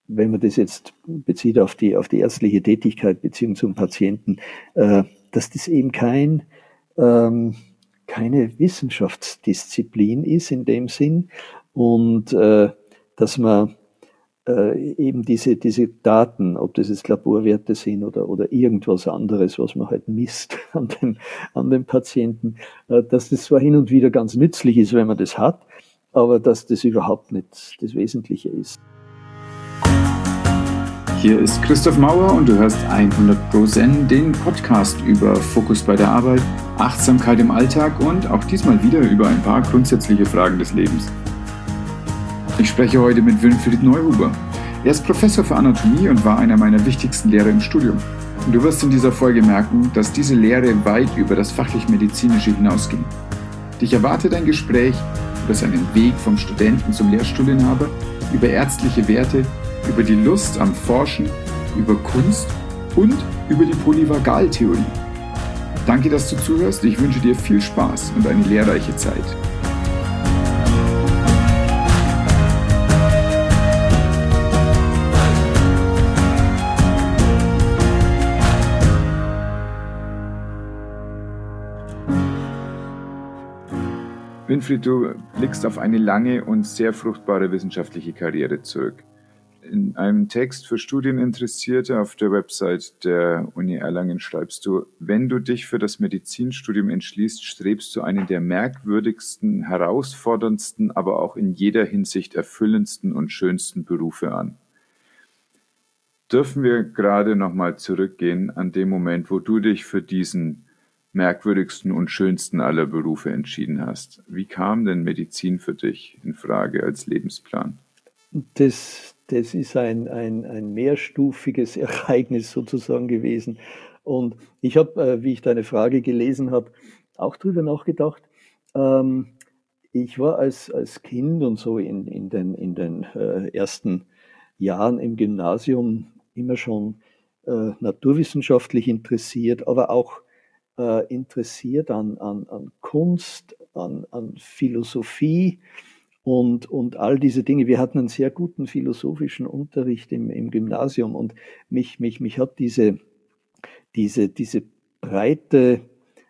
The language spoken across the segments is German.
wenn man das jetzt bezieht auf die ärztliche Tätigkeit Beziehung zum Patienten, dass das eben keine Wissenschaftsdisziplin ist in dem Sinn und dass man eben diese Daten, ob das jetzt Laborwerte sind oder irgendwas anderes, was man halt misst an den Patienten, dass das zwar hin und wieder ganz nützlich ist, wenn man das hat, aber dass das überhaupt nicht das Wesentliche ist. Hier ist Christoph Mauer und du hörst 100% Zen, den Podcast über Fokus bei der Arbeit, Achtsamkeit im Alltag und auch diesmal wieder über ein paar grundsätzliche Fragen des Lebens. Ich spreche heute mit Winfried Neuhuber. Er ist Professor für Anatomie und war einer meiner wichtigsten Lehrer im Studium. Und du wirst in dieser Folge merken, dass diese Lehre weit über das fachlich-medizinische hinausging. Dich erwartet ein Gespräch über seinen Weg vom Studenten zum Lehrstuhlinhaber, über ärztliche Werte, über die Lust am Forschen, über Kunst und über die Polyvagaltheorie. Danke, dass du zuhörst. Ich wünsche dir viel Spaß und eine lehrreiche Zeit. Winfried, du blickst auf eine lange und sehr fruchtbare wissenschaftliche Karriere zurück. In einem Text für Studieninteressierte auf der Website der Uni Erlangen schreibst du: Wenn du dich für das Medizinstudium entschließt, strebst du einen der merkwürdigsten, herausforderndsten, aber auch in jeder Hinsicht erfüllendsten und schönsten Berufe an. Dürfen wir gerade nochmal zurückgehen an den Moment, wo du dich für diesen merkwürdigsten und schönsten aller Berufe entschieden hast? Wie kam denn Medizin für dich in Frage als Lebensplan? Das ist ein mehrstufiges Ereignis sozusagen gewesen. Und ich habe, wie ich deine Frage gelesen habe, auch drüber nachgedacht. Ich war als Kind und so in den ersten Jahren im Gymnasium immer schon naturwissenschaftlich interessiert, aber auch interessiert an Kunst, an Philosophie und all diese Dinge. Wir hatten einen sehr guten philosophischen Unterricht im Gymnasium und mich hat diese breite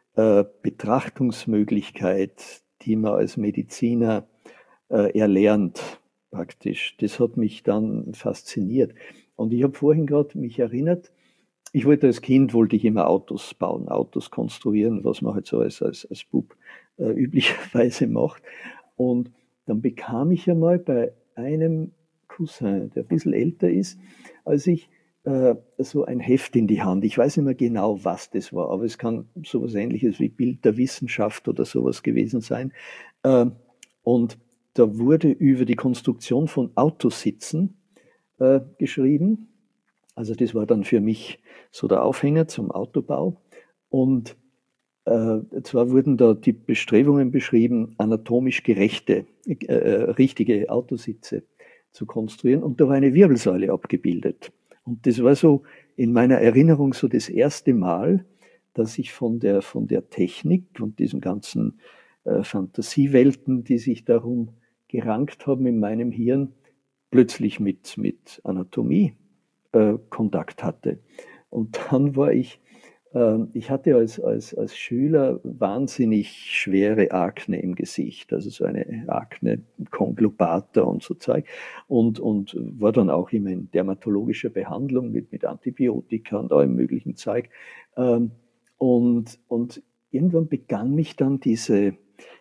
Betrachtungsmöglichkeit, die man als Mediziner erlernt, praktisch, das hat mich dann fasziniert. Und ich habe vorhin gerade mich erinnert, wollte ich immer Autos bauen, Autos konstruieren, was man halt so als Bub üblicherweise macht. Und dann bekam ich einmal bei einem Cousin, der ein bisschen älter ist, als ich so ein Heft in die Hand. Ich weiß nicht mehr genau, was das war, aber es kann sowas Ähnliches wie Bild der Wissenschaft oder sowas gewesen sein. Und da wurde über die Konstruktion von Autositzen geschrieben. Also das war dann für mich so der Aufhänger zum Autobau. Und zwar wurden da die Bestrebungen beschrieben, anatomisch gerechte, richtige Autositze zu konstruieren. Und da war eine Wirbelsäule abgebildet. Und das war so in meiner Erinnerung so das erste Mal, dass ich von der Technik und diesen ganzen Fantasiewelten, die sich darum gerankt haben in meinem Hirn, plötzlich mit Anatomie Kontakt hatte. Und dann war ich hatte als Schüler wahnsinnig schwere Akne im Gesicht, also so eine Akne conglobata und so Zeug und war dann auch immer in dermatologischer Behandlung mit Antibiotika und allem möglichen Zeug. Und irgendwann begann mich dann diese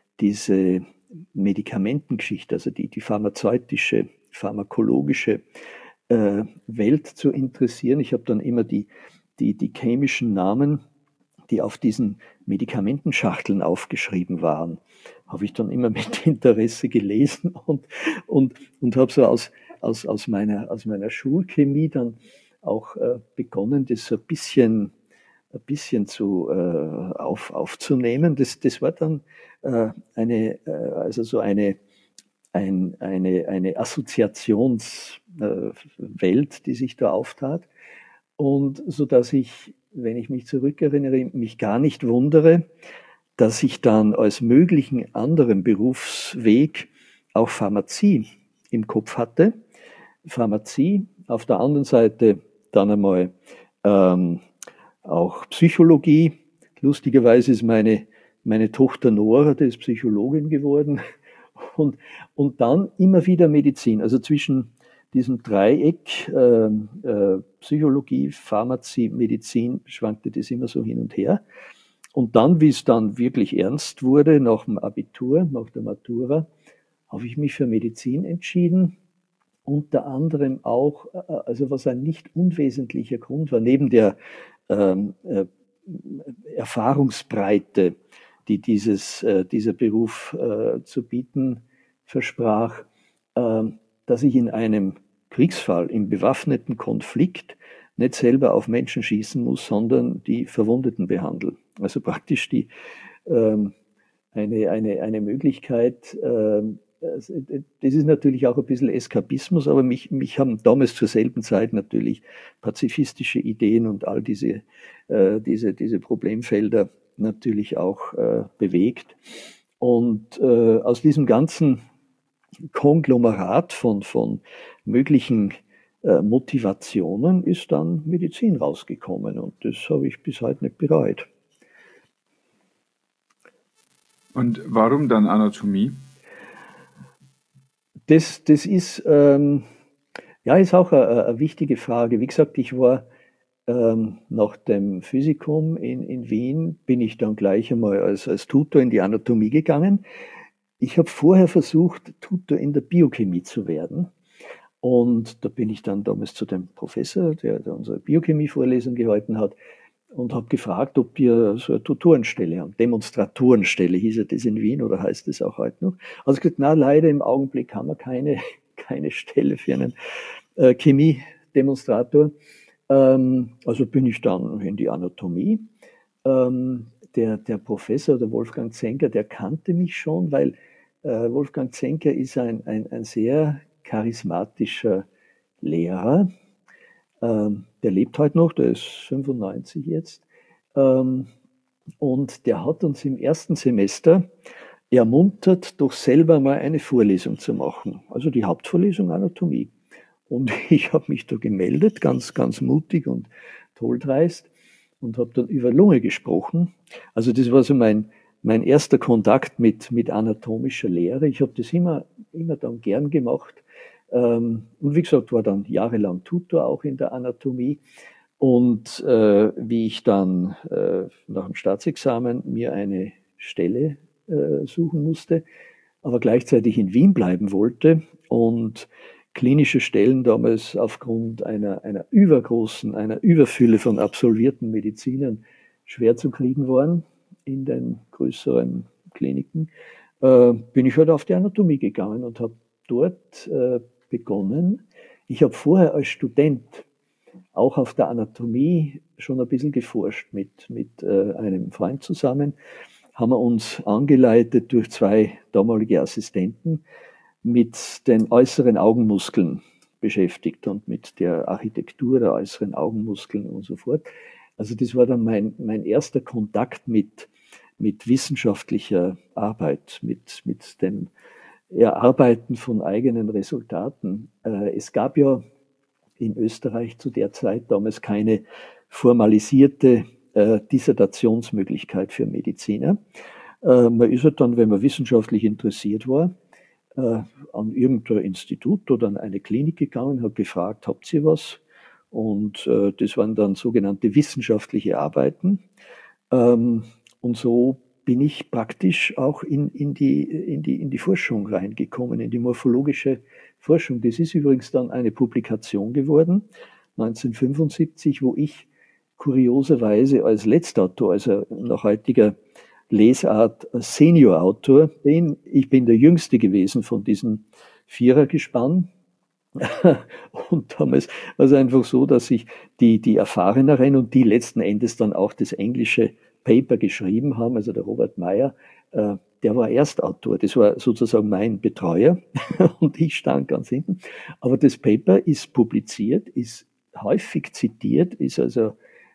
Medikamentengeschichte, also die pharmazeutische, pharmakologische Welt zu interessieren. Ich habe dann immer die chemischen Namen, die auf diesen Medikamentenschachteln aufgeschrieben waren, habe ich dann immer mit Interesse gelesen und habe so aus meiner Schulchemie dann auch begonnen, das so ein bisschen aufzunehmen. Das war dann eine Assoziationswelt, die sich da auftat. Und so dass ich, wenn ich mich zurückerinnere, mich gar nicht wundere, dass ich dann als möglichen anderen Berufsweg auch Pharmazie im Kopf hatte, Pharmazie, auf der anderen Seite dann einmal auch Psychologie. Lustigerweise ist meine Tochter Nora, die ist Psychologin geworden. Und dann immer wieder Medizin. Also zwischen diesem Dreieck Psychologie, Pharmazie, Medizin schwankte das immer so hin und her. Und dann, wie es dann wirklich ernst wurde, nach dem Abitur, nach der Matura, habe ich mich für Medizin entschieden. Unter anderem auch, also was ein nicht unwesentlicher Grund war, neben der Erfahrungsbreite, die dieser Beruf zu bieten versprach, dass ich in einem Kriegsfall, im bewaffneten Konflikt nicht selber auf Menschen schießen muss, sondern die Verwundeten behandeln. Also praktisch eine Möglichkeit, das ist natürlich auch ein bisschen Eskapismus, aber mich haben damals zur selben Zeit natürlich pazifistische Ideen und all diese Problemfelder natürlich auch bewegt. Und aus diesem ganzen Konglomerat von möglichen Motivationen ist dann Medizin rausgekommen und das habe ich bis heute nicht bereut. Und warum dann Anatomie? Das ist, ist auch eine wichtige Frage. Wie gesagt, ich war nach dem Physikum in Wien, bin ich dann gleich einmal als Tutor in die Anatomie gegangen. Ich habe vorher versucht, Tutor in der Biochemie zu werden. Und da bin ich dann damals zu dem Professor, der unsere Biochemie-Vorlesung gehalten hat, und habe gefragt, ob wir so eine Tutorenstelle haben. Demonstratorenstelle hieß das in Wien oder heißt es auch heute noch. Also gesagt, na leider im Augenblick haben wir keine Stelle für einen Chemie-Demonstrator. Also bin ich dann in die Anatomie. Der Professor, der Wolfgang Zenker, der kannte mich schon, weil Wolfgang Zenker ist ein sehr charismatischer Lehrer. Der lebt heute noch, der ist 95 jetzt. Und der hat uns im ersten Semester ermuntert, doch selber mal eine Vorlesung zu machen. Also die Hauptvorlesung Anatomie. Und ich habe mich da gemeldet, ganz mutig und tolldreist, und habe dann über Lunge gesprochen. Also das war so mein erster Kontakt mit anatomischer Lehre. Ich habe das immer dann gern gemacht. Und wie gesagt, war dann jahrelang Tutor auch in der Anatomie. Und wie ich dann nach dem Staatsexamen mir eine Stelle suchen musste, aber gleichzeitig in Wien bleiben wollte und klinische Stellen damals aufgrund einer Überfülle von absolvierten Medizinern schwer zu kriegen waren in den größeren Kliniken, bin ich halt auf die Anatomie gegangen und habe dort begonnen. Ich habe vorher als Student auch auf der Anatomie schon ein bisschen geforscht mit einem Freund zusammen. Haben wir uns angeleitet durch zwei damalige Assistenten mit den äußeren Augenmuskeln beschäftigt und mit der Architektur der äußeren Augenmuskeln und so fort. Also das war dann mein erster Kontakt mit wissenschaftlicher Arbeit, mit dem Erarbeiten von eigenen Resultaten. Es gab ja in Österreich zu der Zeit damals keine formalisierte Dissertationsmöglichkeit für Mediziner. Man ist halt dann, wenn man wissenschaftlich interessiert war, an irgendein Institut oder an eine Klinik gegangen, hat gefragt, habt ihr was? Und das waren dann sogenannte wissenschaftliche Arbeiten. Und so bin ich praktisch auch in die Forschung reingekommen, in die morphologische Forschung. Das ist übrigens dann eine Publikation geworden, 1975, wo ich kurioserweise als Letztautor, also nach heutiger Lesart Seniorautor, ich bin der Jüngste gewesen von diesem Vierergespann. Und damals war es einfach so, dass ich die Erfahreneren und die letzten Endes dann auch das englische Paper geschrieben haben, also der Robert Meyer, der war Erstautor, das war sozusagen mein Betreuer und ich stand ganz hinten. Aber das Paper ist publiziert, ist häufig zitiert, ist also,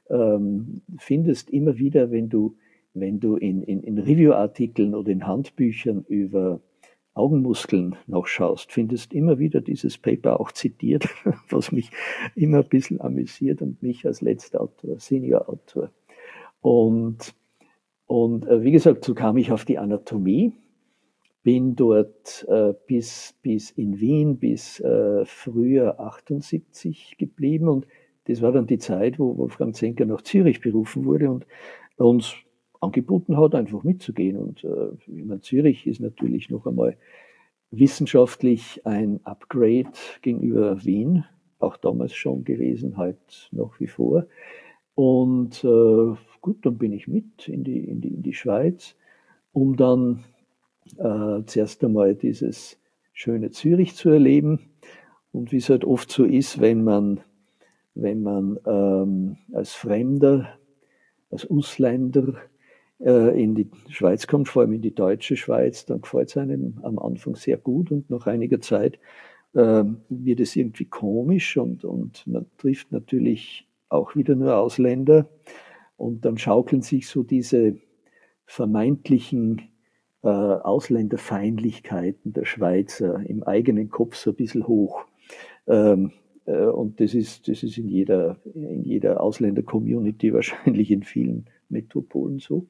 findest immer wieder, wenn du in Review-Artikeln oder in Handbüchern über Augenmuskeln nachschaust, findest immer wieder dieses Paper auch zitiert, was mich immer ein bisschen amüsiert und mich als letzter Autor, Senior-Autor. Und wie gesagt, so kam ich auf die Anatomie, bin dort bis in Wien bis Frühjahr 78 geblieben und das war dann die Zeit, wo Wolfgang Zenker nach Zürich berufen wurde und uns angeboten hat, einfach mitzugehen. Und ich meine, Zürich ist natürlich noch einmal wissenschaftlich ein Upgrade gegenüber Wien, auch damals schon gewesen, halt nach wie vor. Und gut, dann bin ich mit in die Schweiz, um dann zuerst einmal dieses schöne Zürich zu erleben. Und wie es halt oft so ist, wenn man als Fremder, als Ausländer in die Schweiz kommt, vor allem in die deutsche Schweiz, dann gefällt es einem am Anfang sehr gut und nach einiger Zeit wird es irgendwie komisch und man trifft natürlich auch wieder nur Ausländer und dann schaukeln sich so diese vermeintlichen Ausländerfeindlichkeiten der Schweizer im eigenen Kopf so ein bisschen hoch. Und das ist in jeder Ausländer-Community, wahrscheinlich in vielen Metropolen so.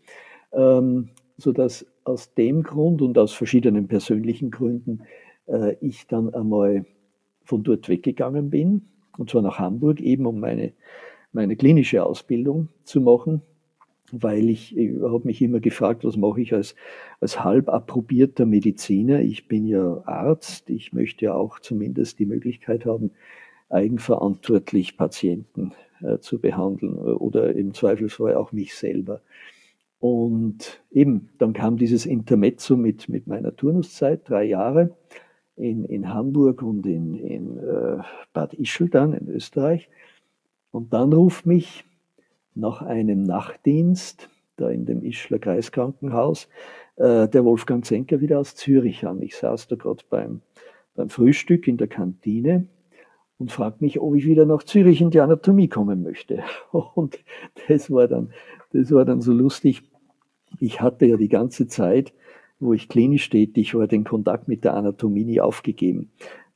Sodass aus dem Grund und aus verschiedenen persönlichen Gründen ich dann einmal von dort weggegangen bin, und zwar nach Hamburg, eben um meine klinische Ausbildung zu machen, weil ich habe mich immer gefragt, was mache ich als halb approbierter Mediziner? Ich bin ja Arzt, ich möchte ja auch zumindest die Möglichkeit haben, eigenverantwortlich Patienten zu behandeln oder im Zweifelsfall auch mich selber. Und eben, dann kam dieses Intermezzo mit meiner Turnuszeit, 3 Jahre in Hamburg und in Bad Ischl dann in Österreich. Und dann ruft mich nach einem Nachtdienst, da in dem Ischler Kreiskrankenhaus, der Wolfgang Zenker wieder aus Zürich an. Ich saß da gerade beim Frühstück in der Kantine und fragt mich, ob ich wieder nach Zürich in die Anatomie kommen möchte. Und das war dann so lustig. Ich hatte ja die ganze Zeit, wo ich klinisch tätig war, den Kontakt mit der Anatomie nie aufgegeben.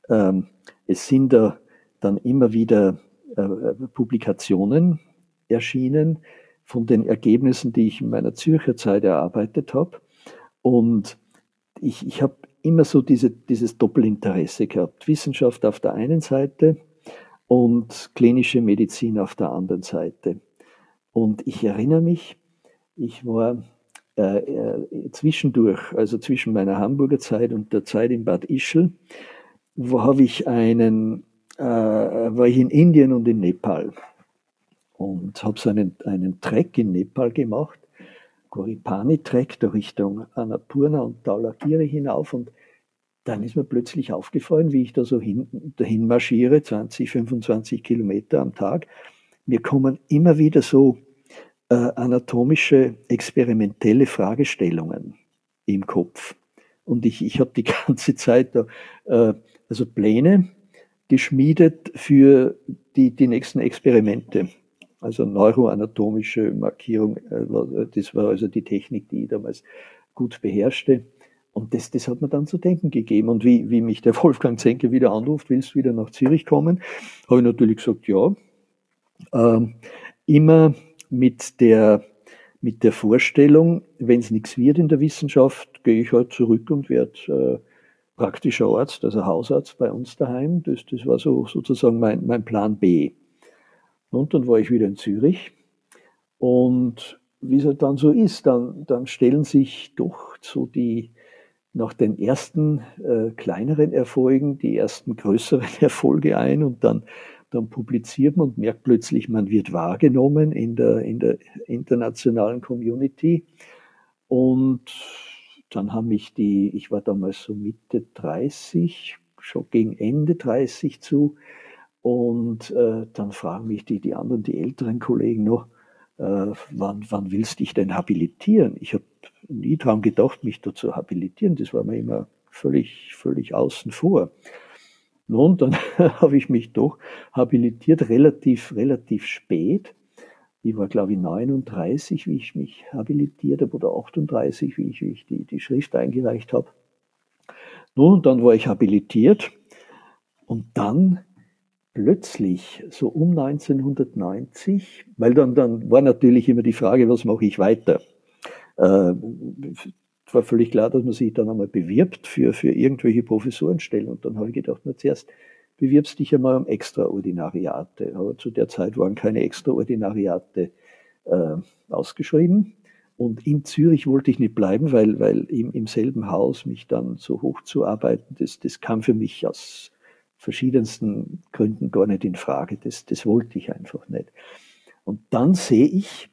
Es sind da dann immer wieder Publikationen erschienen von den Ergebnissen, die ich in meiner Zürcher Zeit erarbeitet habe. Und ich habe immer so dieses Doppelinteresse gehabt. Wissenschaft auf der einen Seite und klinische Medizin auf der anderen Seite. Und ich erinnere mich, ich war zwischendurch, also zwischen meiner Hamburger Zeit und der Zeit in Bad Ischl, war ich in Indien und in Nepal und habe so einen Trek in Nepal gemacht, Goripani-Trek da Richtung Annapurna und Dhaulagiri hinauf, und dann ist mir plötzlich aufgefallen, wie ich da so dahin marschiere, 20, 25 Kilometer am Tag. Mir kommen immer wieder so anatomische, experimentelle Fragestellungen im Kopf. Und ich habe die ganze Zeit da also Pläne geschmiedet für die nächsten Experimente. Also neuroanatomische Markierung, das war also die Technik, die ich damals gut beherrschte. Und das hat mir dann zu denken gegeben. Und wie mich der Wolfgang Zenker wieder anruft, willst du wieder nach Zürich kommen? Habe ich natürlich gesagt, ja. Immer mit der Vorstellung, wenn es nichts wird in der Wissenschaft, gehe ich halt zurück und werde praktischer Arzt, also Hausarzt bei uns daheim. Das war so sozusagen mein Plan B. Und dann war ich wieder in Zürich. Und wie es halt dann so ist, dann stellen sich doch so nach den ersten kleineren Erfolgen die ersten größeren Erfolge ein, und dann publiziert man und merkt plötzlich, man wird wahrgenommen in der internationalen Community. Und dann haben mich ich war damals so Mitte 30, schon gegen Ende 30 zu, und dann fragen mich die anderen, die älteren Kollegen noch, wann willst du dich denn habilitieren? Ich habe nie daran gedacht, mich da zu habilitieren. Das war mir immer völlig außen vor. Nun, dann habe ich mich doch habilitiert, relativ spät. Ich war, glaube ich, 39, wie ich mich habilitiert habe, oder 38, wie ich die Schrift eingereicht habe. Nun, und dann war ich habilitiert und dann plötzlich, so um 1990, weil dann war natürlich immer die Frage, was mache ich weiter? Es war völlig klar, dass man sich dann einmal bewirbt für irgendwelche Professorenstellen. Und dann habe ich gedacht, na zuerst bewirbst dich einmal um Extraordinariate. Aber zu der Zeit waren keine Extraordinariate ausgeschrieben. Und in Zürich wollte ich nicht bleiben, weil im selben Haus mich dann so hochzuarbeiten, das kam für mich aus verschiedensten Gründen gar nicht in Frage. Das wollte ich einfach nicht. Und dann sehe ich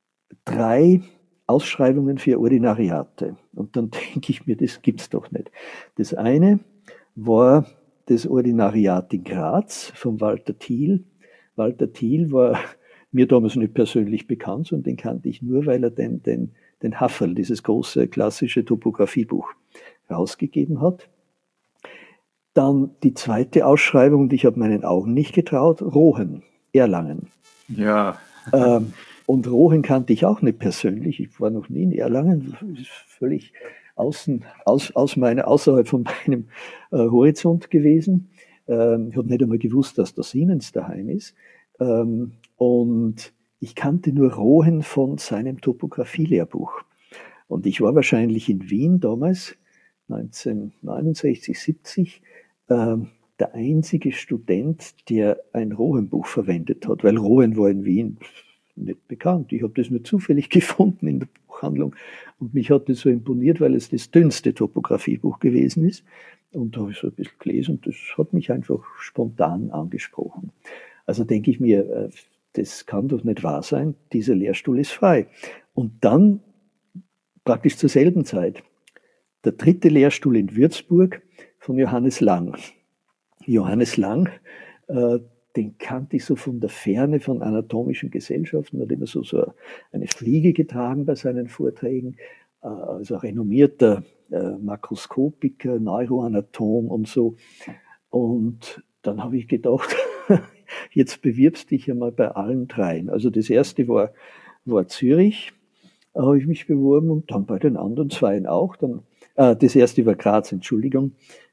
3 Ausschreibungen für Ordinariate. Und dann denke ich mir, das gibt's doch nicht. Das eine war das Ordinariat in Graz von Walter Thiel. Walter Thiel war mir damals nicht persönlich bekannt, sondern den kannte ich nur, weil er den Hafferl, dieses große klassische Topografiebuch, rausgegeben hat. Dann die zweite Ausschreibung, und ich habe meinen Augen nicht getraut, Rohen, Erlangen. Ja. Und Rohen kannte ich auch nicht persönlich. Ich war noch nie in Erlangen, völlig außerhalb von meinem Horizont gewesen. Ich habe nicht einmal gewusst, dass der Siemens daheim ist. Und ich kannte nur Rohen von seinem Topografielehrbuch. Und ich war wahrscheinlich in Wien damals, 1969, 70, der einzige Student, der ein Rohenbuch verwendet hat, weil Rohen war in Wien nicht bekannt. Ich habe das nur zufällig gefunden in der Buchhandlung und mich hat das so imponiert, weil es das dünnste Topografiebuch gewesen ist. Und da habe ich so ein bisschen gelesen und das hat mich einfach spontan angesprochen. Also denke ich mir, das kann doch nicht wahr sein, dieser Lehrstuhl ist frei. Und dann, praktisch zur selben Zeit, der 3. Lehrstuhl in Würzburg von Johannes Lang. Johannes Lang, den kannte ich so von der Ferne von anatomischen Gesellschaften, hat immer so eine Fliege getragen bei seinen Vorträgen, also renommierter Makroskopiker, Neuroanatom und so. Und dann habe ich gedacht, jetzt bewirbst dich einmal bei allen 3. Also das erste war Zürich, da habe ich mich beworben und dann bei den anderen 2 auch. Das erste war Graz, Entschuldigung.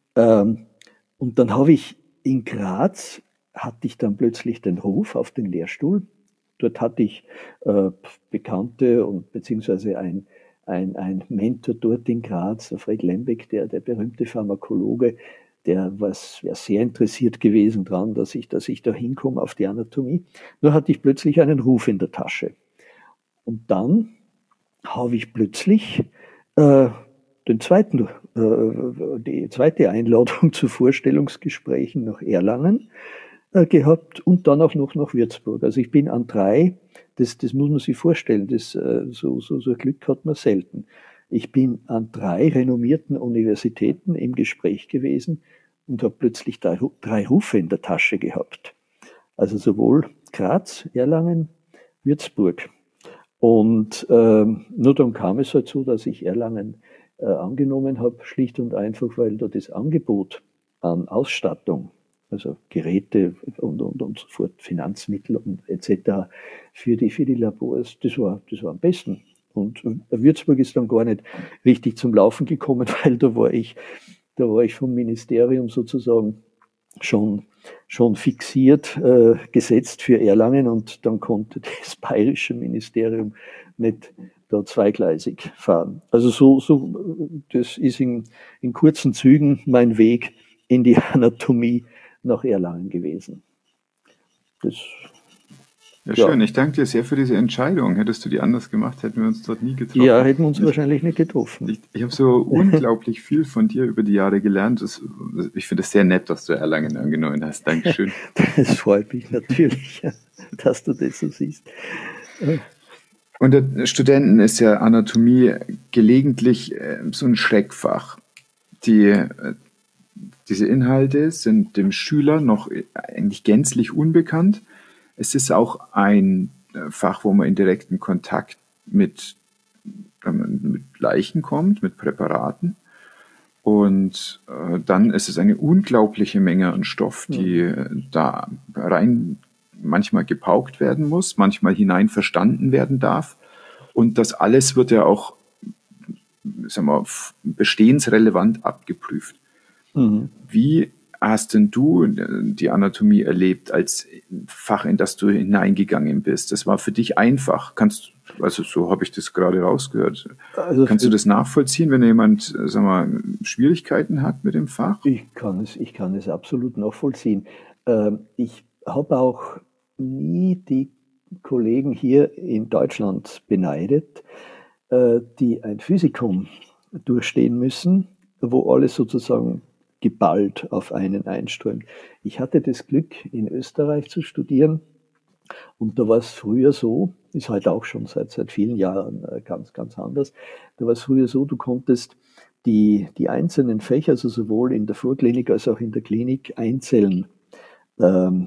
Und dann habe ich in Graz, hatte ich dann plötzlich den Ruf auf den Lehrstuhl. Dort hatte ich Bekannte und beziehungsweise ein Mentor dort in Graz, der Fred Lembeck, der berühmte Pharmakologe, der wäre sehr interessiert gewesen daran, dass ich da hinkomme auf die Anatomie. Nur hatte ich plötzlich einen Ruf in der Tasche. Und dann habe ich plötzlich die zweite Einladung zu Vorstellungsgesprächen nach Erlangen gehabt und dann auch noch nach Würzburg. Also ich bin an 3, das muss man sich vorstellen, so Glück hat man selten. Ich bin an 3 renommierten Universitäten im Gespräch gewesen und habe plötzlich 3 Rufe in der Tasche gehabt. Also sowohl Graz, Erlangen, Würzburg. Und nur dann kam es halt so, dass ich Erlangen angenommen habe, schlicht und einfach, weil da das Angebot an Ausstattung, also Geräte und so fort, Finanzmittel und etc. für die Labors, das war am besten. Und Würzburg ist dann gar nicht richtig zum Laufen gekommen, weil da war ich vom Ministerium sozusagen schon fixiert, gesetzt für Erlangen und dann konnte das bayerische Ministerium nicht da zweigleisig fahren. Also das ist in kurzen Zügen mein Weg in die Anatomie nach Erlangen gewesen. Ja, schön. Ich danke dir sehr für diese Entscheidung. Hättest du die anders gemacht, hätten wir uns dort nie getroffen. Ja, hätten wir uns wahrscheinlich nicht getroffen. Ich habe so unglaublich viel von dir über die Jahre gelernt. Ich finde es sehr nett, dass du Erlangen angenommen hast. Dankeschön. Das freut mich natürlich, dass du das so siehst. Unter Studenten ist ja Anatomie gelegentlich so ein Schreckfach. Diese Inhalte sind dem Schüler noch eigentlich gänzlich unbekannt. Es ist auch ein Fach, wo man in direkten Kontakt mit Leichen kommt, mit Präparaten. Und dann ist es eine unglaubliche Menge an Stoff, die da rein manchmal gepaukt werden muss, manchmal hinein verstanden werden darf. Und das alles wird ja auch, sagen wir, bestehensrelevant abgeprüft. Mhm. Wie hast denn du die Anatomie erlebt als Fach, in das du hineingegangen bist? Das war für dich einfach. Also so habe ich das gerade rausgehört. Also Kannst du das nachvollziehen, wenn jemand, sag mal, Schwierigkeiten hat mit dem Fach? ich kann es absolut nachvollziehen. Ich habe auch nie die Kollegen hier in Deutschland beneidet, die ein Physikum durchstehen müssen, wo alles sozusagen geballt auf einen einströmt. Ich hatte das Glück, in Österreich zu studieren, und da war es früher so, ist heute auch schon seit vielen Jahren ganz anders. Da war es früher so, du konntest die einzelnen Fächer, also sowohl in der Vorklinik als auch in der Klinik, einzeln ähm,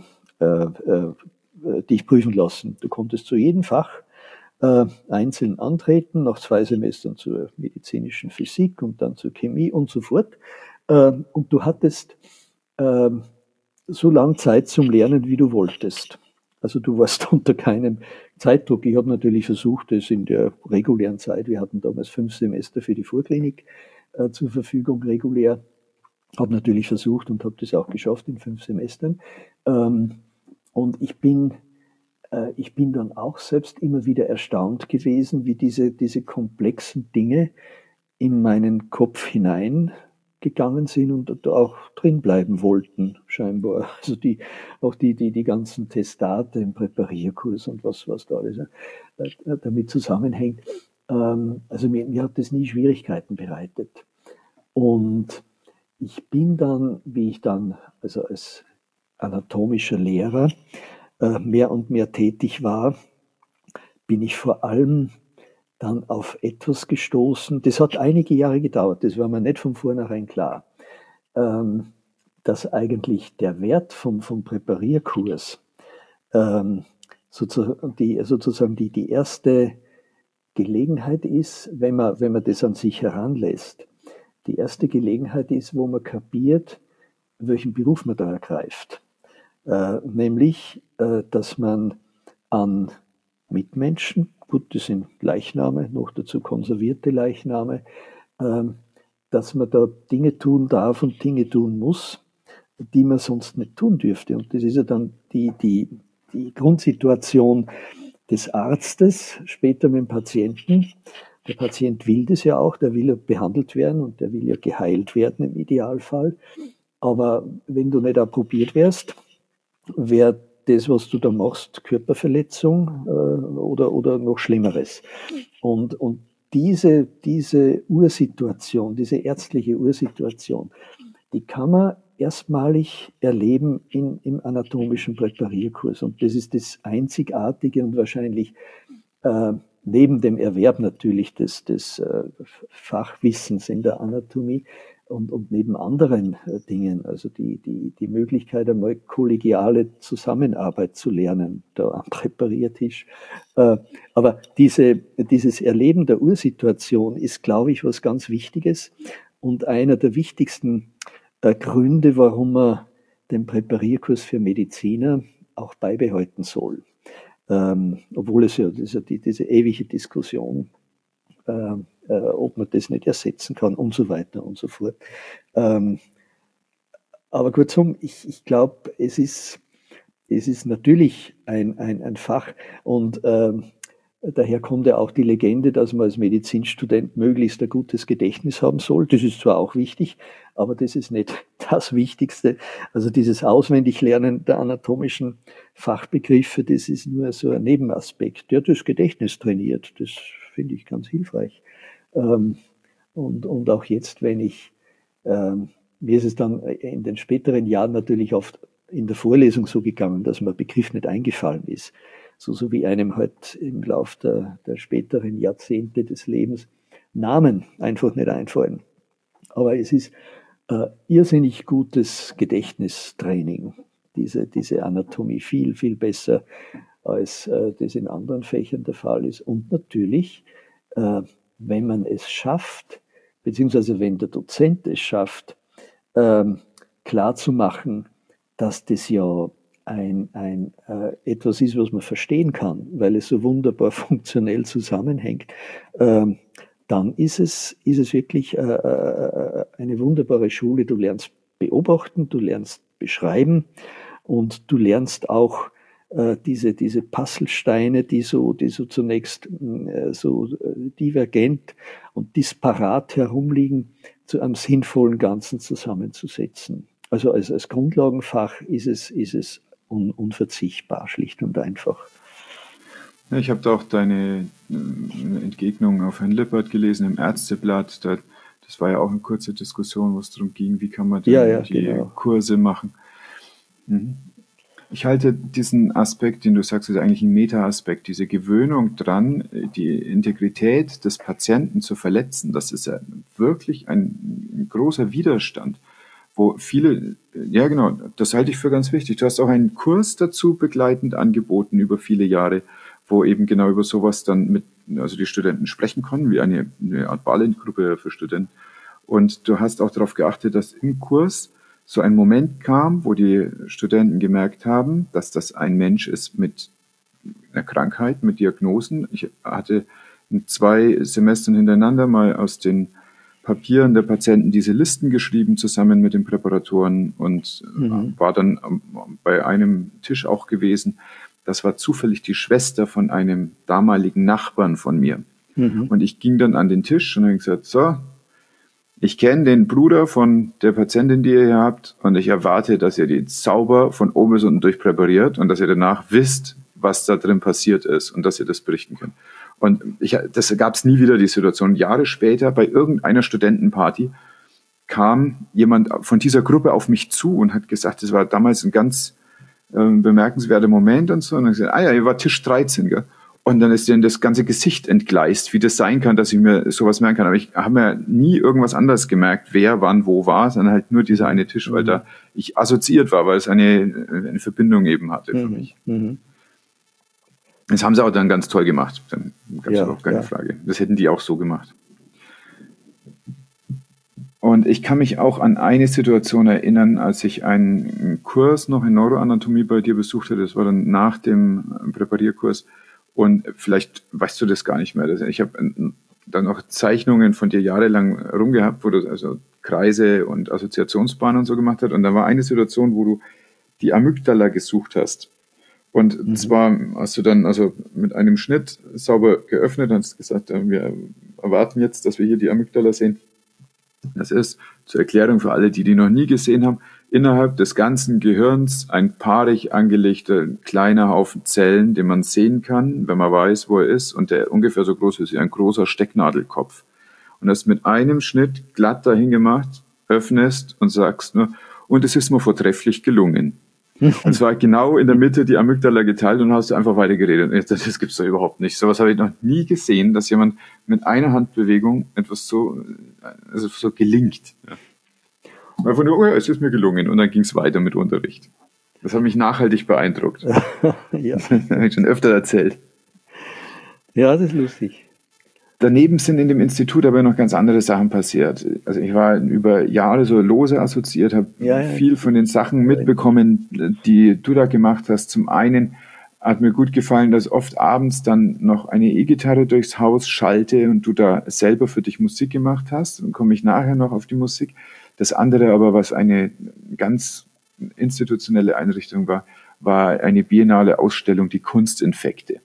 dich prüfen lassen. Du konntest zu jedem Fach einzeln antreten, nach 2 Semestern zur medizinischen Physik und dann zur Chemie und so fort. Und du hattest äh, so lange Zeit zum Lernen, wie du wolltest. Also du warst unter keinem Zeitdruck. Ich habe natürlich versucht, es in der regulären Zeit, wir hatten damals 5 Semester für die Vorklinik zur Verfügung regulär, habe natürlich versucht und habe das auch geschafft in 5 Semestern. Und ich bin dann auch selbst immer wieder erstaunt gewesen, wie diese komplexen Dinge in meinen Kopf hineingegangen sind und da auch drin bleiben wollten, scheinbar. Also die ganzen Testate im Präparierkurs und was da alles damit zusammenhängt. Also mir hat das nie Schwierigkeiten bereitet. Und ich bin dann, wie ich dann also als anatomischer Lehrer mehr und mehr tätig war, bin ich vor allem dann auf etwas gestoßen. Das hat einige Jahre gedauert, das war mir nicht von vornherein klar, ähm, dass eigentlich der Wert vom Präparierkurs sozusagen die erste Gelegenheit ist, wenn man das an sich heranlässt. Die erste Gelegenheit ist, wo man kapiert, welchen Beruf man da ergreift. Nämlich, dass man an Mitmenschen, gut, das sind Leichname, noch dazu konservierte Leichname, dass man da Dinge tun darf und Dinge tun muss, die man sonst nicht tun dürfte. Und das ist ja dann die Grundsituation des Arztes, später mit dem Patienten. Der Patient will das ja auch, der will ja behandelt werden und der will ja geheilt werden im Idealfall. Aber wenn du nicht approbiert wärst, wäre das, was du da machst, Körperverletzung oder noch Schlimmeres. Und diese Ursituation, diese ärztliche Ursituation, die kann man erstmalig erleben im anatomischen Präparierkurs. Und das ist das Einzigartige und wahrscheinlich neben dem Erwerb natürlich des Fachwissens in der Anatomie und neben anderen Dingen, also die Möglichkeit, einmal kollegiale Zusammenarbeit zu lernen, da am Präpariertisch. Aber dieses Erleben der Ursituation ist, glaube ich, was ganz Wichtiges und einer der wichtigsten Gründe, warum man den Präparierkurs für Mediziner auch beibehalten soll. Obwohl es ja, das ist ja diese ewige Diskussion, ob man das nicht ersetzen kann und so weiter und so fort. Aber kurzum, ich glaube, es ist natürlich ein Fach und daher kommt ja auch die Legende, dass man als Medizinstudent möglichst ein gutes Gedächtnis haben soll. Das ist zwar auch wichtig, aber das ist nicht das Wichtigste. Also dieses Auswendiglernen der anatomischen Fachbegriffe, das ist nur so ein Nebenaspekt, der das Gedächtnis trainiert. Das finde ich ganz hilfreich. Und auch jetzt, wenn mir ist es dann in den späteren Jahren natürlich oft in der Vorlesung so gegangen, dass mir ein Begriff nicht eingefallen ist. So wie einem halt im Lauf der späteren Jahrzehnte des Lebens Namen einfach nicht einfallen. Aber es ist irrsinnig gutes Gedächtnistraining, diese Anatomie, viel besser, als das in anderen Fächern der Fall ist. Und natürlich, wenn man es schafft, beziehungsweise wenn der Dozent es schafft, klarzumachen, dass das ja etwas ist, was man verstehen kann, weil es so wunderbar funktionell zusammenhängt, dann ist es wirklich eine wunderbare Schule. Du lernst beobachten, du lernst beschreiben und du lernst auch diese Puzzlesteine, die so zunächst so divergent und disparat herumliegen, zu einem sinnvollen Ganzen zusammenzusetzen. Also als Grundlagenfach ist es unverzichtbar, schlicht und einfach. Ja, ich habe da auch deine Entgegnung auf Herrn Lippert gelesen im Ärzteblatt. Das war ja auch eine kurze Diskussion, wo es darum ging, wie kann man denn die Kurse machen. Mhm. Ich halte diesen Aspekt, den du sagst, ist eigentlich ein Meta-Aspekt, diese Gewöhnung dran, die Integrität des Patienten zu verletzen. Das ist ja wirklich ein großer Widerstand, wo viele, ja genau, das halte ich für ganz wichtig. Du hast auch einen Kurs dazu begleitend angeboten über viele Jahre, wo eben genau über sowas dann also die Studenten sprechen konnten, wie eine Art Balint-Gruppe für Studenten. Und du hast auch darauf geachtet, dass im Kurs so ein Moment kam, wo die Studenten gemerkt haben, dass das ein Mensch ist mit einer Krankheit, mit Diagnosen. Ich hatte in 2 Semestern hintereinander mal aus den Papieren der Patienten diese Listen geschrieben, zusammen mit den Präparatoren und war dann bei einem Tisch auch gewesen. Das war zufällig die Schwester von einem damaligen Nachbarn von mir. Und ich ging dann an den Tisch und habe gesagt, so, ich kenne den Bruder von der Patientin, die ihr hier habt, und ich erwarte, dass ihr die sauber von oben bis unten durchpräpariert und dass ihr danach wisst, was da drin passiert ist und dass ihr das berichten könnt. Und das gab es nie wieder, die Situation. Jahre später bei irgendeiner Studentenparty kam jemand von dieser Gruppe auf mich zu und hat gesagt, das war damals ein ganz bemerkenswerter Moment und so. Und dann gesagt, ihr war Tisch 13, gell? Und dann ist denen das ganze Gesicht entgleist, wie das sein kann, dass ich mir sowas merken kann. Aber ich habe mir nie irgendwas anderes gemerkt, wer, wann, wo war, sondern halt nur dieser eine Tisch, weil da ich assoziiert war, weil es eine Verbindung eben hatte für mich. Das haben sie auch dann ganz toll gemacht. Dann gab es überhaupt keine Frage. Das hätten die auch so gemacht. Und ich kann mich auch an eine Situation erinnern, als ich einen Kurs noch in Neuroanatomie bei dir besucht hatte. Das war dann nach dem Präparierkurs. Und vielleicht weißt du das gar nicht mehr. Ich habe dann noch Zeichnungen von dir jahrelang rumgehabt, wo du also Kreise und Assoziationsbahnen und so gemacht hast. Und da war eine Situation, wo du die Amygdala gesucht hast. Und zwar hast du dann also mit einem Schnitt sauber geöffnet und hast gesagt, wir erwarten jetzt, dass wir hier die Amygdala sehen. Das ist, zur Erklärung für alle, die noch nie gesehen haben, innerhalb des ganzen Gehirns ein paarig angelegter kleiner Haufen Zellen, den man sehen kann, wenn man weiß, wo er ist, und der ungefähr so groß ist wie ein großer Stecknadelkopf. Und das mit einem Schnitt glatt dahin gemacht, öffnest und sagst nur, und es ist mir vortrefflich gelungen. Und es war genau in der Mitte die Amygdala geteilt und hast du einfach weitergeredet. Und ich dachte, das gibt's doch überhaupt nicht. Sowas habe ich noch nie gesehen, dass jemand mit einer Handbewegung etwas so gelingt. Ja. Einfach nur, oh ja, es ist mir gelungen. Und dann ging es weiter mit Unterricht. Das hat mich nachhaltig beeindruckt. Ja. Das habe ich schon öfter erzählt. Ja, das ist lustig. Daneben sind in dem Institut aber noch ganz andere Sachen passiert. Also ich war über Jahre so lose assoziiert, habe viel von den Sachen mitbekommen, die du da gemacht hast. Zum einen hat mir gut gefallen, dass oft abends dann noch eine E-Gitarre durchs Haus schallte und du da selber für dich Musik gemacht hast. Dann komme ich nachher noch auf die Musik. Das andere aber, was eine ganz institutionelle Einrichtung war eine biennale Ausstellung, die Kunstinfekte.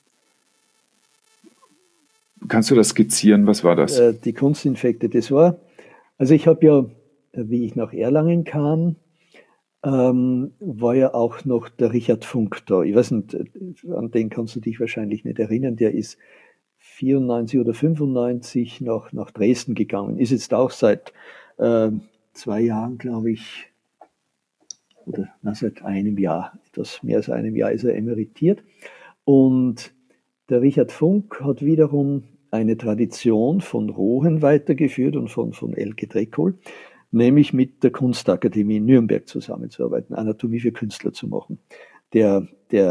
Kannst du das skizzieren? Was war das? Die Kunstinfekte, das war, also ich habe ja, wie ich nach Erlangen kam, war ja auch noch der Richard Funk da. Ich weiß nicht, an den kannst du dich wahrscheinlich nicht erinnern. Der ist 94 oder 95 nach Dresden gegangen. Ist jetzt auch seit 2 Jahren, glaube ich, oder seit einem Jahr, etwas mehr als einem Jahr ist er emeritiert. Und der Richard Funk hat wiederum eine Tradition von Rohen weitergeführt und von Elke Dreckol, nämlich mit der Kunstakademie in Nürnberg zusammenzuarbeiten, Anatomie für Künstler zu machen. Der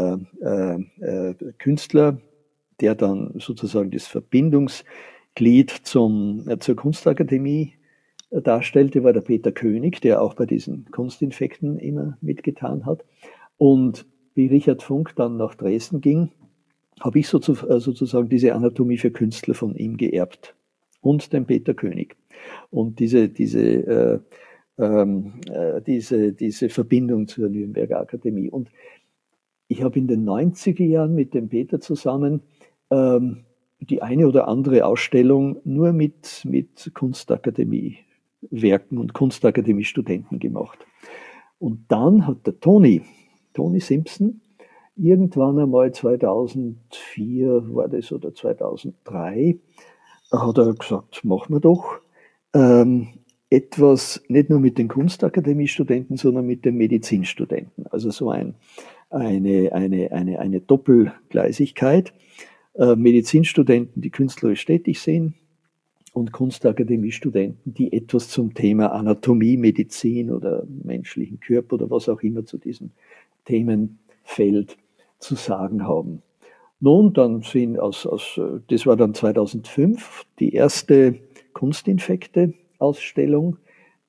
Künstler, der dann sozusagen das Verbindungsglied zur Kunstakademie darstellte, war der Peter König, der auch bei diesen Kunstinfekten immer mitgetan hat. Und wie Richard Funk dann nach Dresden ging, habe ich sozusagen diese Anatomie für Künstler von ihm geerbt. und den Peter König. Und diese Verbindung zur Nürnberger Akademie. Und ich habe in den 90er Jahren mit dem Peter zusammen die eine oder andere Ausstellung nur mit Kunstakademie-Werken und Kunstakademie-Studenten gemacht. Und dann hat der Tony Simpson, irgendwann einmal 2004 war das oder 2003, hat er gesagt, machen wir doch etwas, nicht nur mit den Kunstakademie-Studenten, sondern mit den Medizinstudenten. Also so eine Doppelgleisigkeit. Medizinstudenten, die künstlerisch tätig sind, und Kunstakademie-Studenten, die etwas zum Thema Anatomie, Medizin oder menschlichen Körper oder was auch immer zu diesem Themenfeld zu sagen haben. Nun, dann sind das war dann 2005, die erste Kunstinfekte-Ausstellung.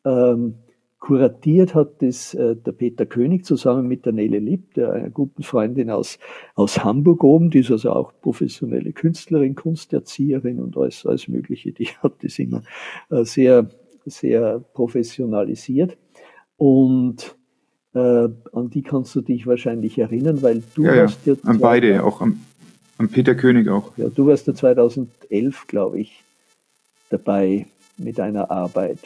Kuratiert hat das der Peter König zusammen mit der Nele Lipp, einer guten Freundin aus Hamburg oben, die ist also auch professionelle Künstlerin, Kunsterzieherin und alles Mögliche. Die hat das immer sehr, sehr professionalisiert. Und an die kannst du dich wahrscheinlich erinnern, weil du warst ja an beide, auch an Peter König auch. Ja, du warst ja 2011, glaube ich, dabei mit einer Arbeit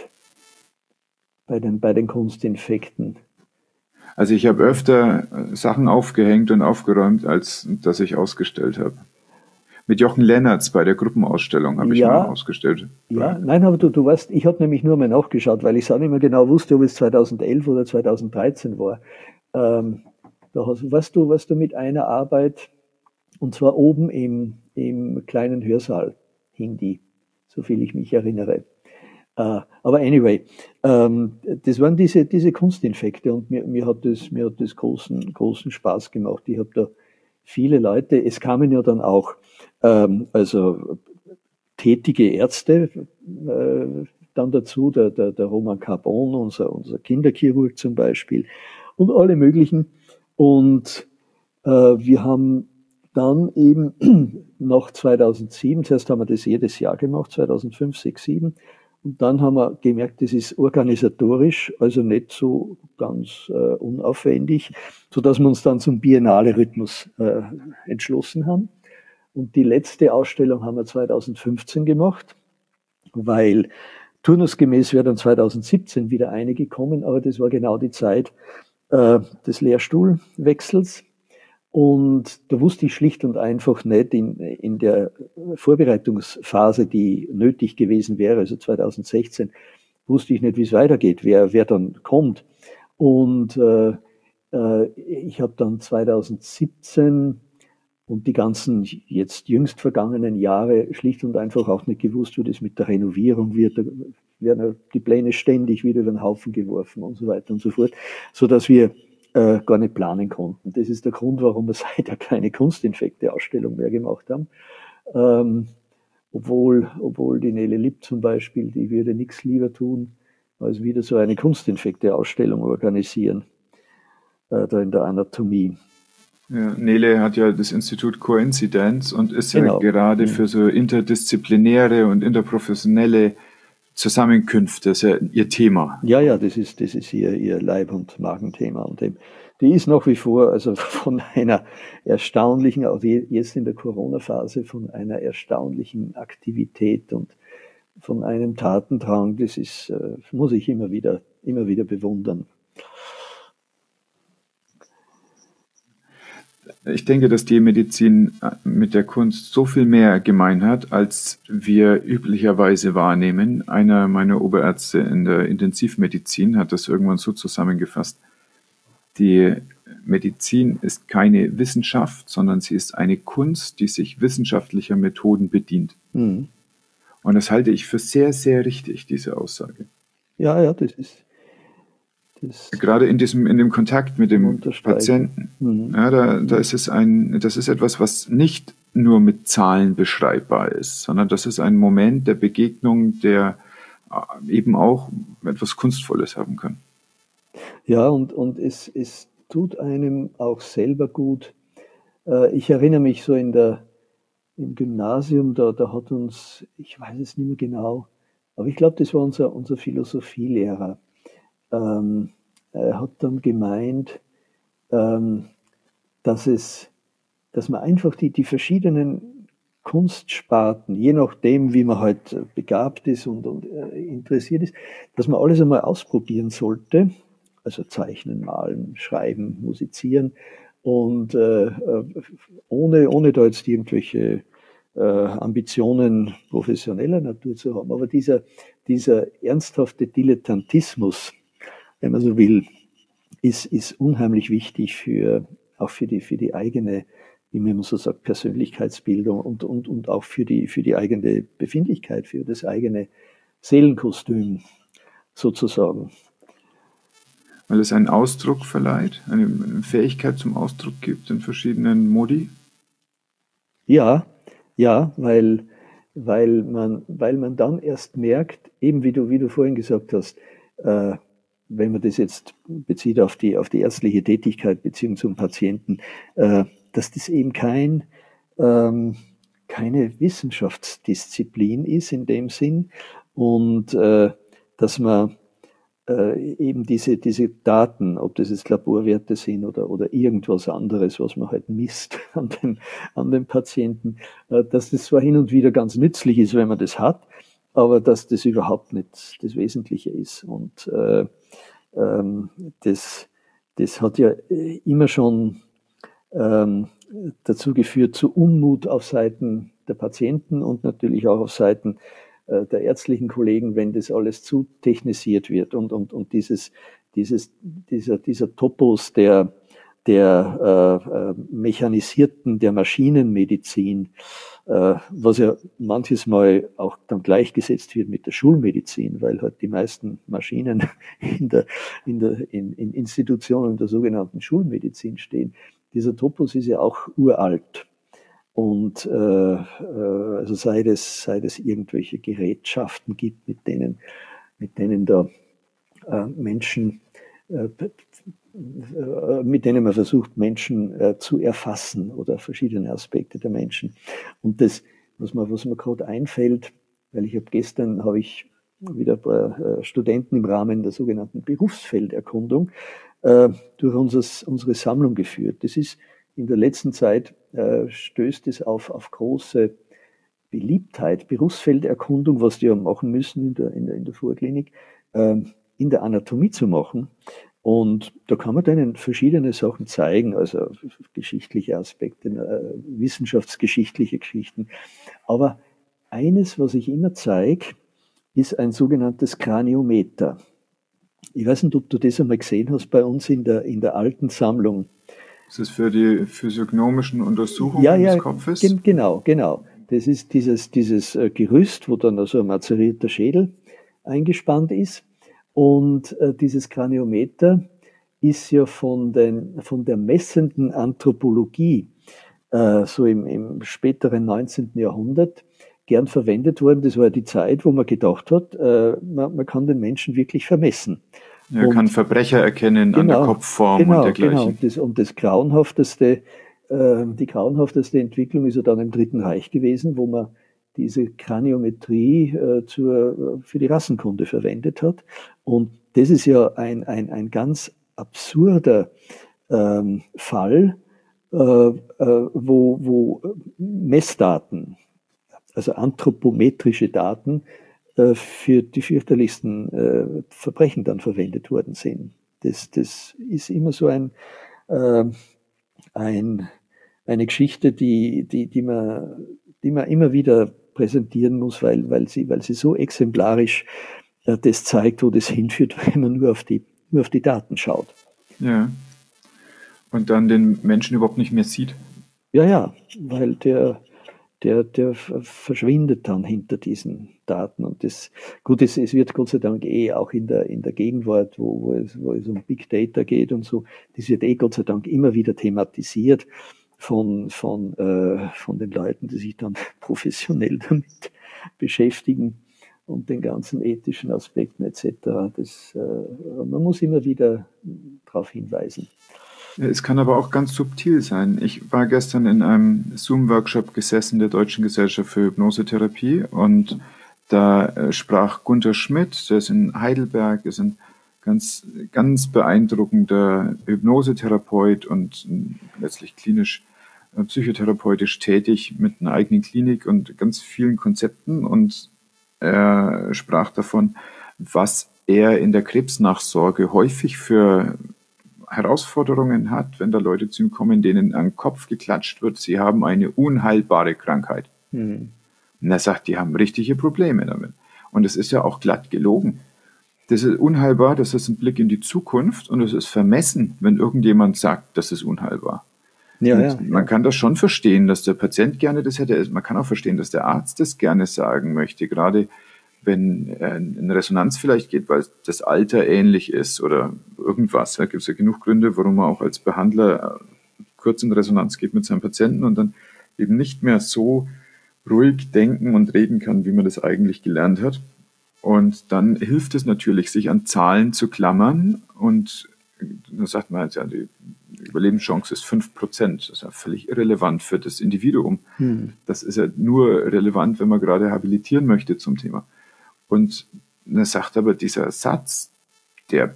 bei den Kunstinfekten. Also ich habe öfter Sachen aufgehängt und aufgeräumt, als dass ich ausgestellt habe. Mit Jochen Lennertz bei der Gruppenausstellung habe ich mal ausgestellt. Ja, nein, aber du weißt, ich habe nämlich nur mal nachgeschaut, weil ich auch nicht mehr genau wusste, ob es 2011 oder 2013 war. Da warst du mit einer Arbeit, und zwar oben im kleinen Hörsaal hing die, soviel ich mich erinnere. Aber anyway, das waren diese Kunstinfekte und mir hat das großen Spaß gemacht. Ich habe da viele Leute, es kamen ja dann auch also tätige Ärzte dann dazu, der Roman Carbon, unser Kinderchirurg zum Beispiel und alle möglichen. Und wir haben dann eben nach 2007, zuerst haben wir das jedes Jahr gemacht, 2005, 6, 7, und dann haben wir gemerkt, das ist organisatorisch, also nicht so ganz unaufwendig, sodass wir uns dann zum Biennale-Rhythmus entschlossen haben. Und die letzte Ausstellung haben wir 2015 gemacht, weil turnusgemäß wäre dann 2017 wieder eine gekommen, aber das war genau die Zeit des Lehrstuhlwechsels. Und da wusste ich schlicht und einfach nicht in der Vorbereitungsphase, die nötig gewesen wäre, also 2016, wusste ich nicht, wie es weitergeht, wer dann kommt. Und ich habe dann 2017 und die ganzen jetzt jüngst vergangenen Jahre schlicht und einfach auch nicht gewusst, wie das mit der Renovierung wird. Da werden die Pläne ständig wieder über den Haufen geworfen und so weiter und so fort, sodass wir gar nicht planen konnten. Das ist der Grund, warum wir seither keine Kunstinfekte-Ausstellung mehr gemacht haben. Obwohl die Nele Lipp zum Beispiel, die würde nichts lieber tun, als wieder so eine Kunstinfekte-Ausstellung organisieren, da in der Anatomie. Ja, Nele hat ja das Institut Coinzidenz und ist ja gerade für so interdisziplinäre und interprofessionelle Zusammenkünfte, das ist ja ihr Thema. Ja, das ist ihr Leib- und Magenthema. Und die ist nach wie vor, also von einer erstaunlichen, auch jetzt in der Corona-Phase, von einer erstaunlichen Aktivität und von einem Tatendrang, das muss ich immer wieder bewundern. Ich denke, dass die Medizin mit der Kunst so viel mehr gemein hat, als wir üblicherweise wahrnehmen. Einer meiner Oberärzte in der Intensivmedizin hat das irgendwann so zusammengefasst: Die Medizin ist keine Wissenschaft, sondern sie ist eine Kunst, die sich wissenschaftlicher Methoden bedient. Mhm. Und das halte ich für sehr, sehr richtig, diese Aussage. Ja, das ist... Gerade in dem Kontakt mit dem Patienten, ja, das ist etwas, was nicht nur mit Zahlen beschreibbar ist, sondern das ist ein Moment der Begegnung, der eben auch etwas Kunstvolles haben kann. Ja, und es tut einem auch selber gut. Ich erinnere mich so in der im Gymnasium, da hat uns, ich weiß es nicht mehr genau, aber ich glaube, das war unser Philosophielehrer. Ähm, Er hat dann gemeint, ähm, dass dass man einfach die verschiedenen Kunstsparten, je nachdem, wie man halt begabt ist und interessiert ist, dass man alles einmal ausprobieren sollte. Also zeichnen, malen, schreiben, musizieren und ohne da jetzt irgendwelche Ambitionen professioneller Natur zu haben. Aber dieser ernsthafte Dilettantismus, wenn man so will, ist unheimlich wichtig auch für die eigene, wie man so sagt, Persönlichkeitsbildung und auch für die eigene Befindlichkeit, für das eigene Seelenkostüm sozusagen. Weil es einen Ausdruck verleiht, eine Fähigkeit zum Ausdruck gibt in verschiedenen Modi? Ja, ja, weil man dann erst merkt, eben wie du vorhin gesagt hast, äh, wenn man das jetzt bezieht auf die ärztliche Tätigkeit beziehungsweise zum Patienten, dass das eben ähm, keine Wissenschaftsdisziplin ist in dem Sinn und dass man eben diese Daten, ob das jetzt Laborwerte sind oder irgendwas anderes, was man halt misst an den Patienten, dass das zwar hin und wieder ganz nützlich ist, wenn man das hat, aber dass das überhaupt nicht das Wesentliche ist. Und ähm, das, das hat ja immer schon ähm, dazu geführt zu Unmut auf Seiten der Patienten und natürlich auch auf Seiten der ärztlichen Kollegen, wenn das alles zu technisiert wird und dieser Topos der mechanisierten, der Maschinenmedizin, was ja manches Mal auch dann gleichgesetzt wird mit der Schulmedizin, weil halt die meisten Maschinen in Institutionen der sogenannten Schulmedizin stehen. Dieser Topos ist ja auch uralt. Und also seit es irgendwelche Gerätschaften gibt, mit denen da Menschen, mit denen man versucht, Menschen zu erfassen oder verschiedene Aspekte der Menschen. Und das, was mir gerade einfällt, weil habe ich wieder ein paar Studenten im Rahmen der sogenannten Berufsfelderkundung durch unsere Sammlung geführt. Das ist in der letzten Zeit stößt es auf große Beliebtheit, Berufsfelderkundung, was die ja machen müssen in der Vorklinik, in der Anatomie zu machen. Und da kann man denen verschiedene Sachen zeigen, also geschichtliche Aspekte, wissenschaftsgeschichtliche Geschichten. Aber eines, was ich immer zeige, ist ein sogenanntes Kraniometer. Ich weiß nicht, ob du das einmal gesehen hast bei uns in der alten Sammlung. Ist das für die physiognomischen Untersuchungen des Kopfes? Genau. Das ist dieses Gerüst, wo dann also ein mazerierter Schädel eingespannt ist. Und dieses Kraniometer ist ja von der messenden Anthropologie so im späteren 19. Jahrhundert gern verwendet worden. Das war die Zeit, wo man gedacht hat, man kann den Menschen wirklich vermessen. Er kann Verbrecher erkennen an der Kopfform und dergleichen. Genau. Und die grauenhafteste Entwicklung ist ja dann im Dritten Reich gewesen, wo man diese Kraniometrie für die Rassenkunde verwendet hat. Und das ist ja ein ganz absurder Fall, wo Messdaten, also anthropometrische Daten, für die fürchterlichsten Verbrechen dann verwendet worden sind. Das ist immer so eine Geschichte, die man immer wieder präsentieren muss, weil sie so exemplarisch das zeigt, wo das hinführt, wenn man nur auf die Daten schaut. Ja. Und dann den Menschen überhaupt nicht mehr sieht. Ja, weil der verschwindet dann hinter diesen Daten. Und es wird Gott sei Dank auch in der Gegenwart, wo es um Big Data geht und so, das wird Gott sei Dank immer wieder thematisiert von den Leuten, die sich dann professionell damit beschäftigen und den ganzen ethischen Aspekten etc. Man muss immer wieder darauf hinweisen. Es kann aber auch ganz subtil sein. Ich war gestern in einem Zoom-Workshop gesessen der Deutschen Gesellschaft für Hypnosetherapie und da sprach Gunther Schmidt, der ist in Heidelberg, ist ein ganz, ganz beeindruckender Hypnosetherapeut und letztlich klinisch psychotherapeutisch tätig mit einer eigenen Klinik und ganz vielen Konzepten, und er sprach davon, was er in der Krebsnachsorge häufig für Herausforderungen hat, wenn da Leute zu ihm kommen, denen an den Kopf geklatscht wird, sie haben eine unheilbare Krankheit. Und er sagt, die haben richtige Probleme damit. Und es ist ja auch glatt gelogen. Das ist unheilbar, das ist ein Blick in die Zukunft, und es ist vermessen, wenn irgendjemand sagt, das ist unheilbar. Man kann das schon verstehen, dass der Patient gerne das hätte. Man kann auch verstehen, dass der Arzt das gerne sagen möchte, gerade wenn er in Resonanz vielleicht geht, weil das Alter ähnlich ist oder irgendwas. Da gibt es ja genug Gründe, warum man auch als Behandler kurz in Resonanz geht mit seinem Patienten und dann eben nicht mehr so ruhig denken und reden kann, wie man das eigentlich gelernt hat. Und dann hilft es natürlich, sich an Zahlen zu klammern, und da sagt man halt, ja, die Überlebenschance ist 5%. Das ist ja völlig irrelevant für das Individuum. Das ist ja nur relevant, wenn man gerade habilitieren möchte zum Thema. Und er sagt aber, dieser Satz, der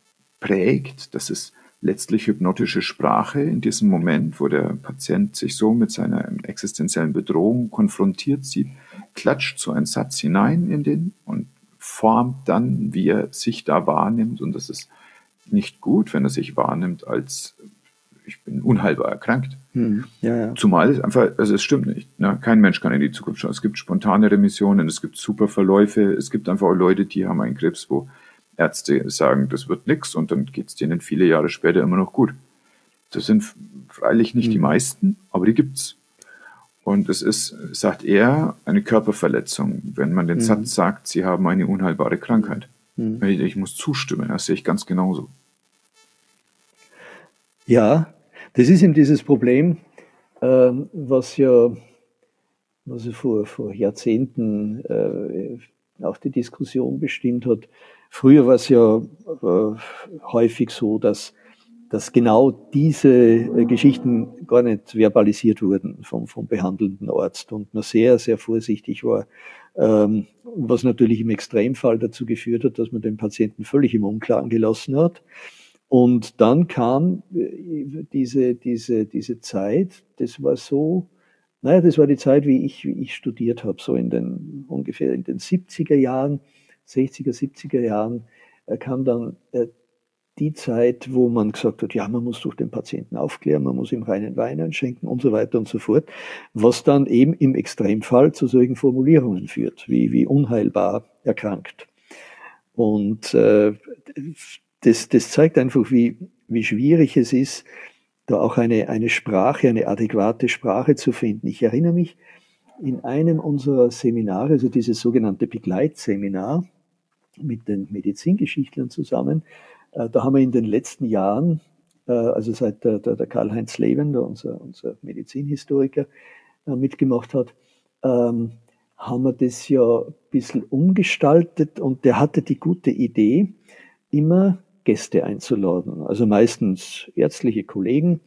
prägt, das ist letztlich hypnotische Sprache in diesem Moment, wo der Patient sich so mit seiner existenziellen Bedrohung konfrontiert sieht, klatscht so ein Satz hinein in den und formt dann, wie er sich da wahrnimmt. Und das ist nicht gut, wenn er sich wahrnimmt als ich bin unheilbar erkrankt. Zumal es einfach, also es stimmt nicht. Ne? Kein Mensch kann in die Zukunft schauen. Es gibt spontane Remissionen, es gibt super Verläufe, es gibt einfach auch Leute, die haben einen Krebs, wo Ärzte sagen, das wird nichts, und dann geht es denen viele Jahre später immer noch gut. Das sind freilich nicht die meisten, aber die gibt's. Und es ist, sagt er, eine Körperverletzung, wenn man den Satz sagt, sie haben eine unheilbare Krankheit. Ich muss zustimmen, das sehe ich ganz genauso. Ja, das ist eben dieses Problem, was ja vor Jahrzehnten auch die Diskussion bestimmt hat. Früher war es ja häufig so, dass genau diese Geschichten gar nicht verbalisiert wurden vom behandelnden Arzt und man sehr, sehr vorsichtig war, was natürlich im Extremfall dazu geführt hat, dass man den Patienten völlig im Unklaren gelassen hat. Und dann kam diese Zeit, das war so, das war die Zeit, wie ich studiert habe, so ungefähr in den 70er Jahren, 60er, 70er Jahren, kam dann die Zeit, wo man gesagt hat, ja, man muss durch den Patienten aufklären, man muss ihm reinen Wein einschenken und so weiter und so fort, was dann eben im Extremfall zu solchen Formulierungen führt, wie unheilbar erkrankt. Und das zeigt einfach, wie schwierig es ist, da auch eine Sprache, eine adäquate Sprache zu finden. Ich erinnere mich, in einem unserer Seminare, also dieses sogenannte Begleitseminar mit den Medizingeschichtlern zusammen, da haben wir in den letzten Jahren, also seit der Karl-Heinz Lewender, unser Medizinhistoriker, mitgemacht hat, haben wir das ja ein bisschen umgestaltet, und der hatte die gute Idee, immer Gäste einzuladen, also meistens ärztliche Kollegen,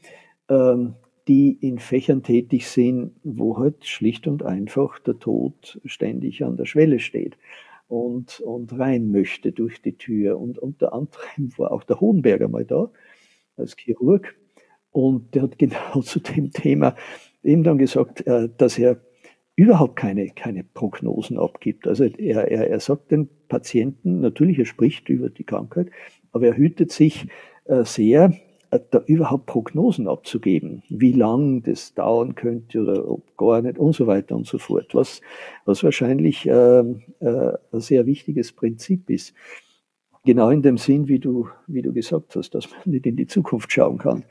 die in Fächern tätig sind, wo halt schlicht und einfach der Tod ständig an der Schwelle steht und rein möchte durch die Tür. Und unter anderem war auch der Hohenberger mal da, als Chirurg, und der hat genau zu dem Thema eben dann gesagt, dass er überhaupt keine Prognosen abgibt. Also er sagt den Patienten, natürlich, er spricht über die Krankheit, aber er hütet sich sehr, da überhaupt Prognosen abzugeben, wie lang das dauern könnte oder ob gar nicht und so weiter und so fort, was wahrscheinlich ein sehr wichtiges Prinzip ist. Genau in dem Sinn, wie du gesagt hast, dass man nicht in die Zukunft schauen kann.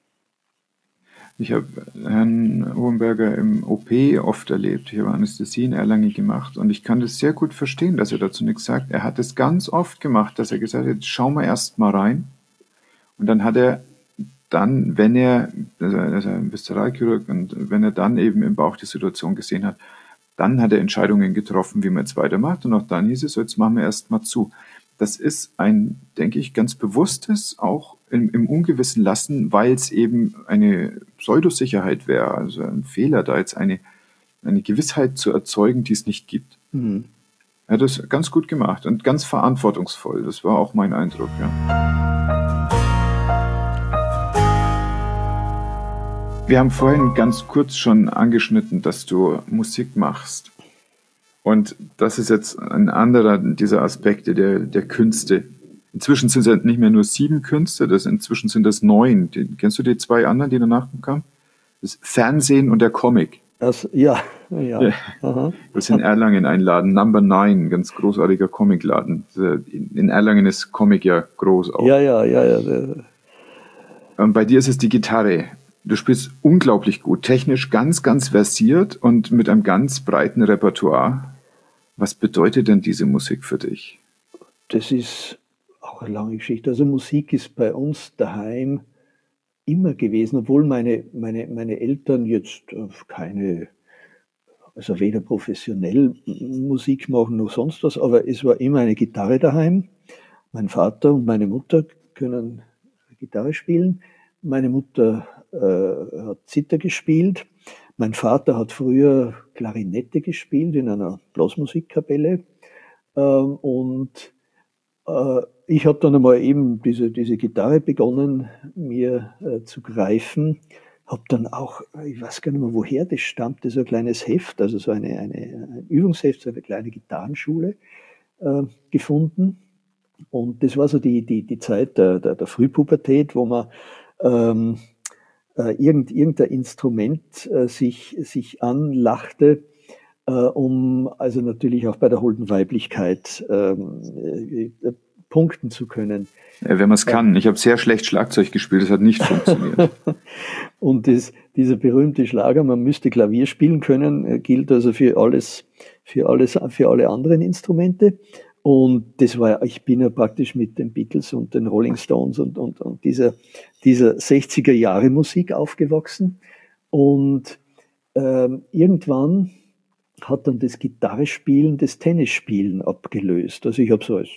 Ich habe Herrn Hohenberger im OP oft erlebt. Ich habe Anästhesie in Erlangen gemacht und ich kann das sehr gut verstehen, dass er dazu nichts sagt. Er hat es ganz oft gemacht, dass er gesagt hat, jetzt schauen wir erst mal rein. Und dann hat er wenn er, also ein Viszeralchirurg, und wenn er dann eben im Bauch die Situation gesehen hat, dann hat er Entscheidungen getroffen, wie man jetzt weitermacht. Und auch dann hieß es, so, jetzt machen wir erst mal zu. Das ist ein, denke ich, ganz bewusstes, auch im Ungewissen lassen, weil es eben eine Pseudosicherheit wäre, also ein Fehler, da jetzt eine Gewissheit zu erzeugen, die es nicht gibt. Mhm. Er hat das ganz gut gemacht und ganz verantwortungsvoll. Das war auch mein Eindruck, ja. Wir haben vorhin ganz kurz schon angeschnitten, dass du Musik machst. Und das ist jetzt ein anderer dieser Aspekte der Künste. Inzwischen sind es ja nicht mehr nur 7 Künste, inzwischen sind das 9. Kennst du die 2 anderen, die danach kamen? Das Fernsehen und der Comic. Ja. Aha. Das ist in Erlangen ein Laden, Number 9, ein ganz großartiger Comicladen. In Erlangen ist Comic ja groß auch. Ja. Und bei dir ist es die Gitarre. Du spielst unglaublich gut, technisch ganz, ganz versiert und mit einem ganz breiten Repertoire. Was bedeutet denn diese Musik für dich? Das ist auch eine lange Geschichte. Also Musik ist bei uns daheim immer gewesen, obwohl meine Eltern jetzt keine, also weder professionell Musik machen noch sonst was, aber es war immer eine Gitarre daheim. Mein Vater und meine Mutter können Gitarre spielen. Meine Mutter hat Zither gespielt. Mein Vater hat früher Klarinette gespielt in einer Blasmusikkapelle. Ich habe dann einmal eben diese Gitarre begonnen, mir zu greifen. Habe dann auch, ich weiß gar nicht mehr, woher das stammte, so ein kleines Heft, also so ein Übungsheft, so eine kleine Gitarrenschule gefunden. Und das war so die Zeit der Frühpubertät, wo man irgendein Instrument sich anlachte, um also natürlich auch bei der holden Weiblichkeit punkten zu können. Ja, wenn man es kann. Ich habe sehr schlecht Schlagzeug gespielt, das hat nicht funktioniert. Und dieser berühmte Schlager, man müsste Klavier spielen können, gilt also für alle anderen Instrumente. Und ich bin ja praktisch mit den Beatles und den Rolling Stones und dieser 60er Jahre Musik aufgewachsen. Und irgendwann hat dann das Gitarrespielen das Tennisspielen abgelöst. Also ich habe so als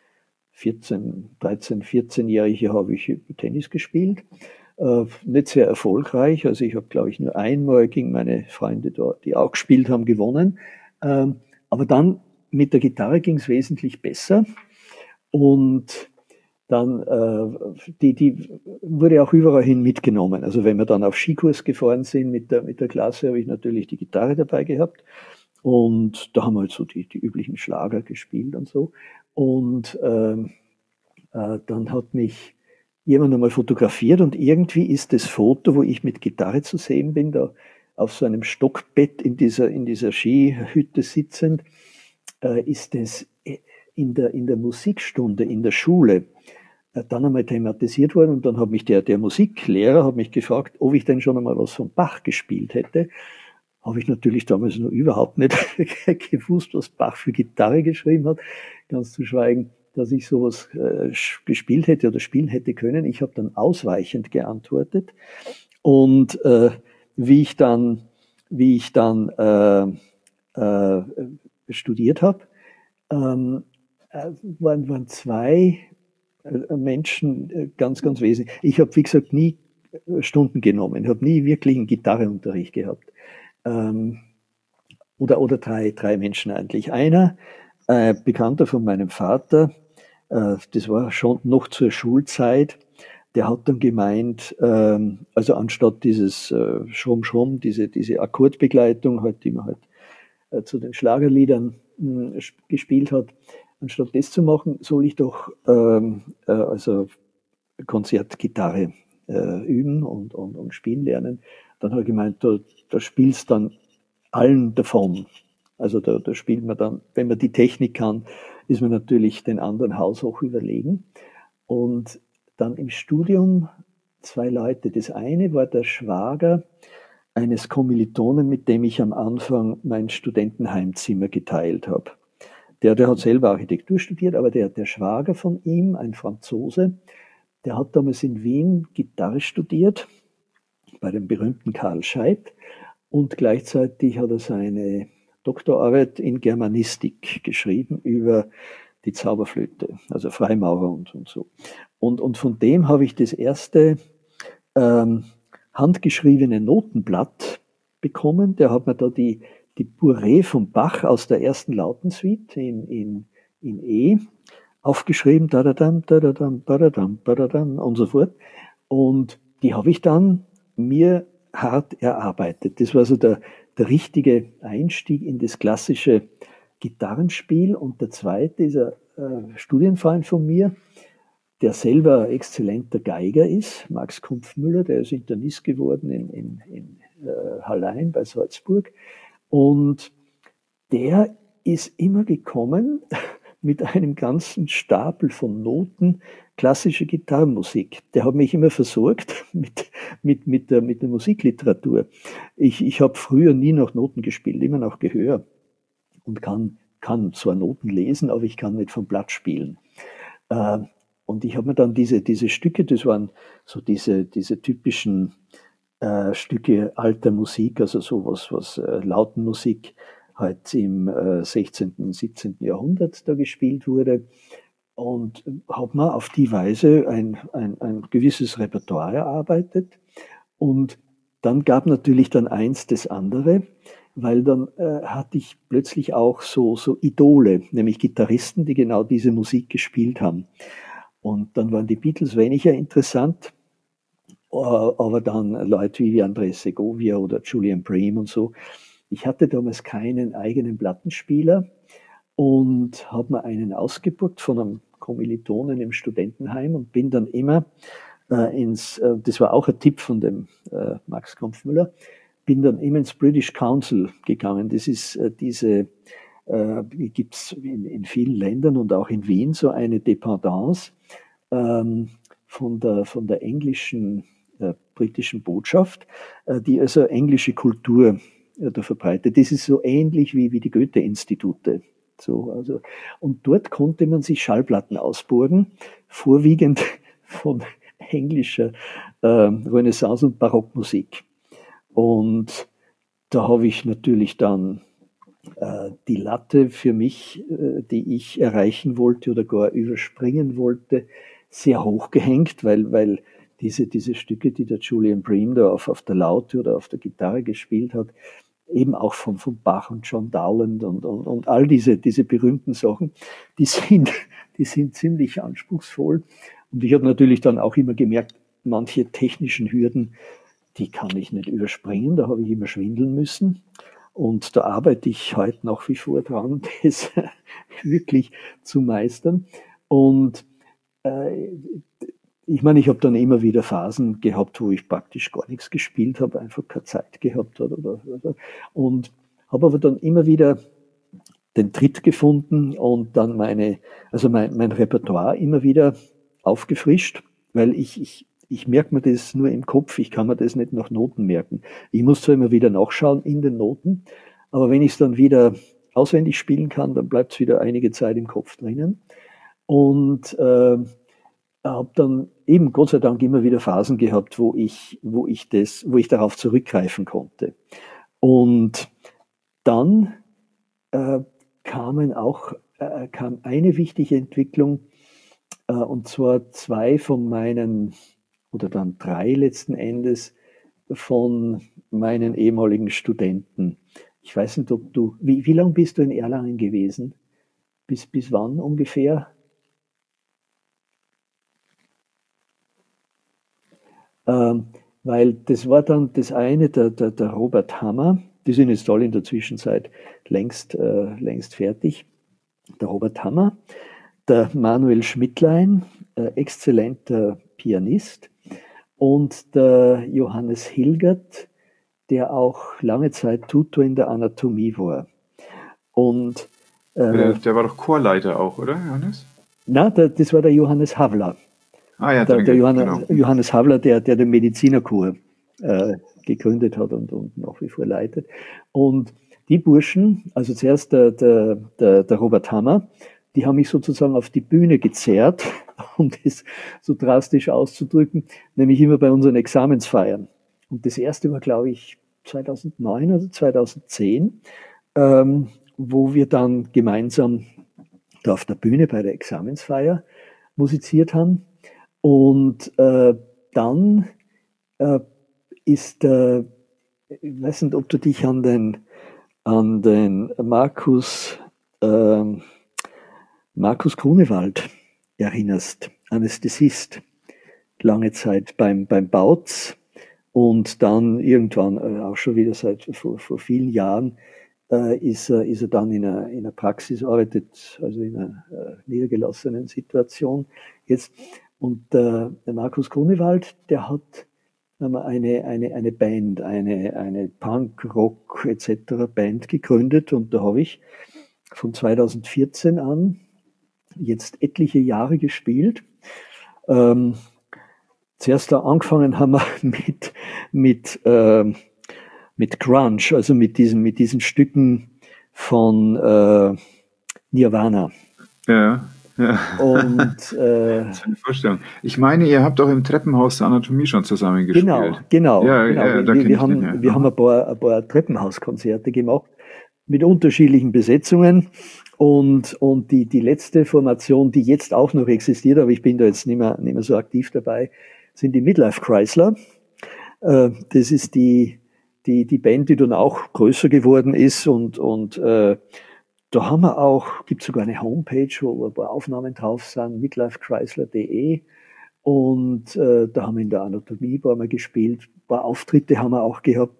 14-Jähriger habe ich Tennis gespielt. Nicht sehr erfolgreich. Also ich habe, glaube ich, nur einmal gegen meine Freunde dort, die auch gespielt haben, gewonnen. Aber dann mit der Gitarre ging es wesentlich besser. Und dann die wurde auch überall hin mitgenommen. Also wenn wir dann auf Skikurs gefahren sind mit der Klasse, habe ich natürlich die Gitarre dabei gehabt. Und da haben wir halt so die üblichen Schlager gespielt und so. Und dann hat mich jemand einmal fotografiert und irgendwie ist das Foto, wo ich mit Gitarre zu sehen bin, da auf so einem Stockbett in dieser Skihütte sitzend, ist das in der Musikstunde in der Schule dann einmal thematisiert worden. Und dann hat mich der Musiklehrer hat mich gefragt, ob ich denn schon einmal was von Bach gespielt hätte. Habe ich natürlich damals noch überhaupt nicht gewusst, was Bach für Gitarre geschrieben hat. Ganz zu schweigen, dass ich sowas gespielt hätte oder spielen hätte können. Ich habe dann ausweichend geantwortet. Und wie ich dann studiert habe, waren 2 Menschen ganz, ganz wesentlich. Ich habe, wie gesagt, nie Stunden genommen, habe nie wirklich einen Gitarreunterricht gehabt. Oder 3 Menschen eigentlich. Einer, Bekannter von meinem Vater, das war schon noch zur Schulzeit, der hat dann gemeint, also anstatt dieses Schrumm, Schrumm, diese Akkordbegleitung, halt, die man halt zu den Schlagerliedern gespielt hat, anstatt das zu machen, soll ich doch also Konzertgitarre üben und spielen lernen. Dann habe ich gemeint, da spielst dann allen davon. Also da spielt man dann, wenn man die Technik kann, ist man natürlich den anderen haushoch überlegen. Und dann im Studium 2 Leute. Das eine war der Schwager eines Kommilitonen, mit dem ich am Anfang mein Studentenheimzimmer geteilt habe. Der hat selber Architektur studiert, aber der Schwager von ihm, ein Franzose, der hat damals in Wien Gitarre studiert, bei dem berühmten Karl Scheidt, und gleichzeitig hat er seine Doktorarbeit in Germanistik geschrieben über die Zauberflöte, also Freimaurer und so. Und von dem habe ich das erste handgeschriebene Notenblatt bekommen. Der hat mir da die Bourrée von Bach aus der ersten Lautensuite in E aufgeschrieben, da-da-dam, da-da-dam, da-da-dam, da-da-dam und so fort. Und die habe ich dann mir hart erarbeitet. Das war so der richtige Einstieg in das klassische Gitarrenspiel. Und der zweite ist ein Studienfreund von mir, der selber exzellenter Geiger ist, Max Kumpfmüller, der ist Internist geworden in Hallein bei Salzburg. Und der ist immer gekommen mit einem ganzen Stapel von Noten, klassische Gitarrenmusik. Der hat mich immer versorgt mit der Musikliteratur. Ich habe früher nie nach Noten gespielt, immer nach Gehör und kann zwar Noten lesen, aber ich kann nicht vom Blatt spielen. Und ich habe mir dann diese Stücke, das waren so diese typischen Stücke alter Musik, also sowas, was Lautenmusik halt im 16., 17. Jahrhundert da gespielt wurde, und habe mir auf die Weise ein gewisses Repertoire erarbeitet. Und dann gab natürlich dann eins das andere, weil dann hatte ich plötzlich auch so Idole, nämlich Gitarristen, die genau diese Musik gespielt haben. Und dann waren die Beatles weniger interessant, aber dann Leute wie Andres Segovia oder Julian Bream und so. Ich hatte damals keinen eigenen Plattenspieler und habe mir einen ausgeborgt von einem Kommilitonen im Studentenheim und bin dann immer das war auch ein Tipp von dem Max Kampfmüller, bin dann immer ins British Council gegangen. Das ist gibt es in vielen Ländern und auch in Wien so eine Dependance von der englischen, britischen Botschaft, die also englische Kultur da verbreitet. Das ist so ähnlich wie die Goethe-Institute. So, also, und dort konnte man sich Schallplatten ausborgen, vorwiegend von englischer Renaissance- und Barockmusik. Und da habe ich natürlich dann die Latte für mich, die ich erreichen wollte oder gar überspringen wollte, sehr hoch gehängt, weil diese Stücke, die der Julian Bream da auf der Laute oder auf der Gitarre gespielt hat, eben auch von Bach und John Dowland und all diese berühmten Sachen, die sind ziemlich anspruchsvoll. Und ich habe natürlich dann auch immer gemerkt, manche technischen Hürden, die kann ich nicht überspringen, da habe ich immer schwindeln müssen. Und da arbeite ich heute nach wie vor dran, das wirklich zu meistern. Und ich meine, ich habe dann immer wieder Phasen gehabt, wo ich praktisch gar nichts gespielt habe, einfach keine Zeit gehabt oder. Und habe aber dann immer wieder den Tritt gefunden und dann mein Repertoire immer wieder aufgefrischt, weil ich merke mir das nur im Kopf, ich kann mir das nicht nach Noten merken. Ich muss zwar immer wieder nachschauen in den Noten, aber wenn ich es dann wieder auswendig spielen kann, dann bleibt es wieder einige Zeit im Kopf drinnen. Und habe dann eben Gott sei Dank immer wieder Phasen gehabt, wo ich darauf zurückgreifen konnte. Und dann kam eine wichtige Entwicklung, und zwar zwei von meinen, oder dann drei letzten Endes, von meinen ehemaligen Studenten. Ich weiß nicht, ob wie lange bist du in Erlangen gewesen? Bis wann ungefähr? Weil das war dann das eine, der Robert Hammer, die sind jetzt alle in der Zwischenzeit längst fertig. Der Robert Hammer, der Manuel Schmidtlein, exzellenter Pianist, und der Johannes Hilgert, der auch lange Zeit Tutor in der Anatomie war. Und der war doch Chorleiter auch, oder, Johannes? Na, das war der Johannes Havler. Ah ja, der genau. Johannes Havler, der den Medizinerchor gegründet hat und nach wie vor leitet. Und die Burschen, also zuerst der Robert Hammer, die haben mich sozusagen auf die Bühne gezerrt, um das so drastisch auszudrücken, nämlich immer bei unseren Examensfeiern. Und das erste war, glaube ich, 2009 oder 2010, wo wir dann gemeinsam da auf der Bühne bei der Examensfeier musiziert haben. Und dann äh, ist, ich weiß nicht, ob du dich an den Markus Grunewald erinnerst, Anästhesist, lange Zeit beim Bautz und dann irgendwann, auch schon wieder vor vielen Jahren, ist er dann in einer Praxis, arbeitet also in einer niedergelassenen Situation jetzt. Und der Markus Grunewald, der hat eine Band, eine Punk, Rock etc. Band gegründet, und da habe ich von 2014 an jetzt etliche Jahre gespielt. Zuerst angefangen haben wir mit Grunge, also mit diesen Stücken von Nirvana. Ja, ja. Und das ist eine Vorstellung. Ich meine, ihr habt auch im Treppenhaus der Anatomie schon zusammengespielt. Genau. Ja, da kenn ich den, ja. Wir haben ein paar Treppenhauskonzerte gemacht mit unterschiedlichen Besetzungen. Und die letzte Formation, die jetzt auch noch existiert, aber ich bin da jetzt nicht mehr so aktiv dabei, sind die Midlife Chrysler. Das ist die Band, die dann auch größer geworden ist, und da haben wir auch, gibt sogar eine Homepage, wo ein paar Aufnahmen drauf sind, midlifechrysler.de, und da haben wir in der Anatomie ein paar Mal gespielt, ein paar Auftritte haben wir auch gehabt.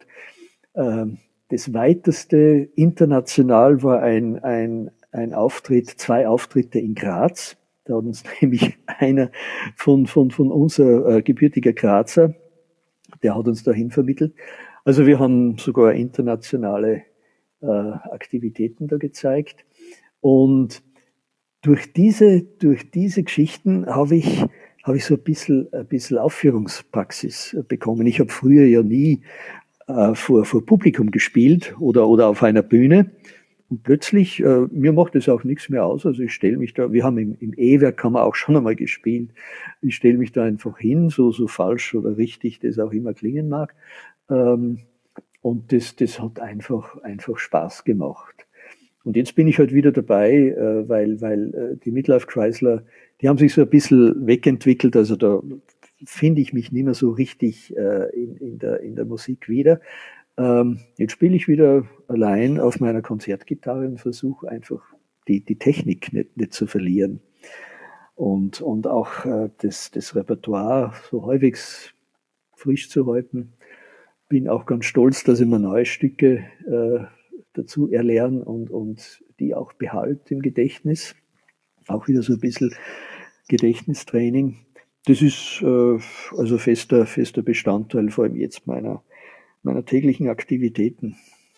Das weiteste international war ein Auftritt, 2 Auftritte in Graz. Da hat uns nämlich einer von unser gebürtiger Grazer, der hat uns dahin vermittelt. Also wir haben sogar internationale Aktivitäten da gezeigt. Und durch diese Geschichten habe ich so ein bisschen Aufführungspraxis bekommen. Ich habe früher ja nie vor Publikum gespielt oder auf einer Bühne. Und plötzlich, mir macht das auch nichts mehr aus. Also ich stelle mich da, wir haben im E-Werk haben wir auch schon einmal gespielt. Ich stelle mich da einfach hin, so falsch oder richtig das auch immer klingen mag. Und das hat einfach Spaß gemacht. Und jetzt bin ich halt wieder dabei, weil die Midlife Chrysler, die haben sich so ein bisschen wegentwickelt. Also da finde ich mich nicht mehr so richtig in der Musik wieder. Jetzt spiele ich wieder allein auf meiner Konzertgitarre und versuche einfach die Technik nicht zu verlieren. Und auch das Repertoire so halbwegs frisch zu halten. Bin auch ganz stolz, dass ich mir neue Stücke dazu erlerne und die auch behalte im Gedächtnis. Auch wieder so ein bisschen Gedächtnistraining. Das ist also fester Bestandteil, vor allem jetzt meiner täglichen Aktivitäten.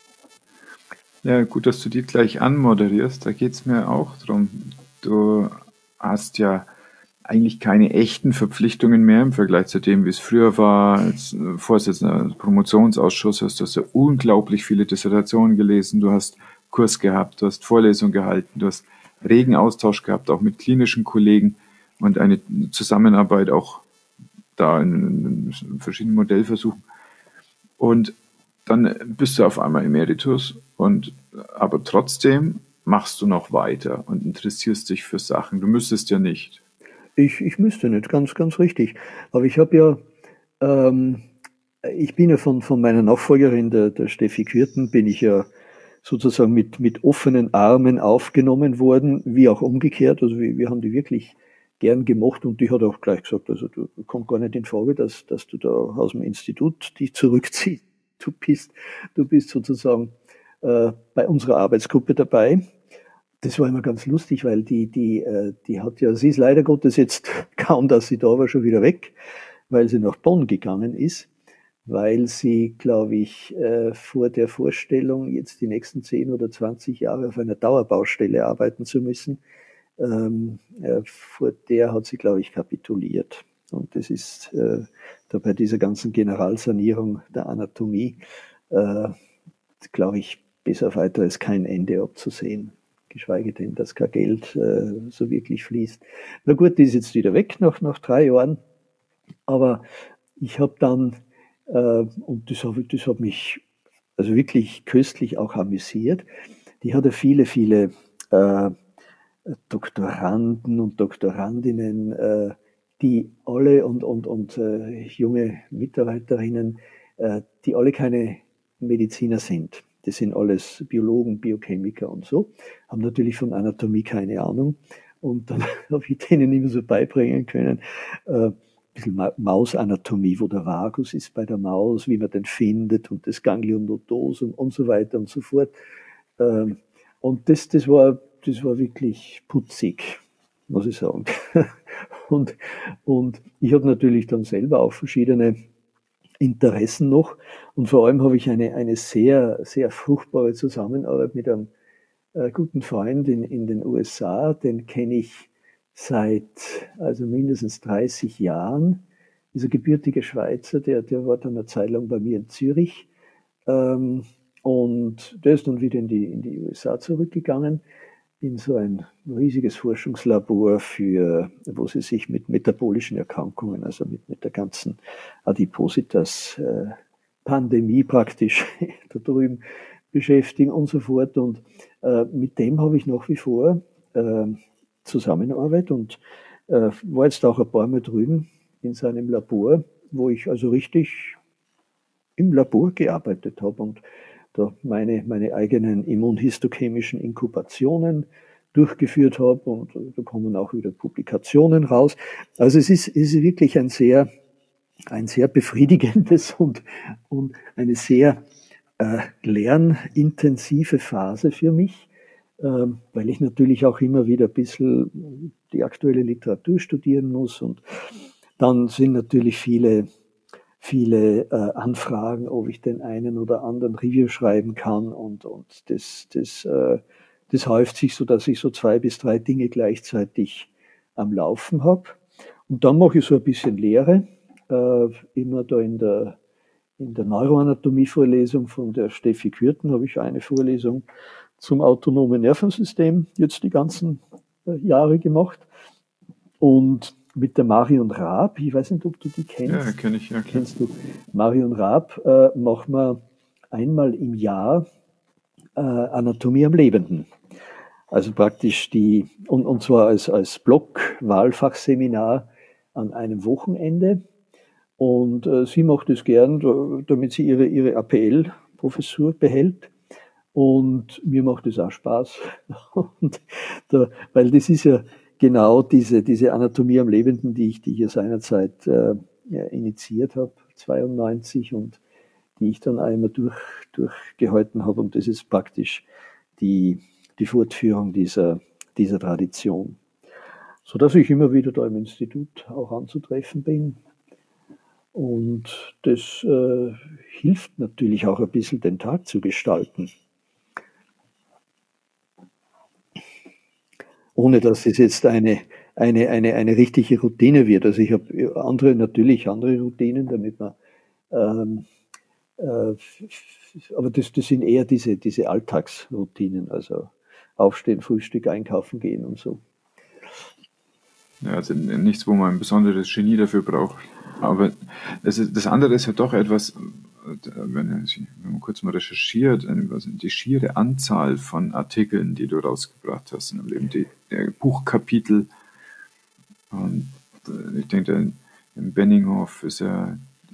Ja, gut, dass du die gleich anmoderierst. Da geht es mir auch drum. Du hast ja eigentlich keine echten Verpflichtungen mehr im Vergleich zu dem, wie es früher war. Als Vorsitzender des Promotionsausschusses hast du unglaublich viele Dissertationen gelesen. Du hast Kurs gehabt, du hast Vorlesungen gehalten, du hast regen Austausch gehabt, auch mit klinischen Kollegen, und eine Zusammenarbeit auch da in verschiedenen Modellversuchen. Und dann bist du auf einmal Emeritus, aber trotzdem machst du noch weiter und interessierst dich für Sachen. Du müsstest ja nicht. Ich müsste nicht, ganz richtig. Aber ich habe ja, ich bin ja von meiner Nachfolgerin, der Steffi Kürten, bin ich ja sozusagen mit offenen Armen aufgenommen worden, wie auch umgekehrt. Also wir haben die wirklich gern gemocht, und die hat auch gleich gesagt, also du kommt gar nicht in Frage, dass du da aus dem Institut dich zurückziehst. Du bist sozusagen bei unserer Arbeitsgruppe dabei. Das war immer ganz lustig, weil die hat ja, sie ist leider Gottes jetzt kaum, dass sie da war, schon wieder weg, weil sie nach Bonn gegangen ist, weil sie, glaube ich, vor der Vorstellung, jetzt die nächsten 10 oder 20 Jahre auf einer Dauerbaustelle arbeiten zu müssen, vor der hat sie, glaube ich, kapituliert. Und das ist da bei dieser ganzen Generalsanierung der Anatomie, glaube ich, bis auf weiteres kein Ende abzusehen. Geschweige denn, dass kein Geld so wirklich fließt. Na gut, die ist jetzt wieder weg nach 3 Jahren. Aber ich habe dann, und das hat mich also wirklich köstlich auch amüsiert, die hatte viele Doktoranden und Doktorandinnen, die alle und junge Mitarbeiterinnen, die alle keine Mediziner sind. Das sind alles Biologen, Biochemiker und so, haben natürlich von Anatomie keine Ahnung. Und dann habe ich denen immer so beibringen können, ein bisschen Mausanatomie, wo der Vagus ist bei der Maus, wie man den findet und das Ganglion nodosum und so weiter und so fort. Und das war wirklich putzig, muss ich sagen. Und ich habe natürlich dann selber auch verschiedene Interessen noch. Und vor allem habe ich eine sehr, sehr fruchtbare Zusammenarbeit mit einem guten Freund in den USA. Den kenne ich seit also mindestens 30 Jahren. Dieser gebürtige Schweizer, der war dann eine Zeit lang bei mir in Zürich. Und der ist dann wieder in die USA zurückgegangen, in so ein riesiges Forschungslabor wo sie sich mit metabolischen Erkrankungen, also mit der ganzen Adipositas-Pandemie praktisch da drüben beschäftigen und so fort. Und mit dem habe ich nach wie vor Zusammenarbeit und war jetzt auch ein paar Mal drüben in seinem Labor, wo ich also richtig im Labor gearbeitet habe und da meine eigenen immunhistochemischen Inkubationen durchgeführt habe und da kommen auch wieder Publikationen raus. Also es ist wirklich ein sehr befriedigendes und eine sehr lernintensive Phase für mich, weil ich natürlich auch immer wieder ein bisschen die aktuelle Literatur studieren muss und dann sind natürlich viele Anfragen, ob ich den einen oder anderen Review schreiben kann und das häuft sich so, dass ich so 2 bis 3 Dinge gleichzeitig am Laufen habe. Und dann mache ich so ein bisschen Lehre, immer da in der Neuroanatomie-Vorlesung von der Steffi Kürten habe ich eine Vorlesung zum autonomen Nervensystem jetzt die ganzen Jahre gemacht. Und mit der Marion Raab, ich weiß nicht, ob du die kennst. Ja, kenne ich, ja. Kennst du Marion Raab, machen wir einmal im Jahr Anatomie am Lebenden. Also praktisch und zwar als Block-Wahlfachseminar an einem Wochenende. Und sie macht es gern, damit sie ihre APL-Professur behält. Und mir macht es auch Spaß. Weil das ist ja genau diese Anatomie am Lebenden, die ich seinerzeit initiiert habe, 92, und die ich dann einmal durchgehalten habe. Und das ist praktisch die Fortführung dieser Tradition. Sodass ich immer wieder da im Institut auch anzutreffen bin. Und das hilft natürlich auch ein bisschen, den Tag zu gestalten. Ohne dass es jetzt eine richtige Routine wird. Also ich habe andere Routinen, damit man aber das sind eher diese Alltagsroutinen, also aufstehen, Frühstück, einkaufen gehen und so. Ja, also nichts, wo man ein besonderes Genie dafür braucht. Aber das andere ist ja doch etwas, wenn man kurz mal recherchiert, die schiere Anzahl von Artikeln, die du rausgebracht hast in deinem Leben, die Buchkapitel. Und ich denke, im Benninghoff ist ja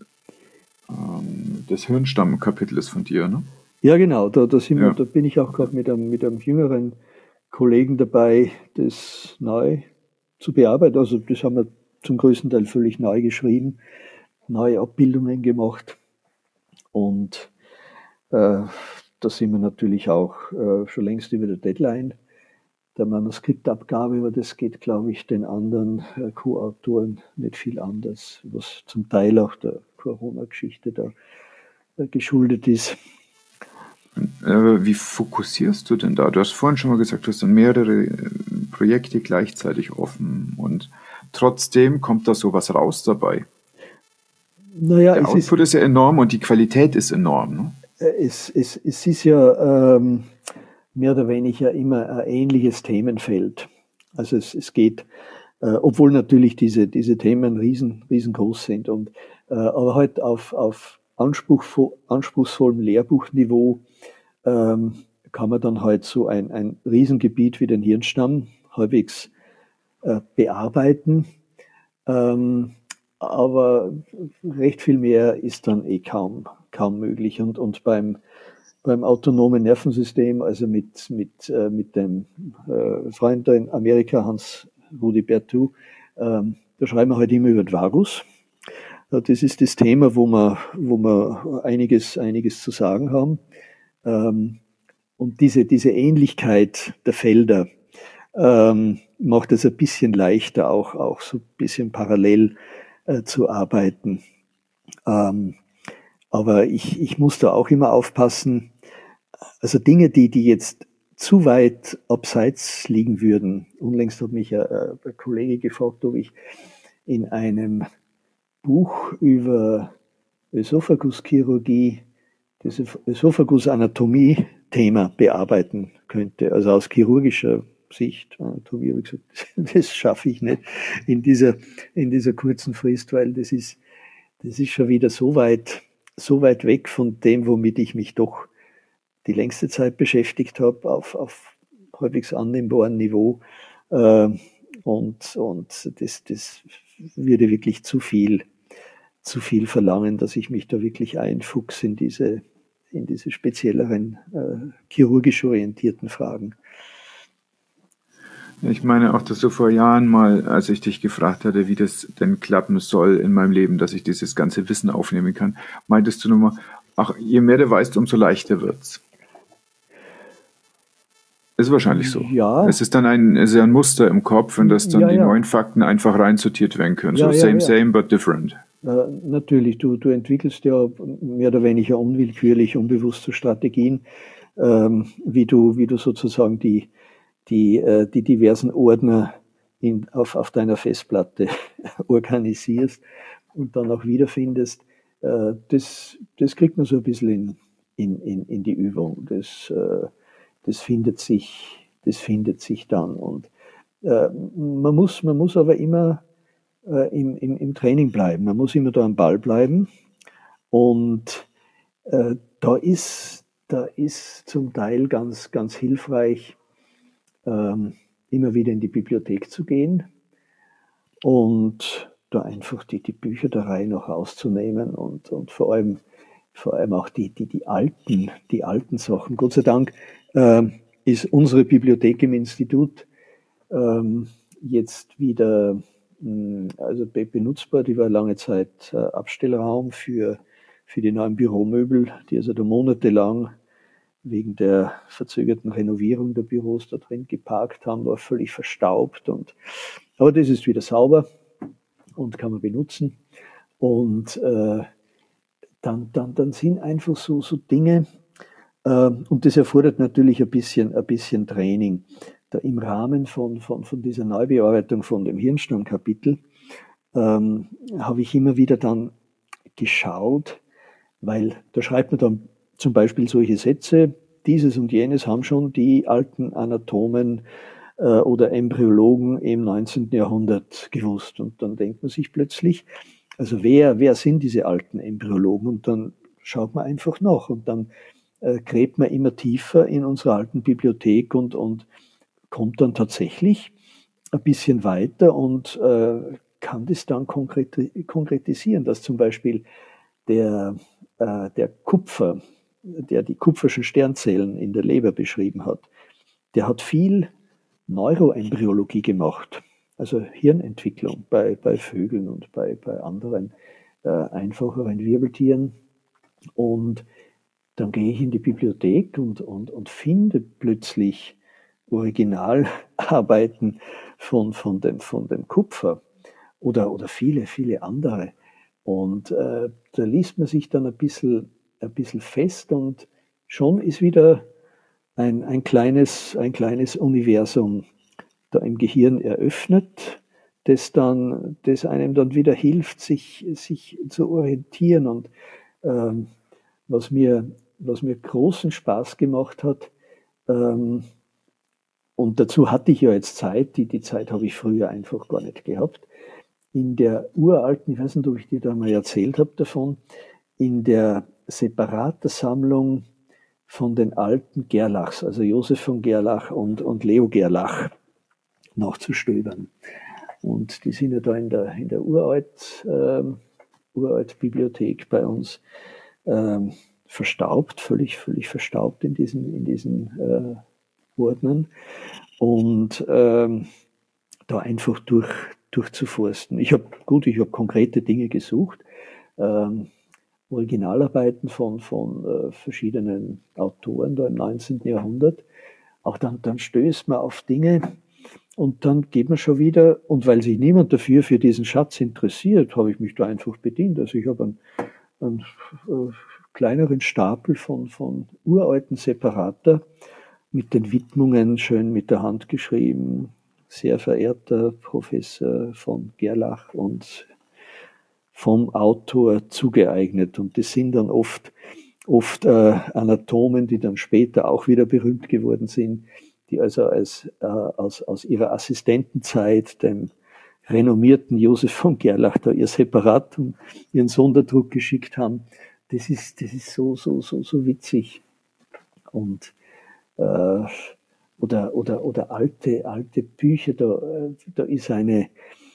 das Hirnstamm-Kapitel ist von dir, ne? Ja, genau. Da bin ich auch gerade mit einem jüngeren Kollegen dabei, das neu zu bearbeiten. Also das haben wir zum größten Teil völlig neu geschrieben, neue Abbildungen gemacht. Und da sind wir natürlich auch schon längst über der Deadline der Manuskriptabgabe, aber das geht, glaube ich, den anderen Co-Autoren nicht viel anders, was zum Teil auch der Corona-Geschichte da geschuldet ist. Wie fokussierst du denn da? Du hast vorhin schon mal gesagt, du hast dann mehrere Projekte gleichzeitig offen und trotzdem kommt da sowas raus dabei. Naja, der Output ist ja enorm und die Qualität ist enorm. Ne? Es ist ja mehr oder weniger immer ein ähnliches Themenfeld. Also es geht, obwohl natürlich diese Themen riesengroß sind, aber halt auf anspruchsvollem Lehrbuchniveau kann man dann halt so ein Riesengebiet wie den Hirnstamm halbwegs bearbeiten. Aber recht viel mehr ist dann kaum möglich. Und beim autonomen Nervensystem, also mit dem Freund in Amerika, Hans-Rudi Berthoud, da schreiben wir halt immer über den Vagus. Das ist das Thema, wo wir einiges zu sagen haben. Und diese Ähnlichkeit der Felder macht es ein bisschen leichter, auch so ein bisschen parallel zu arbeiten. Aber ich muss da auch immer aufpassen. Also Dinge, die jetzt zu weit abseits liegen würden. Unlängst hat mich ein Kollege gefragt, ob ich in einem Buch über Esophaguschirurgie das Esophagus-Anatomie-Thema bearbeiten könnte. Also aus chirurgischer Sicht. Anatomie, habe ich gesagt, das schaffe ich nicht in dieser kurzen Frist, weil das ist schon wieder so weit weg von dem, womit ich mich doch die längste Zeit beschäftigt habe, auf halbwegs annehmbarem Niveau. Und das würde wirklich zu viel verlangen, dass ich mich da wirklich einfuchse in diese spezielleren chirurgisch orientierten Fragen. Ich meine auch, dass du vor Jahren mal, als ich dich gefragt hatte, wie das denn klappen soll in meinem Leben, dass ich dieses ganze Wissen aufnehmen kann, meintest du nochmal, ach, je mehr du weißt, umso leichter wird's. Ist wahrscheinlich so. Ja. Es ist dann ein Muster im Kopf, in das dann die neuen Fakten einfach reinsortiert werden können. So same, but different. Natürlich, du entwickelst ja mehr oder weniger unwillkürlich, unbewusste Strategien, wie du sozusagen die diversen Ordner auf deiner Festplatte organisierst und dann auch wiederfindest. Das kriegt man so ein bisschen in die Übung. Das findet sich dann. Und man muss aber immer im Training bleiben. Man muss immer da am Ball bleiben. Und da ist zum Teil ganz, ganz hilfreich, immer wieder in die Bibliothek zu gehen und da einfach die Bücher der Reihe noch rauszunehmen und vor allem auch die alten Sachen. Gott sei Dank ist unsere Bibliothek im Institut jetzt wieder benutzbar. Die war lange Zeit Abstellraum für die neuen Büromöbel, die also da monatelang wegen der verzögerten Renovierung der Büros da drin geparkt haben, war völlig verstaubt. Aber das ist wieder sauber und kann man benutzen. Und dann sind einfach so Dinge, und das erfordert natürlich ein bisschen Training. Da im Rahmen von dieser Neubearbeitung von dem Hirnstammkapitel habe ich immer wieder dann geschaut, weil da schreibt man dann zum Beispiel solche Sätze, dieses und jenes haben schon die alten Anatomen oder Embryologen im 19. Jahrhundert gewusst. Und dann denkt man sich plötzlich, also wer sind diese alten Embryologen? Und dann schaut man einfach nach und dann gräbt man immer tiefer in unserer alten Bibliothek und kommt dann tatsächlich ein bisschen weiter und kann das dann konkretisieren, dass zum Beispiel der Kupfer, der die kupferschen Sternzellen in der Leber beschrieben hat, der hat viel Neuroembryologie gemacht, also Hirnentwicklung bei Vögeln und bei anderen einfacheren Wirbeltieren. Und dann gehe ich in die Bibliothek und finde plötzlich Originalarbeiten von dem Kupfer oder viele, viele andere. Und da liest man sich dann ein bisschen fest und schon ist wieder ein kleines Universum da im Gehirn eröffnet, das einem dann wieder hilft, sich zu orientieren. Und was mir großen Spaß gemacht hat, und dazu hatte ich ja jetzt Zeit, die Zeit habe ich früher einfach gar nicht gehabt, in der uralten, ich weiß nicht, ob ich dir da mal erzählt habe davon, in der Separatersammlung von den alten Gerlachs, also Josef von Gerlach und Leo Gerlach. nachzustöbern. Und die sind ja da in der Uralt-Bibliothek bei uns verstaubt, völlig verstaubt in diesen Ordnern. Und da einfach durchzuforsten. Ich habe konkrete Dinge gesucht, Originalarbeiten von verschiedenen Autoren da im 19. Jahrhundert. Auch dann stößt man auf Dinge und dann geht man schon wieder, und weil sich niemand dafür für diesen Schatz interessiert, habe ich mich da einfach bedient. Also ich habe einen kleineren Stapel von uralten Separata mit den Widmungen schön mit der Hand geschrieben. Sehr verehrter Professor von Gerlach und vom Autor zugeeignet. Und das sind dann oft Anatomen, die dann später auch wieder berühmt geworden sind, die also aus ihrer Assistentenzeit dem renommierten Josef von Gerlach da ihr Separat und ihren Sonderdruck geschickt haben. Das ist so witzig. Und oder alte Bücher, da ist eine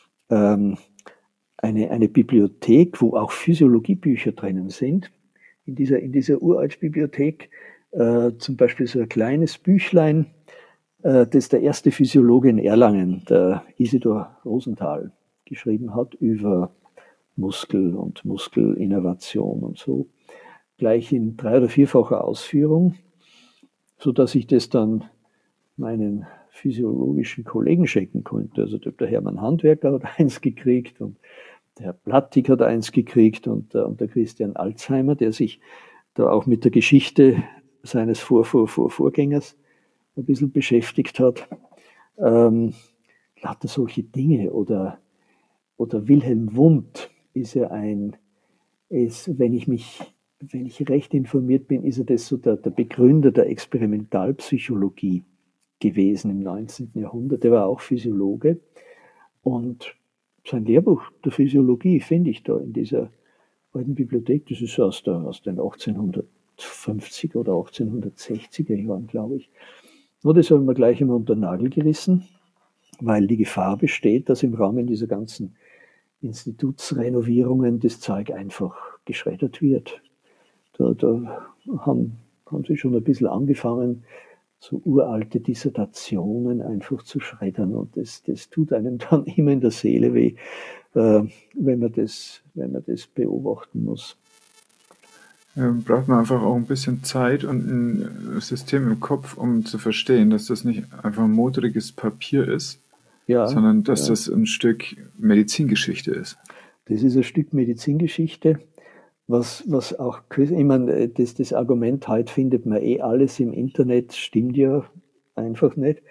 Bibliothek, wo auch Physiologiebücher drinnen sind. In dieser Uraltbibliothek zum Beispiel so ein kleines Büchlein, das der erste Physiologe in Erlangen, der Isidor Rosenthal, geschrieben hat über Muskel und Muskelinnervation und so, gleich in 3- oder 4-facher Ausführung, so dass ich das dann meinen physiologischen Kollegen schenken konnte. Also der Hermann Handwerker hat eins gekriegt und der Herr Plattig hat eins gekriegt und der Christian Alzheimer, der sich da auch mit der Geschichte seines Vorgängers ein bisschen beschäftigt hat. Lauter solche Dinge. Oder Wilhelm Wundt ist ja wenn ich recht informiert bin, ist er das so der Begründer der Experimentalpsychologie gewesen im 19. Jahrhundert. Der war auch Physiologe. Und sein Lehrbuch der Physiologie finde ich da in dieser alten Bibliothek. Das ist aus den 1850er oder 1860er Jahren, glaube ich. Und das habe ich mir gleich immer unter den Nagel gerissen, weil die Gefahr besteht, dass im Rahmen dieser ganzen Institutsrenovierungen das Zeug einfach geschreddert wird. Da haben sie schon ein bisschen angefangen, so uralte Dissertationen einfach zu schreddern. Und das tut einem dann immer in der Seele weh, wenn man das beobachten muss. Braucht man einfach auch ein bisschen Zeit und ein System im Kopf, um zu verstehen, dass das nicht einfach ein modriges Papier ist, sondern dass das ein Stück Medizingeschichte ist. Das ist ein Stück Medizingeschichte. Was auch, ich meine, das Argument, heute findet man alles im Internet, stimmt ja einfach nicht.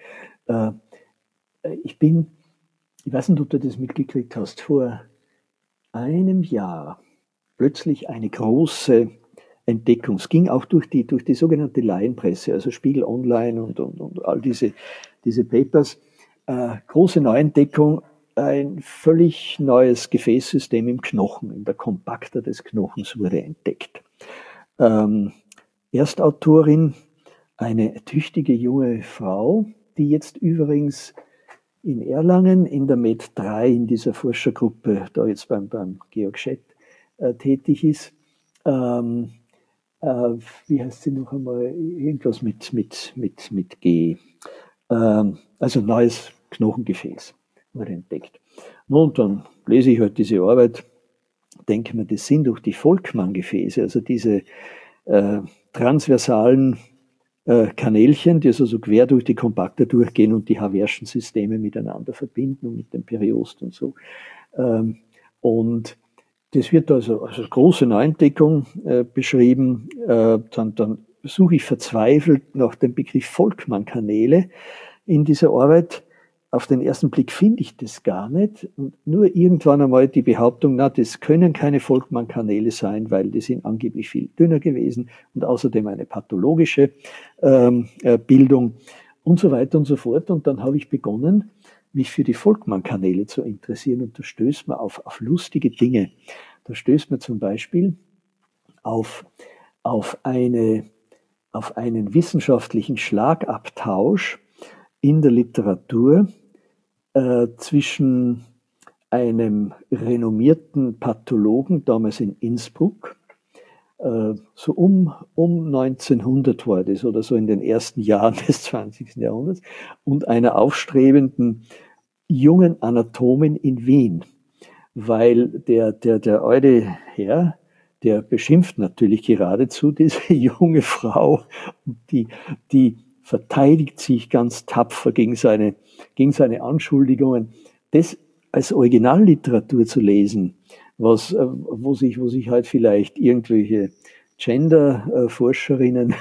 Ich weiß nicht, ob du das mitgekriegt hast, vor einem Jahr plötzlich eine große Entdeckung. Es ging auch durch die sogenannte Laienpresse, also Spiegel Online und all diese Papers. Große Neuentdeckung, ein völlig neues Gefäßsystem im Knochen, in der Kompakta des Knochens wurde entdeckt. Erstautorin, eine tüchtige junge Frau, die jetzt übrigens in Erlangen in der Med 3, in dieser Forschergruppe, da jetzt beim Georg Schett tätig ist. Wie heißt sie noch einmal? Irgendwas mit G. Also neues Knochengefäß wurde entdeckt. Und dann lese ich halt diese Arbeit, denke mir, das sind doch die Volkmann-Gefäße, also diese transversalen Kanälchen, die also so quer durch die Kompakta durchgehen und die Haverschen Systeme miteinander verbinden und mit dem Periost und so. Und das wird also als große Neuentdeckung beschrieben. Dann suche ich verzweifelt nach dem Begriff Volkmann-Kanäle in dieser Arbeit. Auf den ersten Blick finde ich das gar nicht. Und nur irgendwann einmal die Behauptung, das können keine Volkmann-Kanäle sein, weil die sind angeblich viel dünner gewesen und außerdem eine pathologische Bildung und so weiter und so fort. Und dann habe ich begonnen, mich für die Volkmann-Kanäle zu interessieren, und da stößt man auf lustige Dinge. Da stößt man zum Beispiel auf einen wissenschaftlichen Schlagabtausch in der Literatur zwischen einem renommierten Pathologen, damals in Innsbruck, so um 1900 war das oder so in den ersten Jahren des 20. Jahrhunderts, und einer aufstrebenden jungen Anatomin in Wien, weil der alte Herr, der beschimpft natürlich geradezu diese junge Frau, die verteidigt sich ganz tapfer gegen seine Anschuldigungen. Das als Originalliteratur zu lesen, wo sich halt vielleicht irgendwelche Gender-Forscherinnen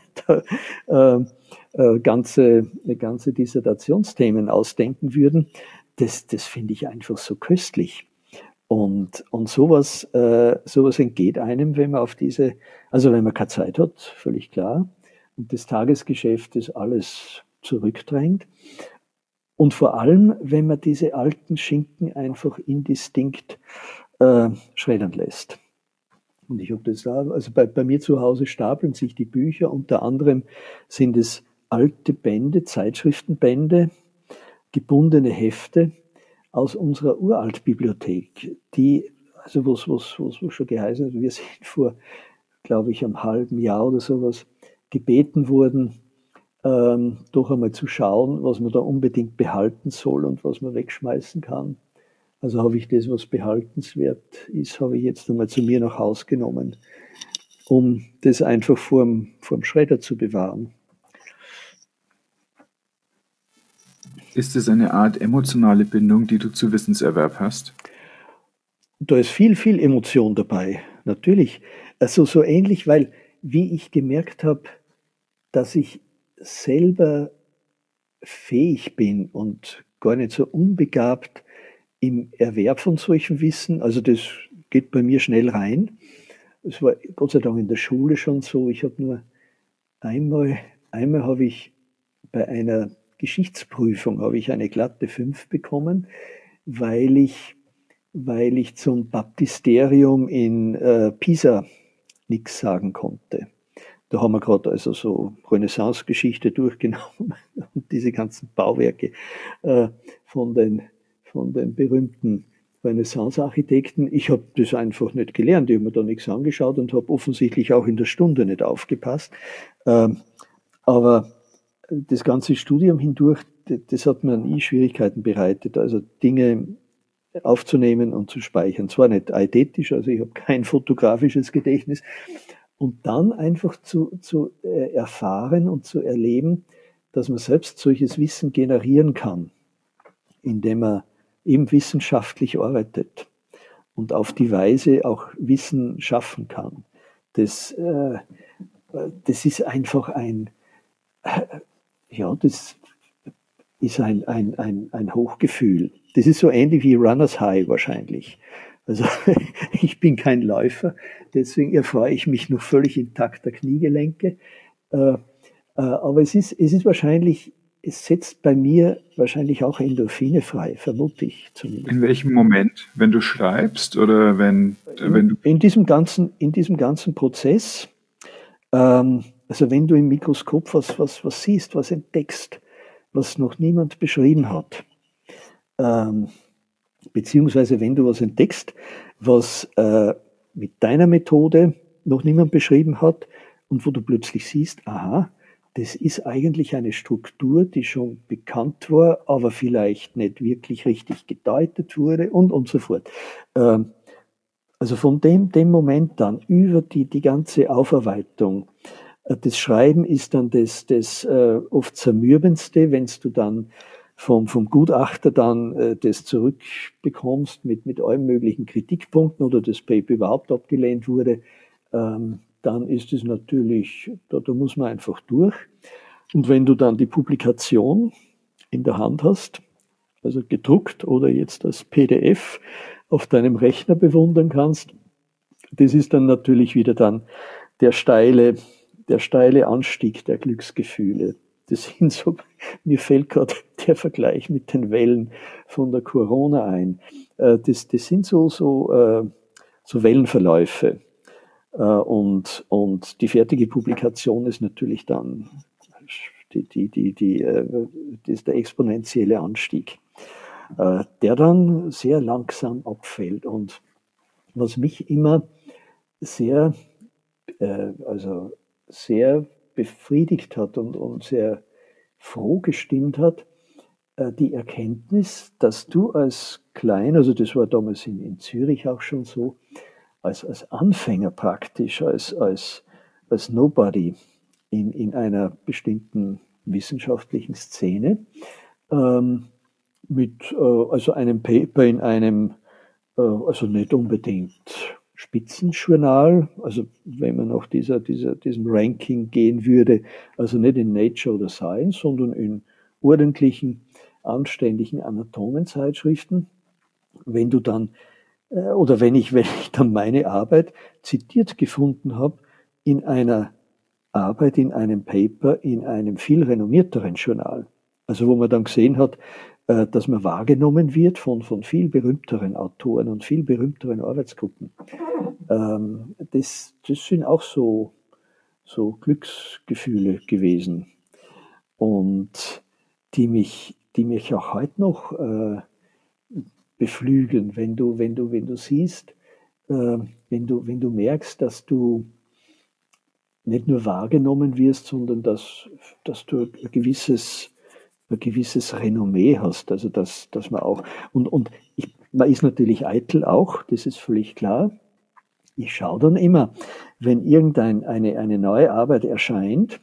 ganze Dissertationsthemen ausdenken würden, das finde ich einfach so köstlich. Und sowas entgeht einem, wenn man wenn man keine Zeit hat, völlig klar, und das Tagesgeschäft das alles zurückdrängt. Und vor allem, wenn man diese alten Schinken einfach indistinkt schreddern lässt. Und ich habe das da, also bei mir zu Hause stapeln sich die Bücher, unter anderem sind es alte Bände, Zeitschriftenbände, gebundene Hefte aus unserer Uraltbibliothek, die, also was schon geheißen hat, wir sind vor, glaube ich, einem halben Jahr oder sowas gebeten worden, doch einmal zu schauen, was man da unbedingt behalten soll und was man wegschmeißen kann. Also habe ich das, was behaltenswert ist, habe ich jetzt einmal zu mir nach Hause genommen, um das einfach vorm Schredder zu bewahren. Ist es eine Art emotionale Bindung, die du zu Wissenserwerb hast? Da ist viel, viel Emotion dabei, natürlich. Also so ähnlich, weil wie ich gemerkt habe, dass ich selber fähig bin und gar nicht so unbegabt im Erwerb von solchem Wissen. Also das geht bei mir schnell rein. Es war Gott sei Dank in der Schule schon so. Ich habe nur einmal habe ich bei einer Geschichtsprüfung habe ich eine glatte 5 bekommen, weil ich zum Baptisterium in Pisa nichts sagen konnte. Da haben wir gerade also so Renaissance-Geschichte durchgenommen und diese ganzen Bauwerke von den berühmten Renaissance-Architekten. Ich habe das einfach nicht gelernt. Ich habe mir da nichts angeschaut und habe offensichtlich auch in der Stunde nicht aufgepasst. Aber das ganze Studium hindurch, das hat mir nie Schwierigkeiten bereitet. Also Dinge aufzunehmen und zu speichern. Zwar nicht eidetisch, also ich habe kein fotografisches Gedächtnis. Und dann einfach zu erfahren und zu erleben, dass man selbst solches Wissen generieren kann, indem man eben wissenschaftlich arbeitet und auf die Weise auch Wissen schaffen kann. Das ist einfach das ist ein Hochgefühl. Das ist so ähnlich wie Runners High wahrscheinlich. Also ich bin kein Läufer, deswegen erfreue ich mich noch völlig intakter Kniegelenke. Aber es ist wahrscheinlich, es setzt bei mir wahrscheinlich auch Endorphine frei, vermute ich zumindest. In welchem Moment? Wenn du schreibst oder wenn du... In diesem ganzen Prozess, also wenn du im Mikroskop was siehst, was entdeckst, was noch niemand beschrieben hat, beziehungsweise wenn du was entdeckst, was mit deiner Methode noch niemand beschrieben hat und wo du plötzlich siehst, aha, das ist eigentlich eine Struktur, die schon bekannt war, aber vielleicht nicht wirklich richtig gedeutet wurde und so fort. Also von dem Moment dann über die ganze Aufarbeitung. Das Schreiben ist dann das oft zermürbendste, wenn du dann vom Gutachter dann das zurückbekommst mit allen möglichen Kritikpunkten oder das Paper überhaupt abgelehnt wurde, dann ist es natürlich, da muss man einfach durch. Und wenn du dann die Publikation in der Hand hast, also gedruckt oder jetzt als PDF auf deinem Rechner bewundern kannst, das ist dann natürlich wieder dann der steile Anstieg der Glücksgefühle. Das sind so, mir fällt gerade der Vergleich mit den Wellen von der Corona ein. Das sind so Wellenverläufe. Und die fertige Publikation ist natürlich dann das ist der exponentielle Anstieg. der dann sehr langsam abfällt. Und was mich immer sehr, also sehr befriedigt hat und sehr froh gestimmt hat, die Erkenntnis, dass du als also das war damals in Zürich auch schon so, als Anfänger praktisch, als Nobody in einer bestimmten wissenschaftlichen Szene, mit also einem Paper in einem, also nicht unbedingt Spitzenjournal, also wenn man nach diesem Ranking gehen würde, also nicht in Nature oder Science, sondern in ordentlichen, anständigen Anatomenzeitschriften, wenn du dann, oder wenn ich dann meine Arbeit zitiert gefunden habe in einer Arbeit, in einem Paper, in einem viel renommierteren Journal. Also wo man dann gesehen hat, dass man wahrgenommen wird von viel berühmteren Autoren und viel berühmteren Arbeitsgruppen. Das sind auch so Glücksgefühle gewesen und die mich auch heute noch beflügeln, wenn du siehst, wenn du merkst, dass du nicht nur wahrgenommen wirst, sondern dass du ein gewisses Renommee hast. Also dass man auch, man ist natürlich eitel auch, das ist völlig klar. Ich schaue dann immer, wenn eine neue Arbeit erscheint,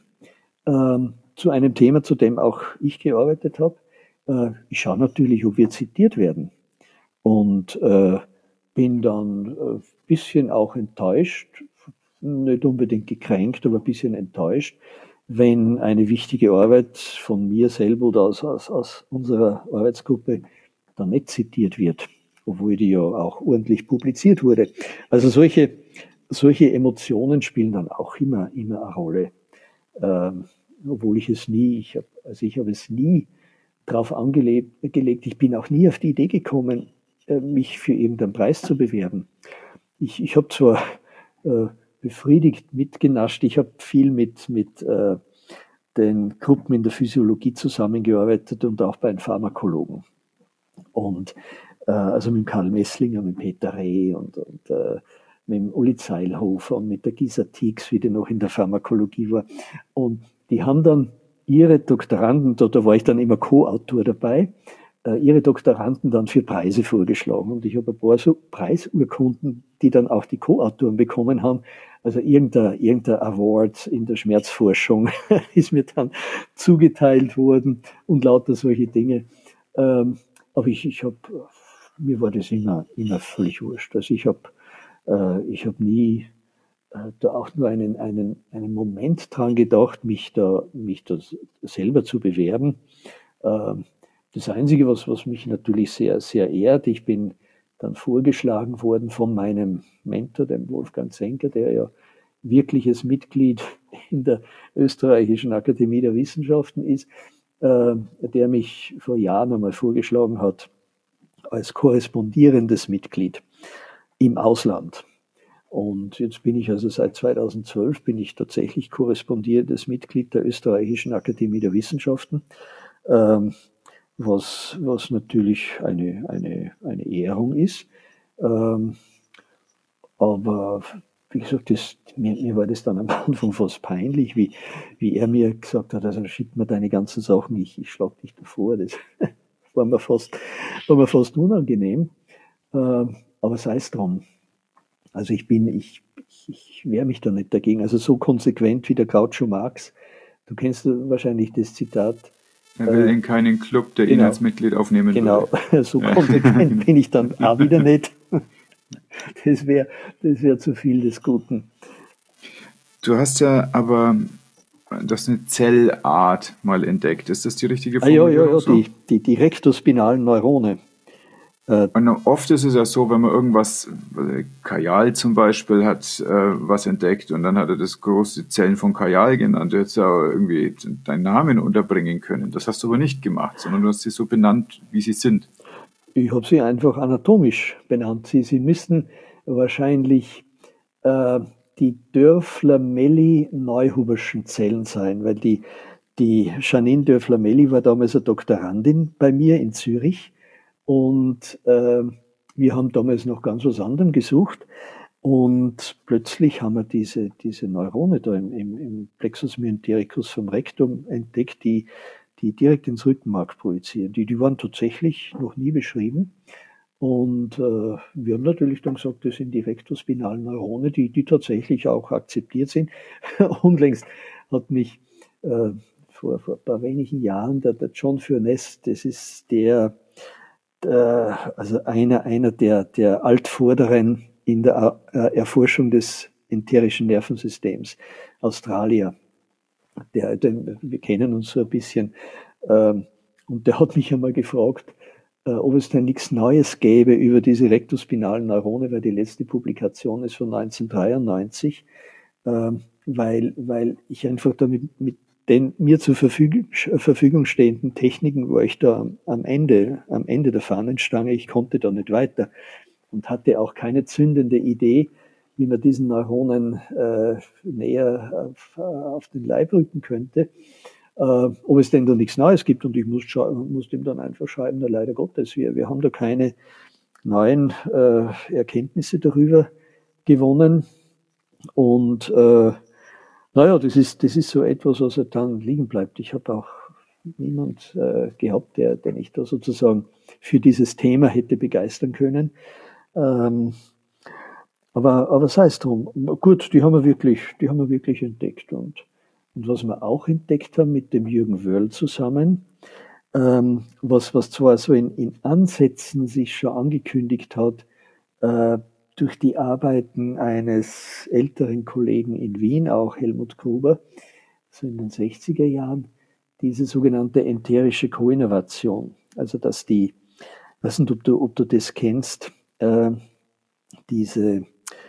zu einem Thema, zu dem auch ich gearbeitet habe, ich schaue natürlich, ob wir zitiert werden. Und bin dann ein bisschen auch enttäuscht, nicht unbedingt gekränkt, aber ein bisschen enttäuscht, wenn eine wichtige Arbeit von mir selber oder aus unserer Arbeitsgruppe dann nicht zitiert wird, obwohl die ja auch ordentlich publiziert wurde. Also solche Emotionen spielen dann auch immer eine Rolle, obwohl ich es nie, ich habe es nie drauf angelegt, ich bin auch nie auf die Idee gekommen, mich für irgendeinen Preis zu bewerben. Ich habe zwar befriedigt mitgenascht, ich habe viel mit den Gruppen in der Physiologie zusammengearbeitet und auch bei den Pharmakologen. Und also mit Karl Messlinger, mit Peter Reh und mit dem Uli Zeilhofer und mit der Gisa Tix, wie die noch in der Pharmakologie war. Und die haben dann ihre Doktoranden, da war ich dann immer Co-Autor dabei, ihre Doktoranden dann für Preise vorgeschlagen. Und ich habe ein paar so Preisurkunden, die dann auch die Co-Autoren bekommen haben. Also irgendein Award in der Schmerzforschung ist mir dann zugeteilt worden und lauter solche Dinge. Aber mir war das immer völlig wurscht. Also ich habe nie da auch nur einen Moment dran gedacht, mich da selber zu bewerben. Das Einzige, was mich natürlich sehr, sehr ehrt, ich bin dann vorgeschlagen worden von meinem Mentor, dem Wolfgang Zenker, der ja wirkliches Mitglied in der Österreichischen Akademie der Wissenschaften ist, der mich vor Jahren einmal vorgeschlagen hat als korrespondierendes Mitglied im Ausland. Und jetzt bin ich also seit 2012 bin ich tatsächlich korrespondierendes Mitglied der Österreichischen Akademie der Wissenschaften, was natürlich eine Ehrung ist. Aber wie gesagt, mir war das dann am Anfang fast peinlich, wie er mir gesagt hat, also schick mir deine ganzen Sachen, ich schlage dich davor. Das war mir fast unangenehm. Aber sei es drum. Also ich wehre mich da nicht dagegen. Also so konsequent wie der Groucho Marx. Du kennst wahrscheinlich das Zitat. Er will in keinen Club, der ihn als Mitglied aufnehmen will. Genau, so konsequent bin ich dann auch wieder nicht. Das wär zu viel des Guten. Du hast ja aber eine Zellart mal entdeckt. Ist das die richtige Formulierung? Ja, so? die rektospinalen Neurone. Und oft ist es ja so, wenn man irgendwas, Kajal zum Beispiel hat was entdeckt und dann hat er das große Zellen von Kajal genannt. Du hättest ja irgendwie deinen Namen unterbringen können. Das hast du aber nicht gemacht, sondern du hast sie so benannt, wie sie sind. Ich habe sie einfach anatomisch benannt. Sie müssen wahrscheinlich die Dörfler-Melli-Neuhuberschen Zellen sein, weil die Janine Dörfler-Melli war damals eine Doktorandin bei mir in Zürich. Und wir haben damals noch ganz was anderem gesucht. Und plötzlich haben wir diese Neurone da im Plexus myentericus vom Rektum entdeckt, die direkt ins Rückenmark projizieren. Die waren tatsächlich noch nie beschrieben. Und wir haben natürlich dann gesagt, das sind die rektospinalen Neurone, die tatsächlich auch akzeptiert sind. Unlängst hat mich vor ein paar wenigen Jahren der John Furness, das ist also einer der Altvorderen in der Erforschung des enterischen Nervensystems, Australier. Wir kennen uns so ein bisschen. Und der hat mich einmal gefragt, ob es denn nichts Neues gäbe über diese rektospinalen Neurone, weil die letzte Publikation ist von 1993, weil ich einfach damit mit den mir zur Verfügung stehenden Techniken war ich da am Ende der Fahnenstange. Ich konnte da nicht weiter und hatte auch keine zündende Idee, wie man diesen Neuronen näher auf den Leib rücken könnte. Ob es denn da nichts Neues gibt, und ich muss dem dann einfach schreiben, na leider Gottes, wir haben da keine neuen Erkenntnisse darüber gewonnen. Und naja, das ist so etwas, was halt dann liegen bleibt. Ich habe auch niemand gehabt, den ich da sozusagen für dieses Thema hätte begeistern können. Aber sei es drum. Gut, die haben wir wirklich entdeckt. Und was wir auch entdeckt haben mit dem Jürgen Wörl zusammen, was zwar so in Ansätzen sich schon angekündigt hat, durch die Arbeiten eines älteren Kollegen in Wien, auch Helmut Gruber, so in den 60er Jahren, diese sogenannte enterische Koinnervation. Also dass ich weiß nicht, ob du das kennst, diese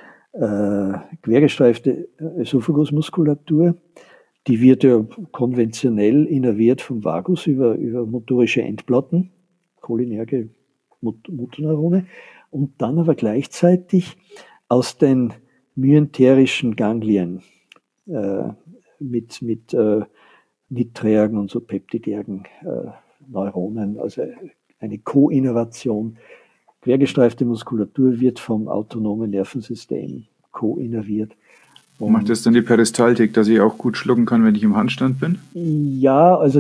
quergestreifte Esophagusmuskulatur, die wird ja konventionell innerviert vom Vagus über motorische Endplatten, cholinerge Motoneurone, und dann aber gleichzeitig aus den myenterischen Ganglien mit nitrigen und so peptidergen Neuronen, also eine Koinnervation. Quergestreifte Muskulatur wird vom autonomen Nervensystem koinnerviert. Macht das dann die Peristaltik, dass ich auch gut schlucken kann, wenn ich im Handstand bin? Ja, also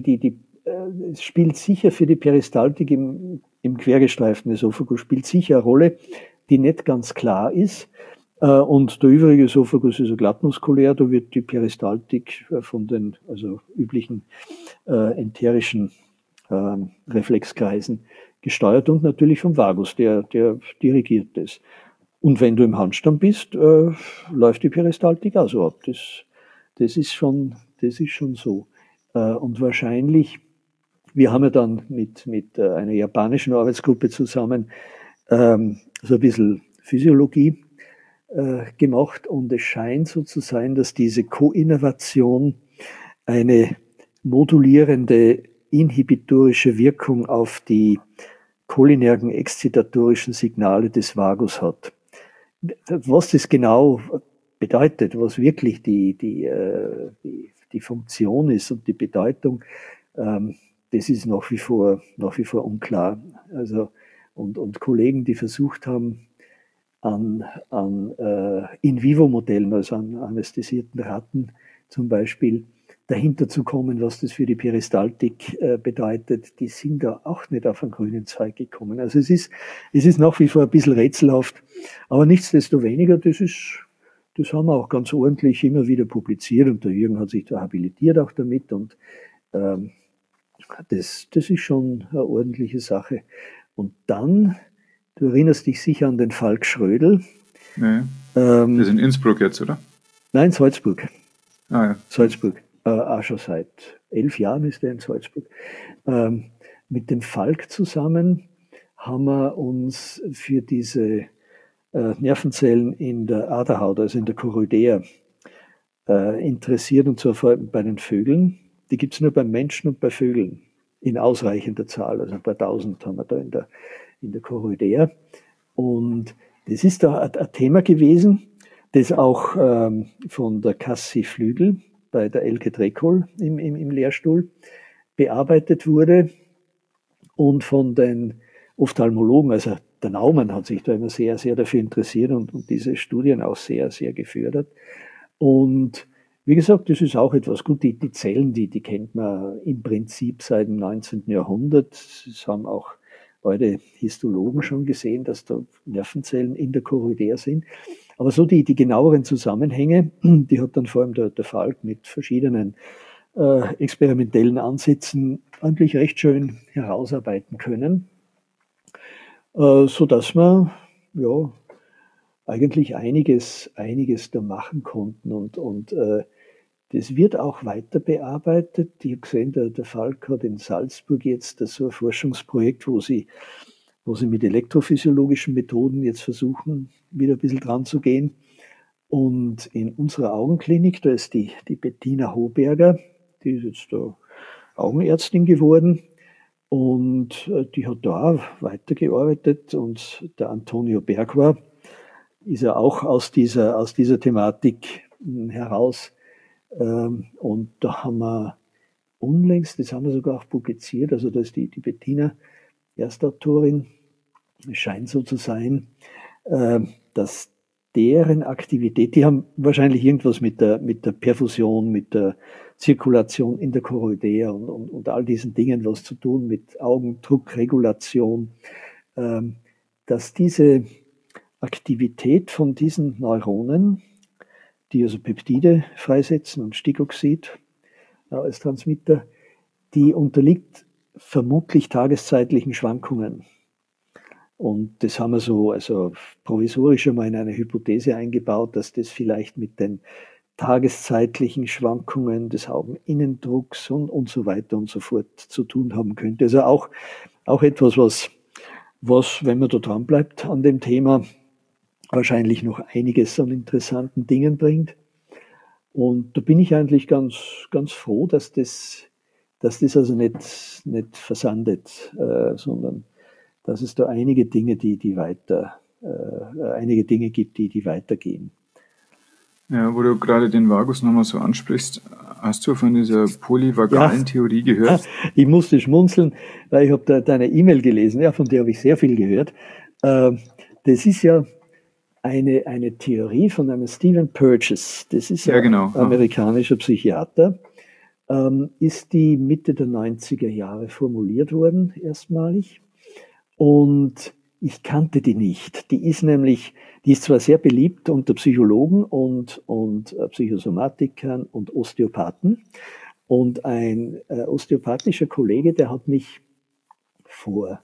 es spielt sicher für die Peristaltik im quergestreiften Esophagus spielt sicher eine Rolle, die nicht ganz klar ist. Und der übrige Esophagus ist ja glattmuskulär, da wird die Peristaltik von den üblichen enterischen Reflexkreisen gesteuert und natürlich vom Vagus, der dirigiert das. Und wenn du im Handstand bist, läuft die Peristaltik also ab. Das ist schon so. Und wahrscheinlich, wir haben ja dann mit einer japanischen Arbeitsgruppe zusammen so ein bisschen Physiologie gemacht, und es scheint so zu sein, dass diese Koinnervation eine modulierende inhibitorische Wirkung auf die cholinergen exzitatorischen Signale des Vagus hat. Was das genau bedeutet, was wirklich die Funktion ist und die Bedeutung, das ist nach wie vor unklar. Also und Kollegen, die versucht haben, an In-vivo-Modellen, also an anästhesierten Ratten zum Beispiel, dahinter zu kommen, was das für die Peristaltik bedeutet, die sind da auch nicht auf einen grünen Zweig gekommen. Also es ist nach wie vor ein bisschen rätselhaft, aber nichtsdestoweniger, das haben wir auch ganz ordentlich immer wieder publiziert, und der Jürgen hat sich da habilitiert auch damit, und das ist schon eine ordentliche Sache. Und dann, du erinnerst dich sicher an den Falk Schrödel. Nee. Das ist in Innsbruck jetzt, oder? Nein, Salzburg. Ah ja. Salzburg. Auch schon seit 11 Jahren ist er in Salzburg. Mit dem Falk zusammen haben wir uns für diese Nervenzellen in der Aderhaut, also in der Choroidea, interessiert, und zwar vor allem bei den Vögeln. Die gibt es nur beim Menschen und bei Vögeln in ausreichender Zahl, also ein paar tausend haben wir da in der Choroidea. Und das ist da ein Thema gewesen, das auch von der Cassie Flügel bei der Elke Dreckol im Lehrstuhl bearbeitet wurde, und von den Ophthalmologen, also der Naumann hat sich da immer sehr, sehr dafür interessiert und diese Studien auch sehr, sehr gefördert. Und wie gesagt, das ist auch etwas gut. Die Zellen, die kennt man im Prinzip seit dem 19. Jahrhundert. Das haben auch heute Histologen schon gesehen, dass da Nervenzellen in der Choroidea sind. Aber so die genaueren Zusammenhänge, die hat dann vor allem der Falk mit verschiedenen experimentellen Ansätzen eigentlich recht schön herausarbeiten können, sodass wir ja eigentlich einiges da machen konnten und das wird auch weiter bearbeitet. Ich habe gesehen, der Falk hat in Salzburg jetzt so ein Forschungsprojekt, wo sie mit elektrophysiologischen Methoden jetzt versuchen, wieder ein bisschen dran zu gehen. Und in unserer Augenklinik, da ist die Bettina Hoberger, die ist jetzt da Augenärztin geworden und die hat da auch weitergearbeitet. Und der Antonio Bergua ist ja auch aus dieser Thematik heraus. Und da haben wir unlängst, das haben wir sogar auch publiziert, also da ist die Bettina Erstautorin, es scheint so zu sein, dass deren Aktivität, die haben wahrscheinlich irgendwas mit der Perfusion, mit der Zirkulation in der Choroidea und all diesen Dingen was zu tun, mit Augendruckregulation, dass diese Aktivität von diesen Neuronen, die also Peptide freisetzen und Stickoxid als Transmitter, die unterliegt vermutlich tageszeitlichen Schwankungen. Und das haben wir so also provisorisch einmal in eine Hypothese eingebaut, dass das vielleicht mit den tageszeitlichen Schwankungen des Augeninnendrucks und so weiter und so fort zu tun haben könnte. Also auch etwas, was, wenn man da dran bleibt an dem Thema, wahrscheinlich noch einiges an interessanten Dingen bringt. Und da bin ich eigentlich ganz, ganz froh, dass das also nicht versandet, sondern dass es da einige Dinge, einige Dinge gibt, die weitergehen. Ja, wo du gerade den Vagus nochmal so ansprichst, hast du von dieser polyvagalen Theorie gehört? Ich musste schmunzeln, weil ich habe deine E-Mail gelesen, ja, von der habe ich sehr viel gehört. Das ist ja eine Theorie von einem Stephen Purchas, das ist ja genau. Ein amerikanischer Psychiater, ist die Mitte der 90er Jahre formuliert worden, erstmalig. Und ich kannte die nicht. Die ist zwar sehr beliebt unter Psychologen und Psychosomatikern und Osteopathen. Und ein osteopathischer Kollege, der hat mich vor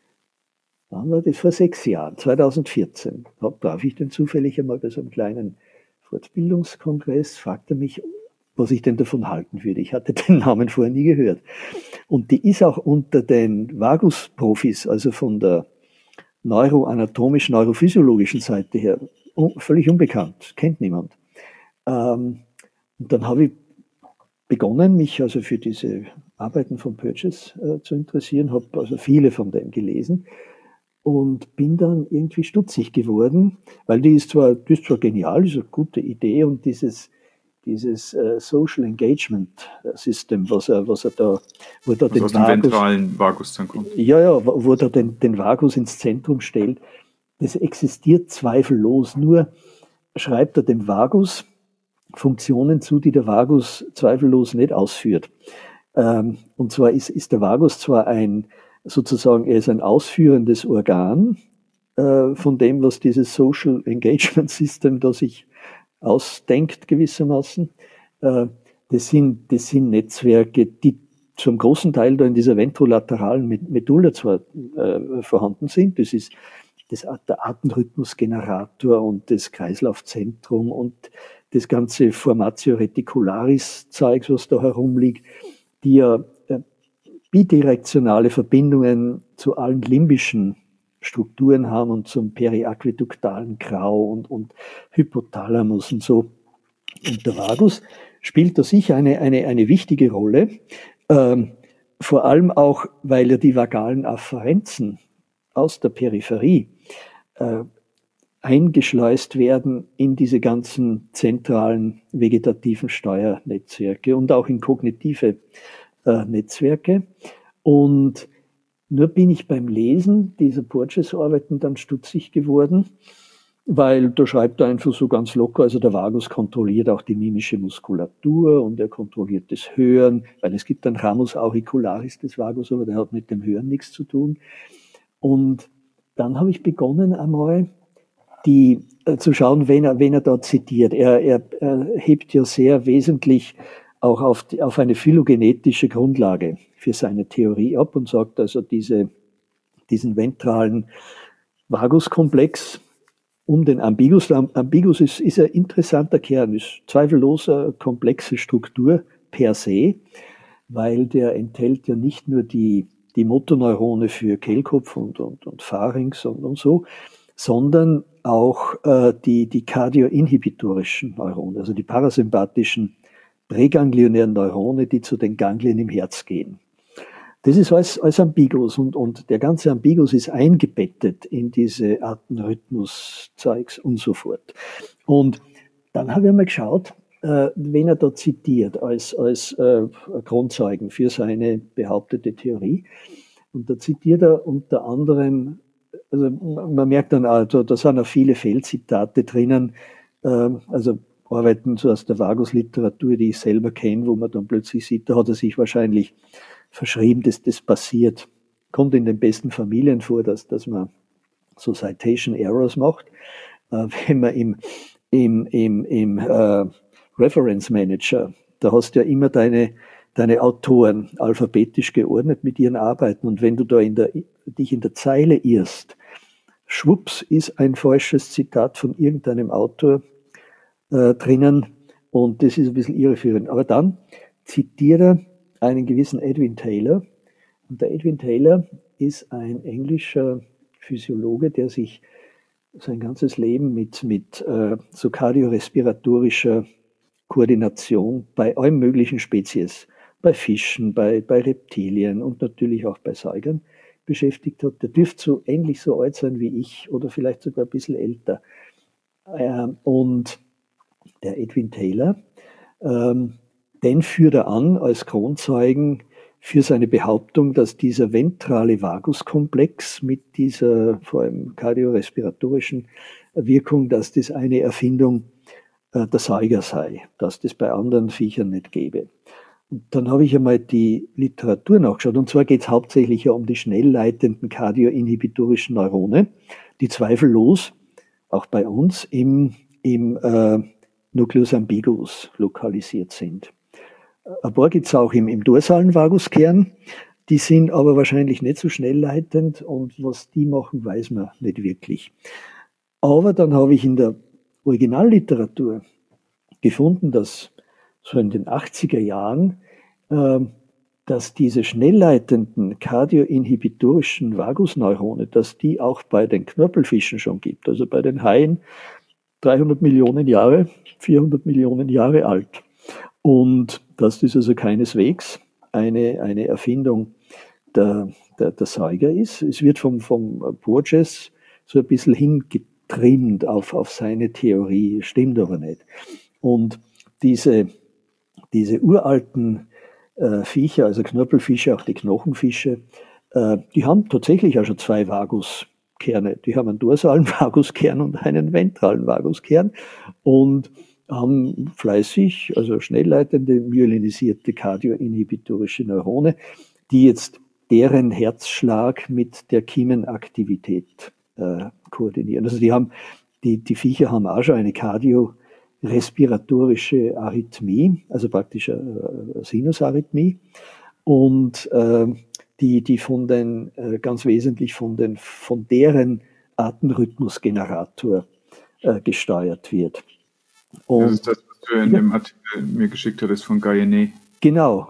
6 Jahren, 2014, traf ich den zufällig einmal bei so einem kleinen Fortbildungskongress, fragte mich, was ich denn davon halten würde. Ich hatte den Namen vorher nie gehört. Und die ist auch unter den Vagus-Profis, also von der neuroanatomischen, neurophysiologischen Seite her, völlig unbekannt, kennt niemand. Und dann habe ich begonnen, mich also für diese Arbeiten von Purchas zu interessieren, habe also viele von denen gelesen und bin dann irgendwie stutzig geworden, weil die ist zwar genial, ist eine gute Idee und dieses Social Engagement System, wo er da den aus dem ventralen Vagus dann kommt. Ja, wo er den Vagus ins Zentrum stellt, das existiert zweifellos. Nur schreibt er dem Vagus Funktionen zu, die der Vagus zweifellos nicht ausführt. Und zwar ist der Vagus zwar er ist ein ausführendes Organ von dem, was dieses Social Engagement System da sich ausdenkt gewissermaßen. Das sind Netzwerke, die zum großen Teil da in dieser ventrolateralen Medulla zwar vorhanden sind. Das ist der Atemrhythmusgenerator und das Kreislaufzentrum und das ganze Formatio reticularis Zeugs, was da herumliegt, die ja bidirektionale Verbindungen zu allen limbischen Strukturen haben und zum periaqueduktalen Grau und Hypothalamus und so. Und der Vagus spielt da sicher eine wichtige Rolle, vor allem auch, weil ja die vagalen Afferenzen aus der Peripherie eingeschleust werden in diese ganzen zentralen vegetativen Steuernetzwerke und auch in kognitive Netzwerke. Und Nur bin ich beim Lesen dieser Porges-Arbeiten dann stutzig geworden, weil da schreibt er einfach so ganz locker, also der Vagus kontrolliert auch die mimische Muskulatur und er kontrolliert das Hören, weil es gibt einen Ramus auricularis des Vagus, aber der hat mit dem Hören nichts zu tun. Und dann habe ich begonnen einmal zu schauen, wen er da zitiert. Er hebt ja sehr wesentlich auch auf eine phylogenetische Grundlage für seine Theorie ab und sagt also, diesen ventralen Vaguskomplex um den Ambigus. Ambigus ist ein interessanter Kern, ist zweifellos eine komplexe Struktur per se, weil der enthält ja nicht nur die Motoneurone für Kehlkopf und Pharynx und so, sondern auch die kardioinhibitorischen Neurone, also die parasympathischen präganglionären Neurone, die zu den Ganglien im Herz gehen. Das ist als Ambigus und der ganze Ambigus ist eingebettet in diese Atemrhythmus-Zeugs und so fort. Und dann habe ich mal geschaut, wen er da zitiert als Grundzeugen für seine behauptete Theorie. Und da zitiert er unter anderem, also man merkt dann also, da sind auch viele Fehlzitate drinnen, also Arbeiten so aus der Vagus-Literatur, die ich selber kenne, wo man dann plötzlich sieht, da hat er sich wahrscheinlich verschrieben, dass das passiert. Kommt in den besten Familien vor, dass man so Citation Errors macht. Wenn man im Reference Manager, da hast du ja immer deine Autoren alphabetisch geordnet mit ihren Arbeiten. Und wenn du da dich in der Zeile irrst, schwupps ist ein falsches Zitat von irgendeinem Autor drinnen und das ist ein bisschen irreführend. Aber dann zitiert er einen gewissen Edwin Taylor. Und der Edwin Taylor ist ein englischer Physiologe, der sich sein ganzes Leben mit so kardiorespiratorischer Koordination bei allen möglichen Spezies, bei Fischen, bei Reptilien und natürlich auch bei Säugern beschäftigt hat. Der dürfte so ähnlich so alt sein wie ich oder vielleicht sogar ein bisschen älter. Und der Edwin Taylor, den führt er an als Kronzeugen für seine Behauptung, dass dieser ventrale Vaguskomplex mit dieser vor allem kardiorespiratorischen Wirkung, dass das eine Erfindung der Säuger sei, dass das bei anderen Viechern nicht gäbe. Und dann habe ich einmal die Literatur nachgeschaut, und zwar geht es hauptsächlich ja um die schnell leitenden kardioinhibitorischen Neurone, die zweifellos auch bei uns im Nucleus ambiguus lokalisiert sind. Ein paar gibt es auch im dorsalen Vaguskern, die sind aber wahrscheinlich nicht so schnell leitend und was die machen, weiß man nicht wirklich. Aber dann habe ich in der Originalliteratur gefunden, dass so in den 80er Jahren, dass diese schnellleitenden kardioinhibitorischen Vagusneurone, dass die auch bei den Knorpelfischen schon gibt, also bei den Haien 300 Millionen Jahre, 400 Millionen Jahre alt. Und das ist also keineswegs eine Erfindung der Säuger ist. Es wird vom Porges so ein bisschen hingetrimmt auf seine Theorie, stimmt aber nicht. Und diese uralten Viecher, also Knorpelfische, auch die Knochenfische, die haben tatsächlich auch schon zwei Vaguskerne. Die haben einen dorsalen Vaguskern und einen ventralen Vaguskern und haben fleißig, also schnellleitende, myelinisierte kardioinhibitorische Neurone, die jetzt deren Herzschlag mit der Kiemenaktivität koordinieren. Also die Viecher haben auch schon eine kardiorespiratorische Arrhythmie, also praktisch eine Sinusarrhythmie, und die ganz wesentlich von deren Atemrhythmusgenerator gesteuert wird. Und das ist das, was du in dem Artikel mir geschickt hattest von Guyene. Genau.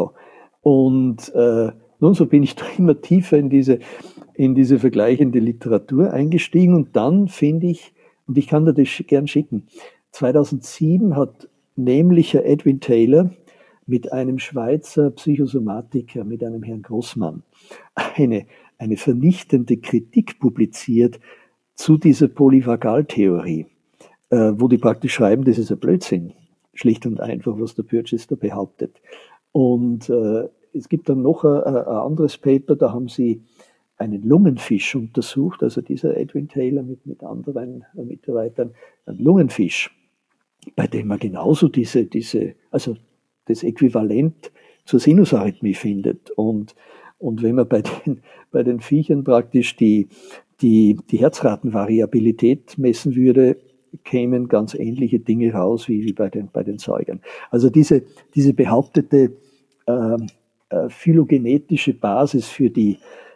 Und nun so bin ich da immer tiefer in diese vergleichende Literatur eingestiegen und dann finde ich, und ich kann dir das gern schicken, 2007 hat nämlich Edwin Taylor mit einem Schweizer Psychosomatiker, mit einem Herrn Grossmann, eine vernichtende Kritik publiziert zu dieser Polyvagaltheorie, wo die praktisch schreiben, das ist ein Blödsinn, schlicht und einfach, was der Porges da behauptet. Und es gibt dann noch ein anderes Paper, da haben sie einen Lungenfisch untersucht, also dieser Edwin Taylor mit anderen Mitarbeitern, einen Lungenfisch, bei dem man genauso also das Äquivalent zur Sinusarrhythmie findet. Und wenn man bei den Viechern praktisch die Herzratenvariabilität messen würde, kämen ganz ähnliche Dinge raus wie bei den Säugern. Also diese behauptete phylogenetische Basis für die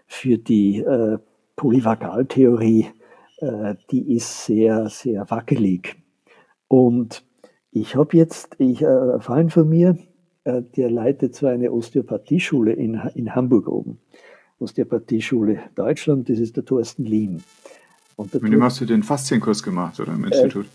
Polyvagaltheorie, die ist sehr, sehr wackelig. Und ich habe jetzt, ein Freund von mir, der leitet so eine Osteopathieschule in Hamburg oben. Osteopathieschule Deutschland, das ist der Thorsten Liem. Und mit dem hast du den Faszienkurs gemacht, oder im Institut?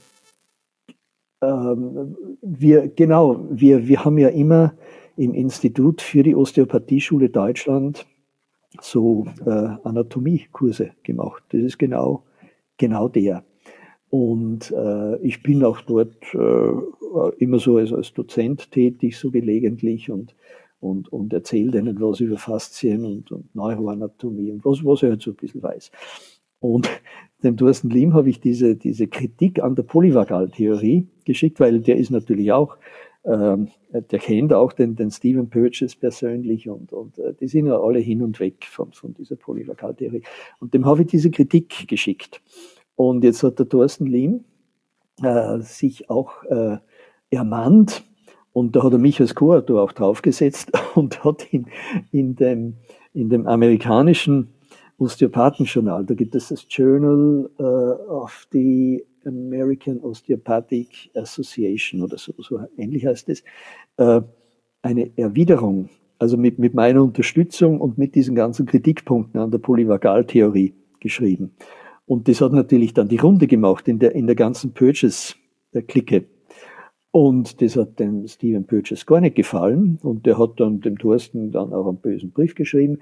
Wir haben ja immer im Institut für die Osteopathieschule Deutschland so Anatomiekurse gemacht. Das ist genau der. Und ich bin auch dort immer so als Dozent tätig, so gelegentlich und erzähle denen was über Faszien und Neuroanatomie und was ich halt so ein bisschen weiß. Und dem Thorsten Liem habe ich diese Kritik an der Polyvagaltheorie geschickt, weil der ist natürlich auch, der kennt auch den Stephen Purchas persönlich und die sind ja alle hin und weg von dieser Polyvagaltheorie. Und dem habe ich diese Kritik geschickt. Und jetzt hat der Thorsten Liem sich auch ermannt, und da hat er mich als Co-Autor auch draufgesetzt und hat in dem amerikanischen Osteopathenjournal, da gibt es das Journal of the American Osteopathic Association oder so ähnlich heißt es, eine Erwiderung, also mit meiner Unterstützung und mit diesen ganzen Kritikpunkten an der Polyvagaltheorie geschrieben. Und das hat natürlich dann die Runde gemacht in der ganzen Purchas-Clique. Und das hat dem Stephen Purchas gar nicht gefallen. Und der hat dann dem Thorsten dann auch einen bösen Brief geschrieben.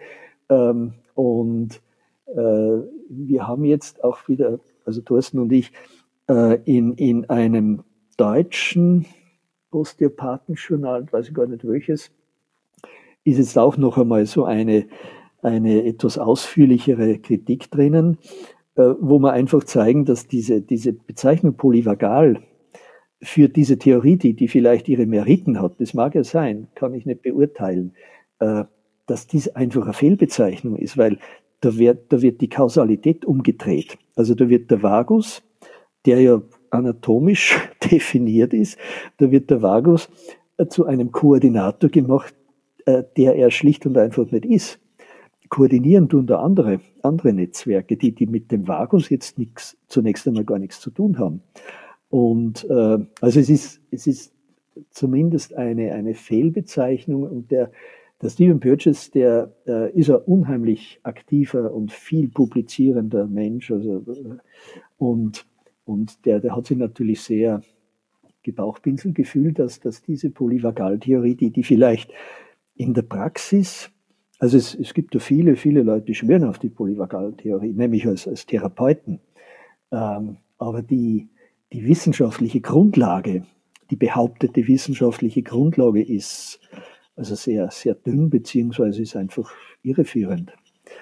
Wir haben jetzt auch wieder, also Thorsten und ich, in einem deutschen Osteopathenjournal, weiß ich gar nicht welches, ist jetzt auch noch einmal so eine etwas ausführlichere Kritik drinnen, wo wir einfach zeigen, dass diese Bezeichnung polyvagal für diese Theorie, die vielleicht ihre Meriten hat, das mag ja sein, kann ich nicht beurteilen, dass dies einfach eine Fehlbezeichnung ist, weil da wird die Kausalität umgedreht. Also da wird der Vagus, der ja anatomisch definiert ist, da wird der Vagus zu einem Koordinator gemacht, der er schlicht und einfach nicht ist. Koordinieren tun da andere Netzwerke, die mit dem Vagus jetzt zunächst einmal gar nichts zu tun haben. Und also es ist zumindest eine Fehlbezeichnung, und der Stephen Purchas, der ist ein unheimlich aktiver und viel publizierender Mensch, also und der hat sich natürlich sehr gebauchpinselt gefühlt, dass diese Polyvagaltheorie, die vielleicht in der Praxis, also es gibt ja viele Leute, die schwören auf die Polyvagaltheorie, nämlich als Therapeuten, aber die wissenschaftliche Grundlage, die behauptete wissenschaftliche Grundlage ist also sehr, sehr dünn, beziehungsweise ist einfach irreführend.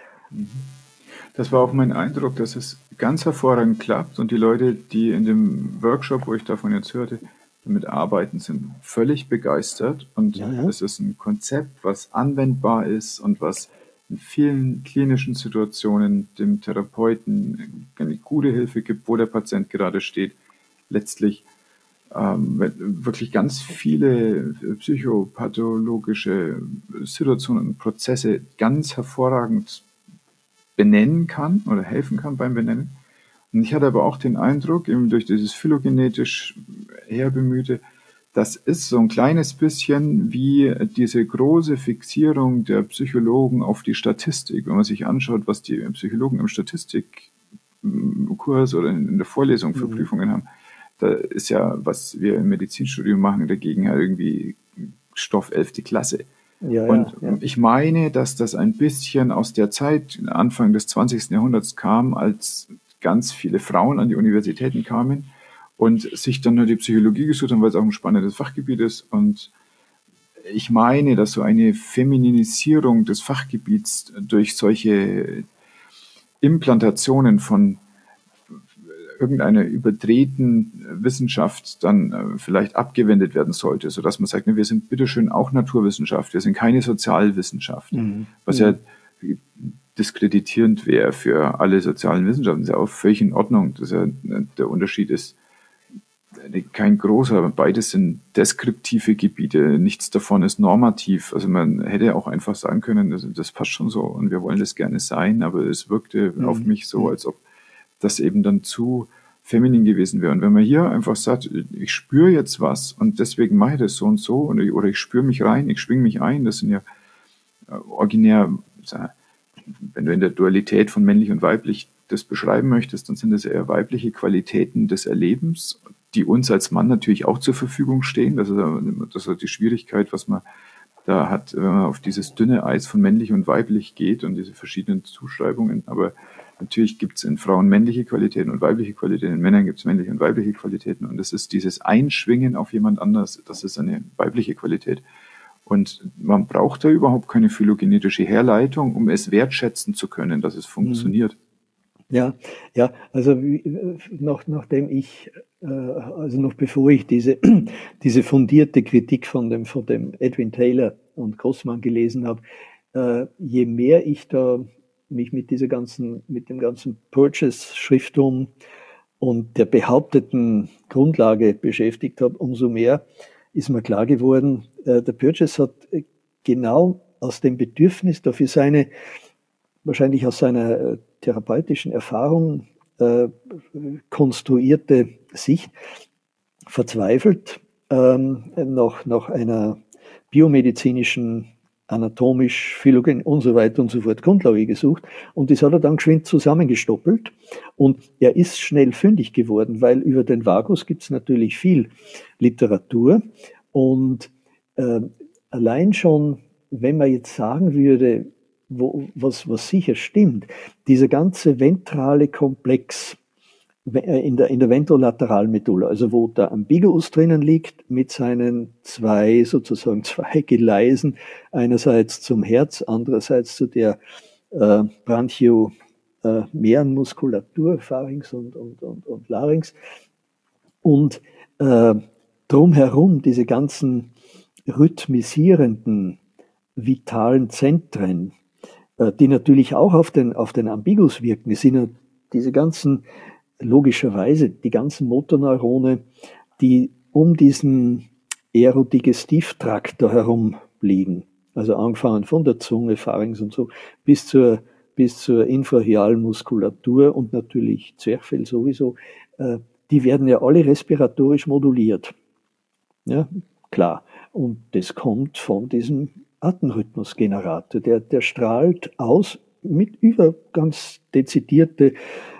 Das war auch mein Eindruck, dass es ganz hervorragend klappt und die Leute, die in dem Workshop, wo ich davon jetzt hörte, damit arbeiten, sind völlig begeistert, und es ist ein Konzept, was anwendbar ist und was in vielen klinischen Situationen dem Therapeuten eine gute Hilfe gibt, wo der Patient gerade steht. Letztlich wirklich ganz viele psychopathologische Situationen und Prozesse ganz hervorragend benennen kann oder helfen kann beim Benennen. Und ich hatte aber auch den Eindruck, eben durch dieses phylogenetisch herbemühte, das ist so ein kleines bisschen wie diese große Fixierung der Psychologen auf die Statistik. Wenn man sich anschaut, was die Psychologen im Statistikkurs oder in der Vorlesung für Prüfungen haben, da ist ja, was wir im Medizinstudium machen, dagegen ja irgendwie Stoff 11. Klasse. Ich meine, dass das ein bisschen aus der Zeit, Anfang des 20. Jahrhunderts kam, als ganz viele Frauen an die Universitäten kamen und sich dann nur die Psychologie gesucht haben, weil es auch ein spannendes Fachgebiet ist. Und ich meine, dass so eine Femininisierung des Fachgebiets durch solche Implantationen von irgendeiner überdrehten Wissenschaft dann vielleicht abgewendet werden sollte, sodass man sagt, ne, wir sind bitteschön auch Naturwissenschaft, wir sind keine Sozialwissenschaft, was ja diskreditierend wäre für alle sozialen Wissenschaften. Das ist ja auch völlig in Ordnung. Das ist ja, der Unterschied ist kein großer, beides sind deskriptive Gebiete, nichts davon ist normativ. Also man hätte auch einfach sagen können, das passt schon so und wir wollen das gerne sein, aber es wirkte auf mich so, als ob das eben dann zu feminin gewesen wäre. Und wenn man hier einfach sagt, ich spüre jetzt was und deswegen mache ich das so und so, oder ich spüre mich rein, ich schwinge mich ein, das sind ja originär, wenn du in der Dualität von männlich und weiblich das beschreiben möchtest, dann sind das eher weibliche Qualitäten des Erlebens, die uns als Mann natürlich auch zur Verfügung stehen. Das ist die Schwierigkeit, was man da hat, wenn man auf dieses dünne Eis von männlich und weiblich geht und diese verschiedenen Zuschreibungen. Aber natürlich gibt es in Frauen männliche Qualitäten und weibliche Qualitäten, in Männern gibt es männliche und weibliche Qualitäten. Und das ist dieses Einschwingen auf jemand anders, das ist eine weibliche Qualität. Und man braucht da überhaupt keine phylogenetische Herleitung, um es wertschätzen zu können, dass es funktioniert. Ja, also nachdem ich, also noch bevor ich diese fundierte Kritik von dem Edwin Taylor und Grossman gelesen habe, je mehr ich da mich mit dem ganzen Purchase-Schriftum und der behaupteten Grundlage beschäftigt habe, umso mehr ist mir klar geworden, der Purchase hat genau aus dem Bedürfnis dafür wahrscheinlich aus seiner therapeutischen Erfahrung konstruierte Sicht verzweifelt nach einer biomedizinischen, anatomisch, Phylogenie und so weiter und so fort Grundlage gesucht. Und das hat er dann geschwind zusammengestoppelt. Und er ist schnell fündig geworden, weil über den Vagus gibt es natürlich viel Literatur. Und allein schon, wenn man jetzt sagen würde, was sicher stimmt, dieser ganze ventrale Komplex in der ventrolateralen Medulla, also wo der Ambiguus drinnen liegt mit seinen zwei Geleisen, einerseits zum Herz, andererseits zu der branchiomehren Muskulatur, Pharynx und Larynx, und drumherum diese ganzen rhythmisierenden vitalen Zentren, die natürlich auch auf den Ambiguus wirken. Es sind ja diese ganzen, logischerweise, die ganzen Motorneurone, die um diesen Aerodigestivtrakt da herum liegen. Also angefangen von der Zunge, Pharynx und so, bis zur infrahialen Muskulatur und natürlich Zwerchfell sowieso. Die werden ja alle respiratorisch moduliert. Ja, klar. Und das kommt von diesem Atemrhythmusgenerator, der strahlt aus mit über ganz dezidierte,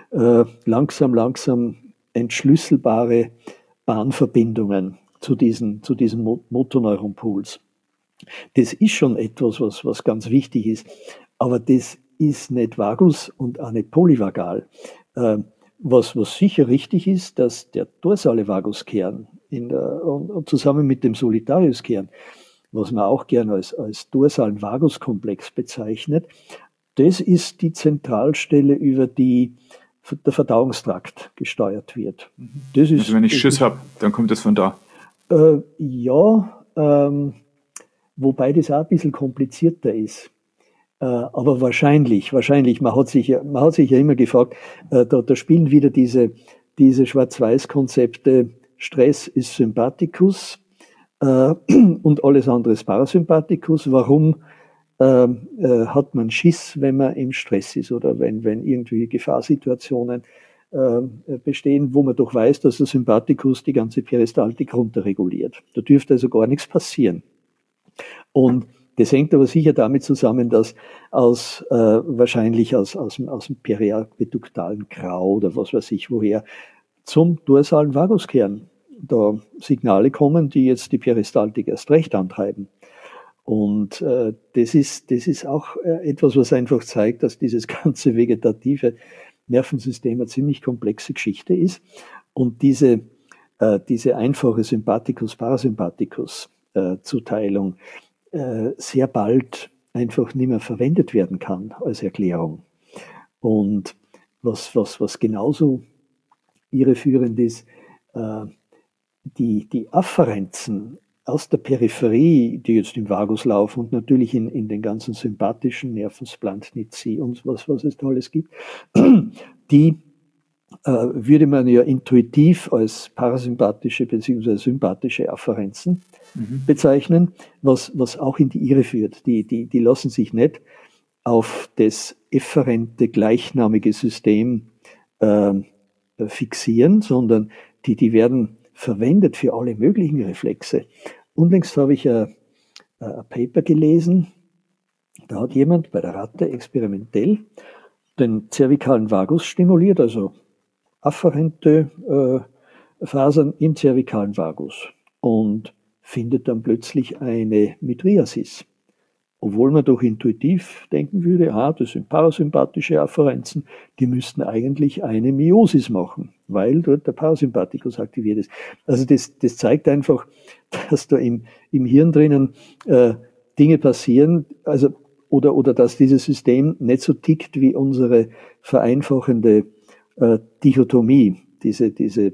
langsam entschlüsselbare Bahnverbindungen zu diesen Motoneuronpools. Das ist schon etwas, was ganz wichtig ist, aber das ist nicht vagus und auch nicht polyvagal. Was sicher richtig ist, dass der dorsale Vaguskern und zusammen mit dem Solitariuskern, was man auch gerne als dorsalen Vaguskomplex bezeichnet, das ist die Zentralstelle, über die der Verdauungstrakt gesteuert wird. Das ist, also wenn ich Schiss habe, dann kommt das von da? Wobei das auch ein bisschen komplizierter ist. Aber wahrscheinlich, man hat sich ja immer gefragt, da spielen wieder diese Schwarz-Weiß-Konzepte, Stress ist Sympathikus und alles andere ist Parasympathikus. Warum hat man Schiss, wenn man im Stress ist oder wenn irgendwie Gefahrsituationen bestehen, wo man doch weiß, dass der Sympathikus die ganze Peristaltik runterreguliert. Da dürfte also gar nichts passieren. Und das hängt aber sicher damit zusammen, dass wahrscheinlich aus dem periaqueduktalen Grau oder was weiß ich woher zum dorsalen Vaguskern da Signale kommen, die jetzt die Peristaltik erst recht antreiben. Und das ist auch etwas, was einfach zeigt, dass dieses ganze vegetative Nervensystem eine ziemlich komplexe Geschichte ist. Und diese einfache Sympathikus-Parasympathikus Zuteilung sehr bald einfach nicht mehr verwendet werden kann als Erklärung. Und was genauso irreführend ist, die Afferenzen aus der Peripherie, die jetzt im Vagus laufen und natürlich in den ganzen sympathischen Nerven, Splantnici und was es da alles gibt, die würde man ja intuitiv als parasympathische bzw. sympathische Afferenzen bezeichnen, was auch in die Irre führt. Die lassen sich nicht auf das efferente gleichnamige System fixieren, sondern die werden verwendet für alle möglichen Reflexe. Unlängst habe ich ein Paper gelesen, da hat jemand bei der Ratte experimentell den zervikalen Vagus stimuliert, also afferente Fasern im zervikalen Vagus, und findet dann plötzlich eine Mydriasis. Obwohl man doch intuitiv denken würde, das sind parasympathische Afferenzen, die müssten eigentlich eine Meiosis machen, weil dort der Parasympathikus aktiviert ist. Also das zeigt einfach, dass da im Hirn drinnen Dinge passieren, also oder dass dieses System nicht so tickt wie unsere vereinfachende Dichotomie, diese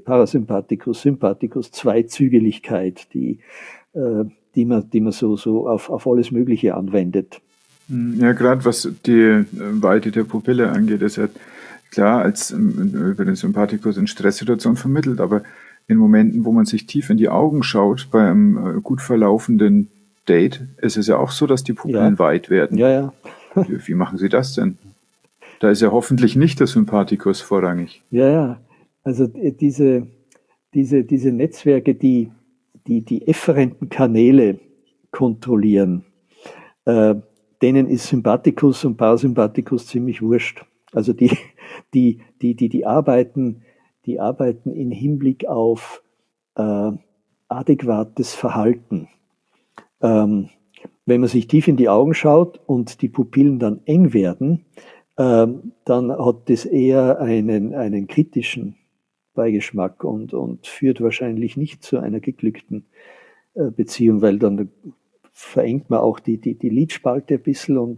Parasympathikus-Sympathikus-Zweizügeligkeit, die man so auf alles Mögliche anwendet. Ja, gerade was die Weite der Pupille angeht, ist ja klar, als über den Sympathikus in Stresssituationen vermittelt, aber in Momenten, wo man sich tief in die Augen schaut, bei einem gut verlaufenden Date, ist es ja auch so, dass die Pupillen weit werden. Ja. Wie machen Sie das denn? Da ist ja hoffentlich nicht der Sympathikus vorrangig. Ja. Also diese Netzwerke, die efferenten Kanäle kontrollieren, denen ist Sympathikus und Parasympathikus ziemlich wurscht. Also die arbeiten in Hinblick auf adäquates Verhalten. Wenn man sich tief in die Augen schaut und die Pupillen dann eng werden, dann hat das eher einen kritischen Beigeschmack und führt wahrscheinlich nicht zu einer geglückten Beziehung, weil dann verengt man auch die Lidspalte ein bisschen und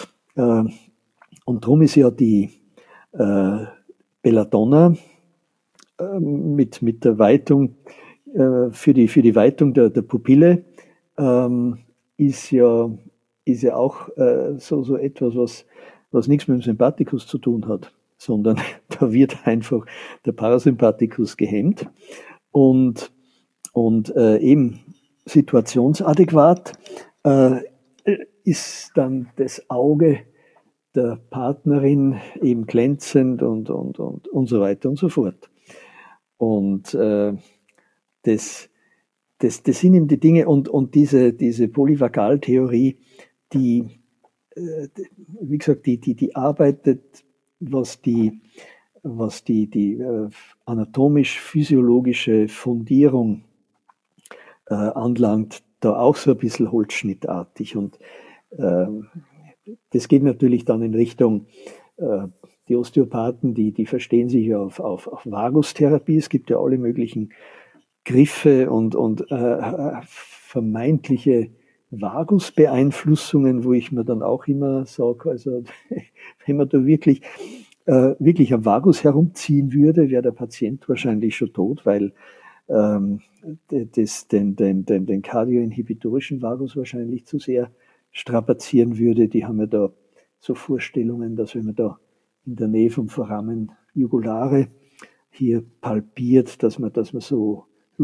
darum ist ja die Belladonna mit der Weitung für die Weitung der Pupille ist ja auch so etwas, was nichts mit dem Sympathikus zu tun hat, sondern da wird einfach der Parasympathikus gehemmt und eben situationsadäquat ist dann das Auge der Partnerin eben glänzend und so weiter und so fort. Und das sind eben die Dinge und diese Polyvagaltheorie, die wie gesagt, die arbeitet, was die anatomisch-physiologische Fundierung anlangt, da auch so ein bisschen holzschnittartig. Und das geht natürlich dann in Richtung, die Osteopathen, die verstehen sich ja auf Vagustherapie. Es gibt ja alle möglichen Griffe und vermeintliche Vagusbeeinflussungen, wo ich mir dann auch immer sage, also wenn man da wirklich am Vagus herumziehen würde, wäre der Patient wahrscheinlich schon tot, weil den kardioinhibitorischen Vagus wahrscheinlich zu sehr strapazieren würde. Die haben ja da so Vorstellungen, dass wenn man da in der Nähe vom Foramen jugulare hier palpiert, dass man so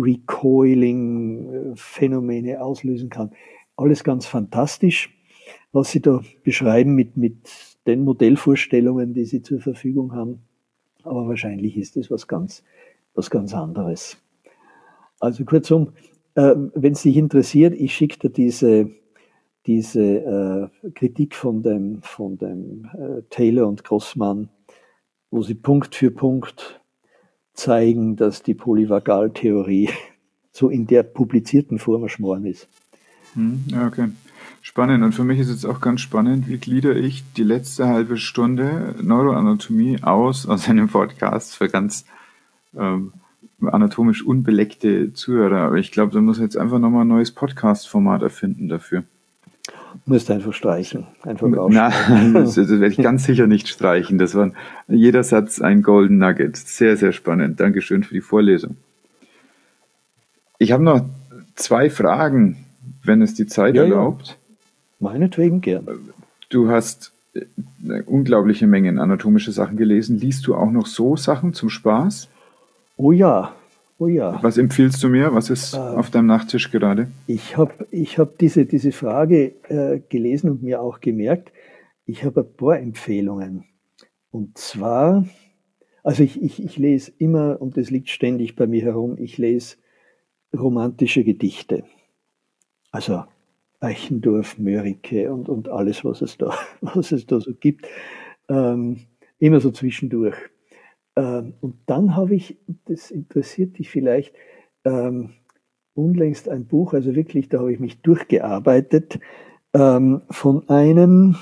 Recoiling-Phänomene auslösen kann. Alles ganz fantastisch, was Sie da beschreiben mit den Modellvorstellungen, die Sie zur Verfügung haben. Aber wahrscheinlich ist es was ganz anderes. Also kurzum, wenn es dich interessiert, ich schicke dir diese Kritik von dem Taylor und Grossman, wo sie Punkt für Punkt zeigen, dass die Polyvagaltheorie so in der publizierten Form ein Schmarrn ist. Ja, okay. Spannend. Und für mich ist jetzt auch ganz spannend, wie gliedere ich die letzte halbe Stunde Neuroanatomie aus einem Podcast für ganz anatomisch unbeleckte Zuhörer, aber ich glaube, da muss jetzt einfach nochmal ein neues Podcast-Format erfinden dafür. Musst einfach streichen, einfach Nein, das werde ich ganz sicher nicht streichen. Das war jeder Satz ein Golden Nugget. Sehr, sehr spannend. Dankeschön für die Vorlesung. Ich habe noch 2 Fragen, wenn es die Zeit erlaubt. Ja. Meinetwegen gern. Du hast eine unglaubliche Menge anatomische Sachen gelesen. Liest du auch noch so Sachen zum Spaß? Oh ja. Was empfiehlst du mir? Was ist auf deinem Nachttisch gerade? Ich hab diese Frage gelesen und mir auch gemerkt, ich habe ein paar Empfehlungen. Und zwar, also ich lese immer, und das liegt ständig bei mir herum, ich lese romantische Gedichte. Also Eichendorff, Mörike und alles, was es da so gibt. Immer so zwischendurch. Und dann habe ich, das interessiert dich vielleicht, unlängst ein Buch, also wirklich, da habe ich mich durchgearbeitet, von einem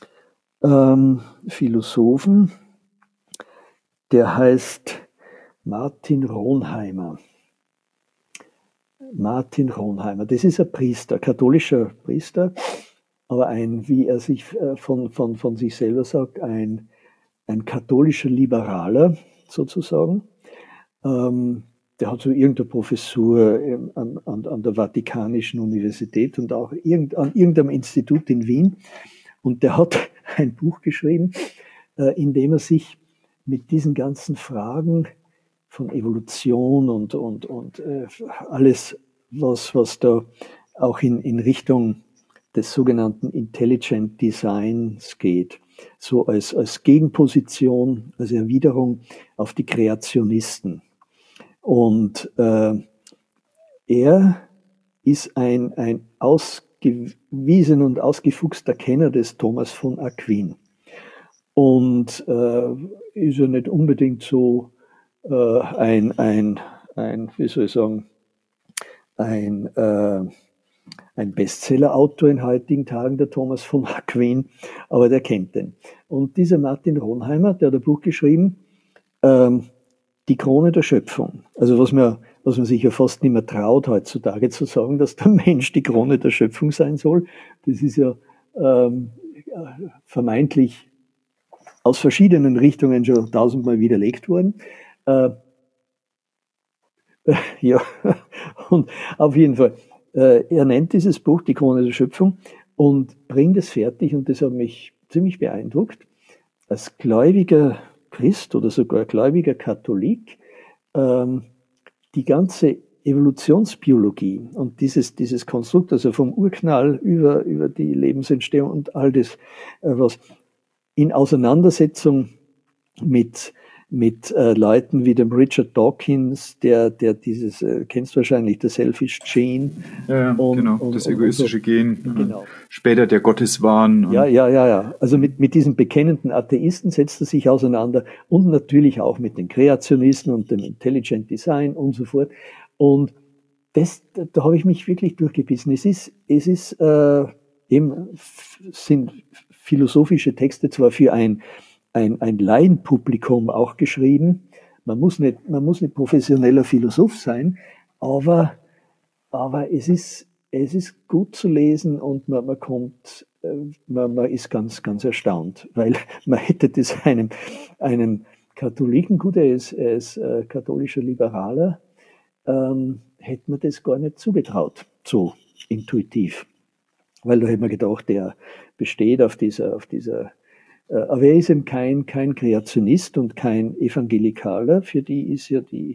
Philosophen, der heißt Martin Ronheimer. Martin Ronheimer, das ist ein Priester, katholischer Priester, aber ein, wie er sich von sich selber sagt, ein katholischer Liberaler sozusagen. Der hat so irgendeine Professur an der Vatikanischen Universität und auch an irgendeinem Institut in Wien. Und der hat ein Buch geschrieben, in dem er sich mit diesen ganzen Fragen von Evolution und alles, was da auch in Richtung des sogenannten Intelligent Designs geht, so als Gegenposition, als Erwiderung auf die Kreationisten. Und er ist ein ausgewiesen und ausgefuchster Kenner des Thomas von Aquin. Und ist ja nicht unbedingt so wie soll ich sagen, ein Bestseller-Autor in heutigen Tagen, der Thomas von Aquin, aber der kennt den. Und dieser Martin Ronheimer, der hat ein Buch geschrieben, Die Krone der Schöpfung. Also was man sich ja fast nicht mehr traut, heutzutage zu sagen, dass der Mensch die Krone der Schöpfung sein soll. Das ist ja vermeintlich aus verschiedenen Richtungen schon tausendmal widerlegt worden. Ja, und auf jeden Fall, er nennt dieses Buch Die Krone der Schöpfung und bringt es fertig, und das hat mich ziemlich beeindruckt, als gläubiger Christ oder sogar gläubiger Katholik die ganze Evolutionsbiologie und dieses Konstrukt, also vom Urknall über die Lebensentstehung und all das, was in Auseinandersetzung mit Leuten wie dem Richard Dawkins, der dieses, kennst du wahrscheinlich, der Selfish Gene. Ja, genau, das egoistische Gen. Genau. Später der Gotteswahn. Ja. Also mit diesen bekennenden Atheisten setzt er sich auseinander und natürlich auch mit den Kreationisten und dem Intelligent Design und so fort. Und da habe ich mich wirklich durchgebissen. Es ist sind philosophische Texte zwar für ein Laienpublikum auch geschrieben. Man muss nicht professioneller Philosoph sein, aber es ist gut zu lesen und man ist ganz, ganz erstaunt, weil man hätte das einem Katholiken, gut, er ist katholischer Liberaler, hätte man das gar nicht zugetraut, so intuitiv. Weil da hätte man gedacht, der besteht auf dieser aber er ist eben kein Kreationist und kein Evangelikaler. Für die ist ja die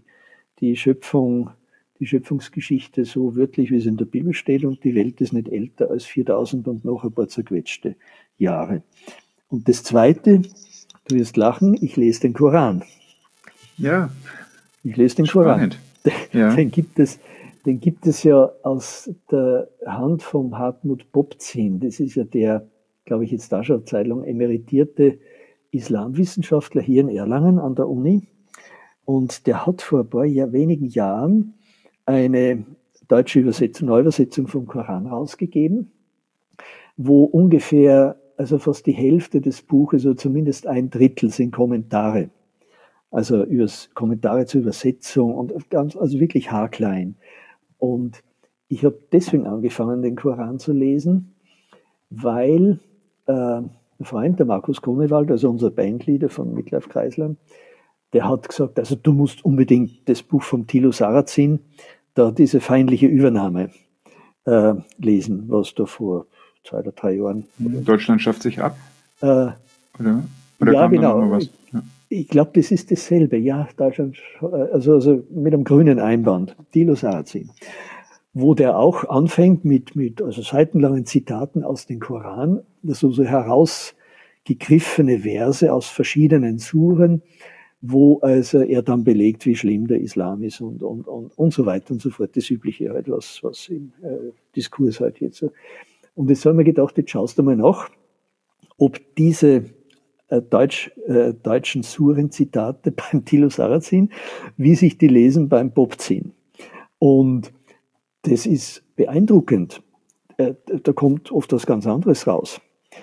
Schöpfungsgeschichte so wörtlich, wie es in der Bibel steht, und die Welt ist nicht älter als 4000 und noch ein paar zerquetschte Jahre. Und das Zweite, du wirst lachen, ich lese den Koran. Ja. Ich lese den Koran. Ja. Den gibt es ja aus der Hand vom Hartmut Bobzin. Das ist ja der, glaube ich, jetzt da schon eine Zeit lang emeritierte Islamwissenschaftler hier in Erlangen an der Uni. Und der hat vor wenigen Jahren eine deutsche Neuübersetzung vom Koran rausgegeben, wo ungefähr, also fast die Hälfte des Buches, oder zumindest ein Drittel, sind Kommentare also Kommentare zur Übersetzung und ganz, also wirklich haarklein. Und ich habe deswegen angefangen, den Koran zu lesen, weil ein Freund, der Markus Grunewald, also unser Bandleader von Midlife Kreisler, der hat gesagt, also du musst unbedingt das Buch vom Thilo Sarrazin, da diese feindliche Übernahme lesen, was da vor 2 oder 3 Jahren. Deutschland schafft sich ab? Oder ja, kam genau. Da noch mal was? Ja. Ich glaube, das ist dasselbe. Ja, Deutschland, also mit einem grünen Einband, Thilo Sarrazin, wo der auch anfängt mit also seitenlangen Zitaten aus dem Koran, so herausgegriffene Verse aus verschiedenen Suren, wo also er dann belegt, wie schlimm der Islam ist und so weiter und so fort. Das Übliche halt, was im Diskurs halt jetzt so. Und jetzt habe ich mir gedacht, jetzt schaust du mal nach, ob diese deutschen Suren-Zitate beim Thilo Sarrazin, wie sich die lesen beim Popzin. Und das ist beeindruckend. Da kommt oft was ganz anderes raus.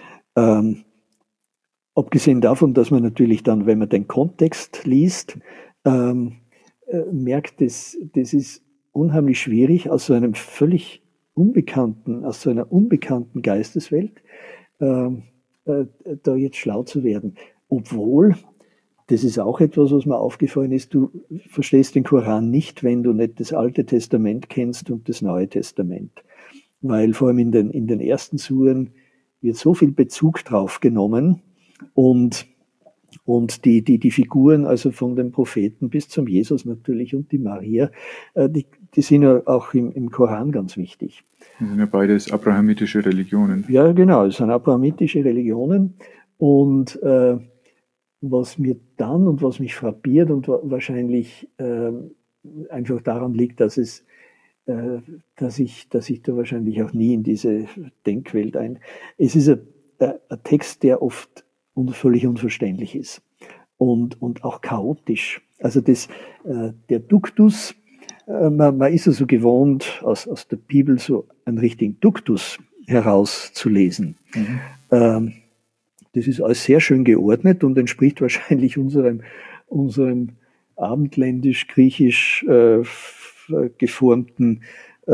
Abgesehen davon, dass man natürlich dann, wenn man den Kontext liest, merkt, das ist unheimlich schwierig, aus so einer unbekannten Geisteswelt da jetzt schlau zu werden. Obwohl, das ist auch etwas, was mir aufgefallen ist, du verstehst den Koran nicht, wenn du nicht das Alte Testament kennst und das Neue Testament. Weil vor allem in den ersten Suren wird so viel Bezug drauf genommen und die Figuren, also von den Propheten bis zum Jesus natürlich und die Maria, die sind ja auch im Koran ganz wichtig. Das sind ja beides abrahamitische Religionen. Ja, genau, es sind abrahamitische Religionen. Und was mir dann und was mich frappiert und wahrscheinlich einfach daran liegt, dass ich da wahrscheinlich auch nie in diese Denkwelt Es ist ein Text, der oft völlig unverständlich ist und auch chaotisch. Also der Duktus, man ist ja so gewohnt, aus der Bibel so einen richtigen Duktus herauszulesen. Das ist alles sehr schön geordnet und entspricht wahrscheinlich unserem abendländisch-griechisch geformten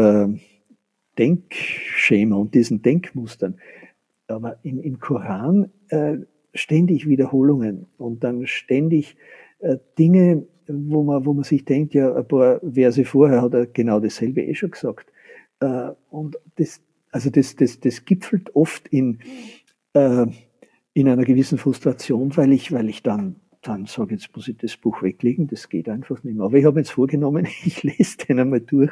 Denkschema und diesen Denkmustern. Aber im Koran ständig Wiederholungen und dann ständig Dinge, wo man sich denkt, ja, ein paar Verse vorher hat er genau dasselbe schon gesagt. Und das gipfelt oft in einer gewissen Frustration, weil ich dann sage, jetzt muss ich das Buch weglegen, das geht einfach nicht mehr. Aber ich habe mir jetzt vorgenommen, ich lese den einmal durch,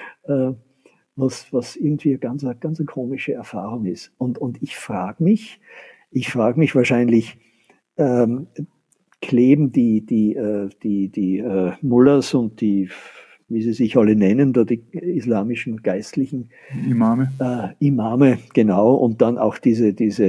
was irgendwie eine ganz komische Erfahrung ist. Und ich frage mich wahrscheinlich, kleben die Mullahs und die, wie sie sich alle nennen, da die islamischen Geistlichen Imame, genau, und dann auch diese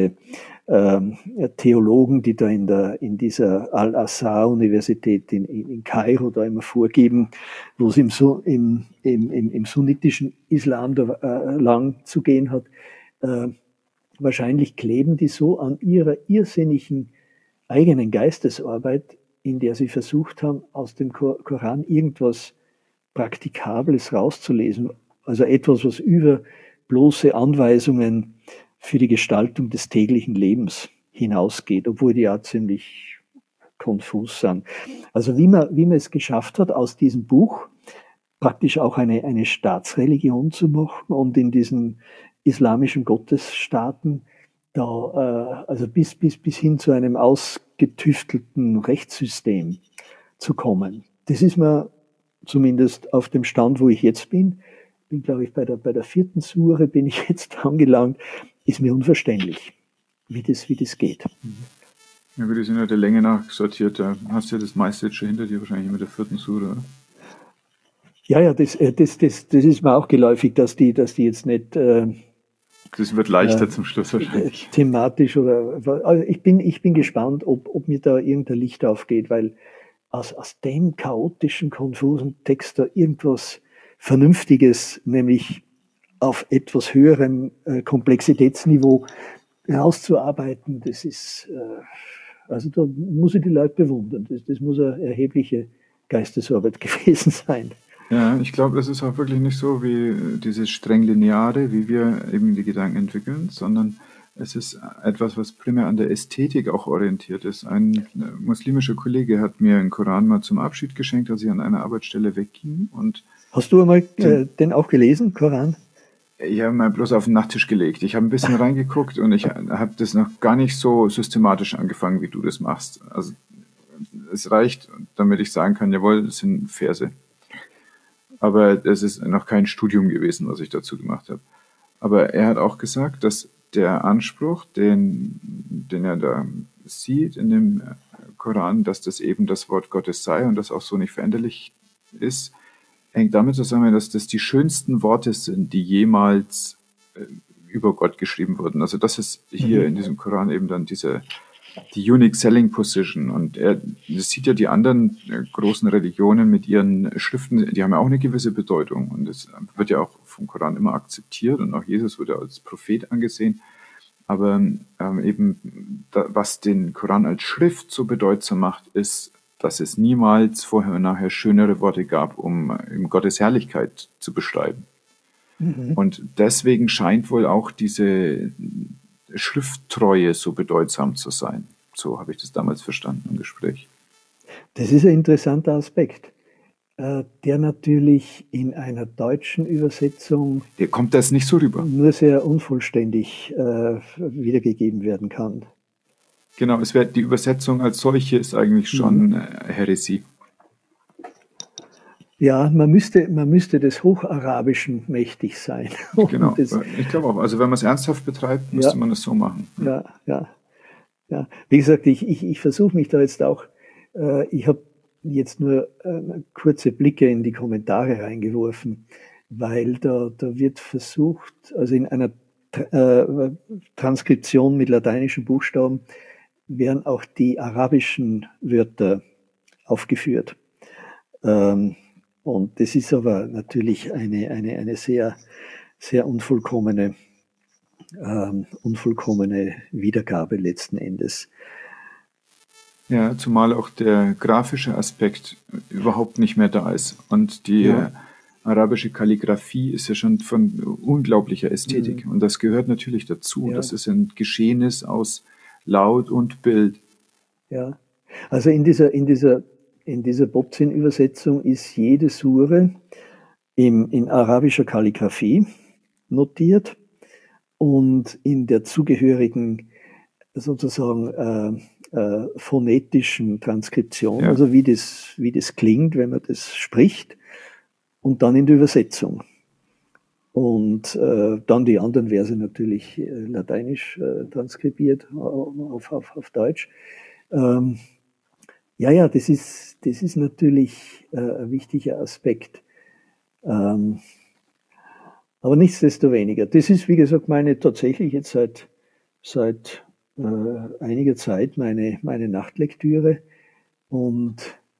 Theologen, die da in dieser Al-Azhar-Universität in Kairo da immer vorgeben, wo es im sunnitischen Islam da lang zu gehen hat, wahrscheinlich kleben die so an ihrer irrsinnigen eigenen Geistesarbeit, in der sie versucht haben, aus dem Koran irgendwas Praktikables rauszulesen, also etwas, was über bloße Anweisungen für die Gestaltung des täglichen Lebens hinausgeht, obwohl die ja ziemlich konfus sind. Also wie man es geschafft hat, aus diesem Buch praktisch auch eine Staatsreligion zu machen und in diesen islamischen Gottesstaaten da, also bis hin zu einem ausgetüftelten Rechtssystem zu kommen. Das ist mir zumindest auf dem Stand, wo ich jetzt bin, glaube ich, bei der 4. Sure bin ich jetzt angelangt, ist mir unverständlich, wie das geht. Ja, wir sind ja der Länge nach sortiert, da hast du ja das meiste jetzt schon hinter dir, wahrscheinlich mit der 4. Sure, oder? Ja, das ist mir auch geläufig, dass die jetzt nicht das wird leichter zum Schluss wahrscheinlich. Thematisch oder. Also ich bin gespannt, ob mir da irgendein Licht aufgeht, weil aus dem chaotischen, konfusen Text da irgendwas Vernünftiges, nämlich auf etwas höherem Komplexitätsniveau herauszuarbeiten, das ist Also da muss ich die Leute bewundern. Das muss eine erhebliche Geistesarbeit gewesen sein. Ja, ich glaube, es ist auch wirklich nicht so wie dieses streng lineare, wie wir eben die Gedanken entwickeln, sondern es ist etwas, was primär an der Ästhetik auch orientiert ist. Ein muslimischer Kollege hat mir einen Koran mal zum Abschied geschenkt, als ich an einer Arbeitsstelle wegging. Und hast du einmal den auch gelesen, Koran? Ich habe mal bloß auf den Nachttisch gelegt. Ich habe ein bisschen reingeguckt und ich habe das noch gar nicht so systematisch angefangen, wie du das machst. Also es reicht, damit ich sagen kann, jawohl, das sind Verse. Aber es ist noch kein Studium gewesen, was ich dazu gemacht habe. Aber er hat auch gesagt, dass der Anspruch, den er da sieht in dem Koran, dass das eben das Wort Gottes sei und das auch so nicht veränderlich ist, hängt damit zusammen, dass das die schönsten Worte sind, die jemals über Gott geschrieben wurden. Also das ist hier in diesem Koran eben dann die Unique Selling Position. Und das sieht ja die anderen großen Religionen mit ihren Schriften, die haben ja auch eine gewisse Bedeutung. Und das wird ja auch vom Koran immer akzeptiert und auch Jesus wurde als Prophet angesehen. Aber was den Koran als Schrift so bedeutsam macht, ist, dass es niemals vorher und nachher schönere Worte gab, um Gottes Herrlichkeit zu beschreiben. Und deswegen scheint wohl auch diese Schrifttreue so bedeutsam zu sein. So habe ich das damals verstanden im Gespräch. Das ist ein interessanter Aspekt, der natürlich in einer deutschen Übersetzung Hier kommt das nicht so rüber. Nur sehr unvollständig wiedergegeben werden kann. Genau, die Übersetzung als solche ist eigentlich schon Häresie. Ja, man müsste des Hocharabischen mächtig sein. Genau, ich glaube auch. Also wenn man es ernsthaft betreibt, müsste man das so machen. Ja. Wie gesagt, ich versuche mich da jetzt auch, ich habe jetzt nur kurze Blicke in die Kommentare reingeworfen, weil da wird versucht, also in einer Transkription mit lateinischen Buchstaben werden auch die arabischen Wörter aufgeführt. Und das ist aber natürlich eine sehr, sehr unvollkommene Wiedergabe letzten Endes. Ja, zumal auch der grafische Aspekt überhaupt nicht mehr da ist. Und die arabische Kalligraphie ist ja schon von unglaublicher Ästhetik. Und das gehört natürlich dazu. Ja. Das ist ein Geschehnis aus Laut und Bild. Ja, also in dieser Bobzin-Übersetzung ist jede Sure in arabischer Kalligraphie notiert und in der zugehörigen sozusagen phonetischen Transkription, also wie das klingt, wenn man das spricht, und dann in der Übersetzung. Und dann die anderen Verse natürlich lateinisch transkribiert auf Deutsch. Das ist natürlich ein wichtiger Aspekt. Aber nichtsdestoweniger, das ist, wie gesagt, tatsächlich jetzt seit einiger Zeit meine Nachtlektüre. Und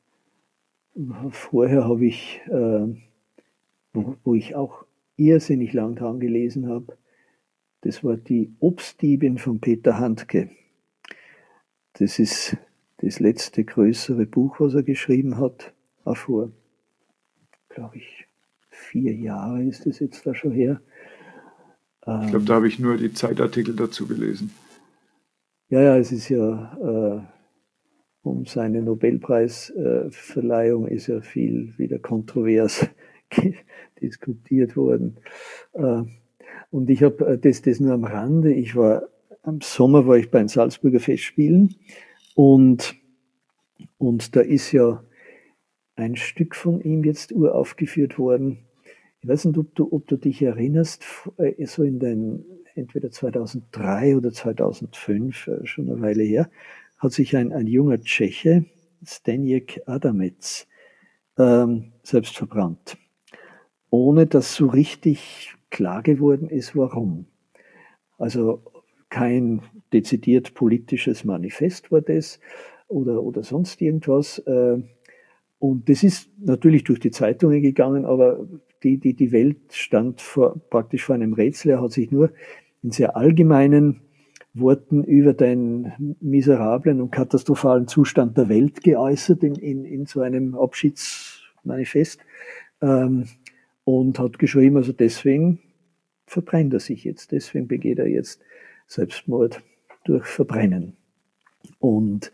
vorher habe ich, wo ich auch irrsinnig lang dran gelesen habe, das war die Obstdiebin von Peter Handke. Das ist das letzte größere Buch, was er geschrieben hat, auch vor, glaube ich, 4 Jahre ist es jetzt da schon her. Ich glaube, da habe ich nur die Zeitartikel dazu gelesen. Ja, es ist ja um seine Nobelpreisverleihung ist ja viel wieder kontrovers diskutiert worden. Und ich habe das nur am Rande. Im Sommer war ich bei den Salzburger Festspielen und da ist ja ein Stück von ihm jetzt uraufgeführt worden. Ich weiß nicht, ob du dich erinnerst, so entweder 2003 oder 2005, schon eine Weile her, hat sich ein junger Tscheche, Zdeněk Adamec, selbst verbrannt. Ohne dass so richtig klar geworden ist, warum. Also kein dezidiert politisches Manifest war das oder sonst irgendwas. Und das ist natürlich durch die Zeitungen gegangen, aber die Welt stand praktisch vor einem Rätsel. Er hat sich nur in sehr allgemeinen Worten über den miserablen und katastrophalen Zustand der Welt geäußert in so einem Abschiedsmanifest und hat geschrieben, also deswegen verbrennt er sich jetzt, deswegen begeht er jetzt Selbstmord durch Verbrennen. Und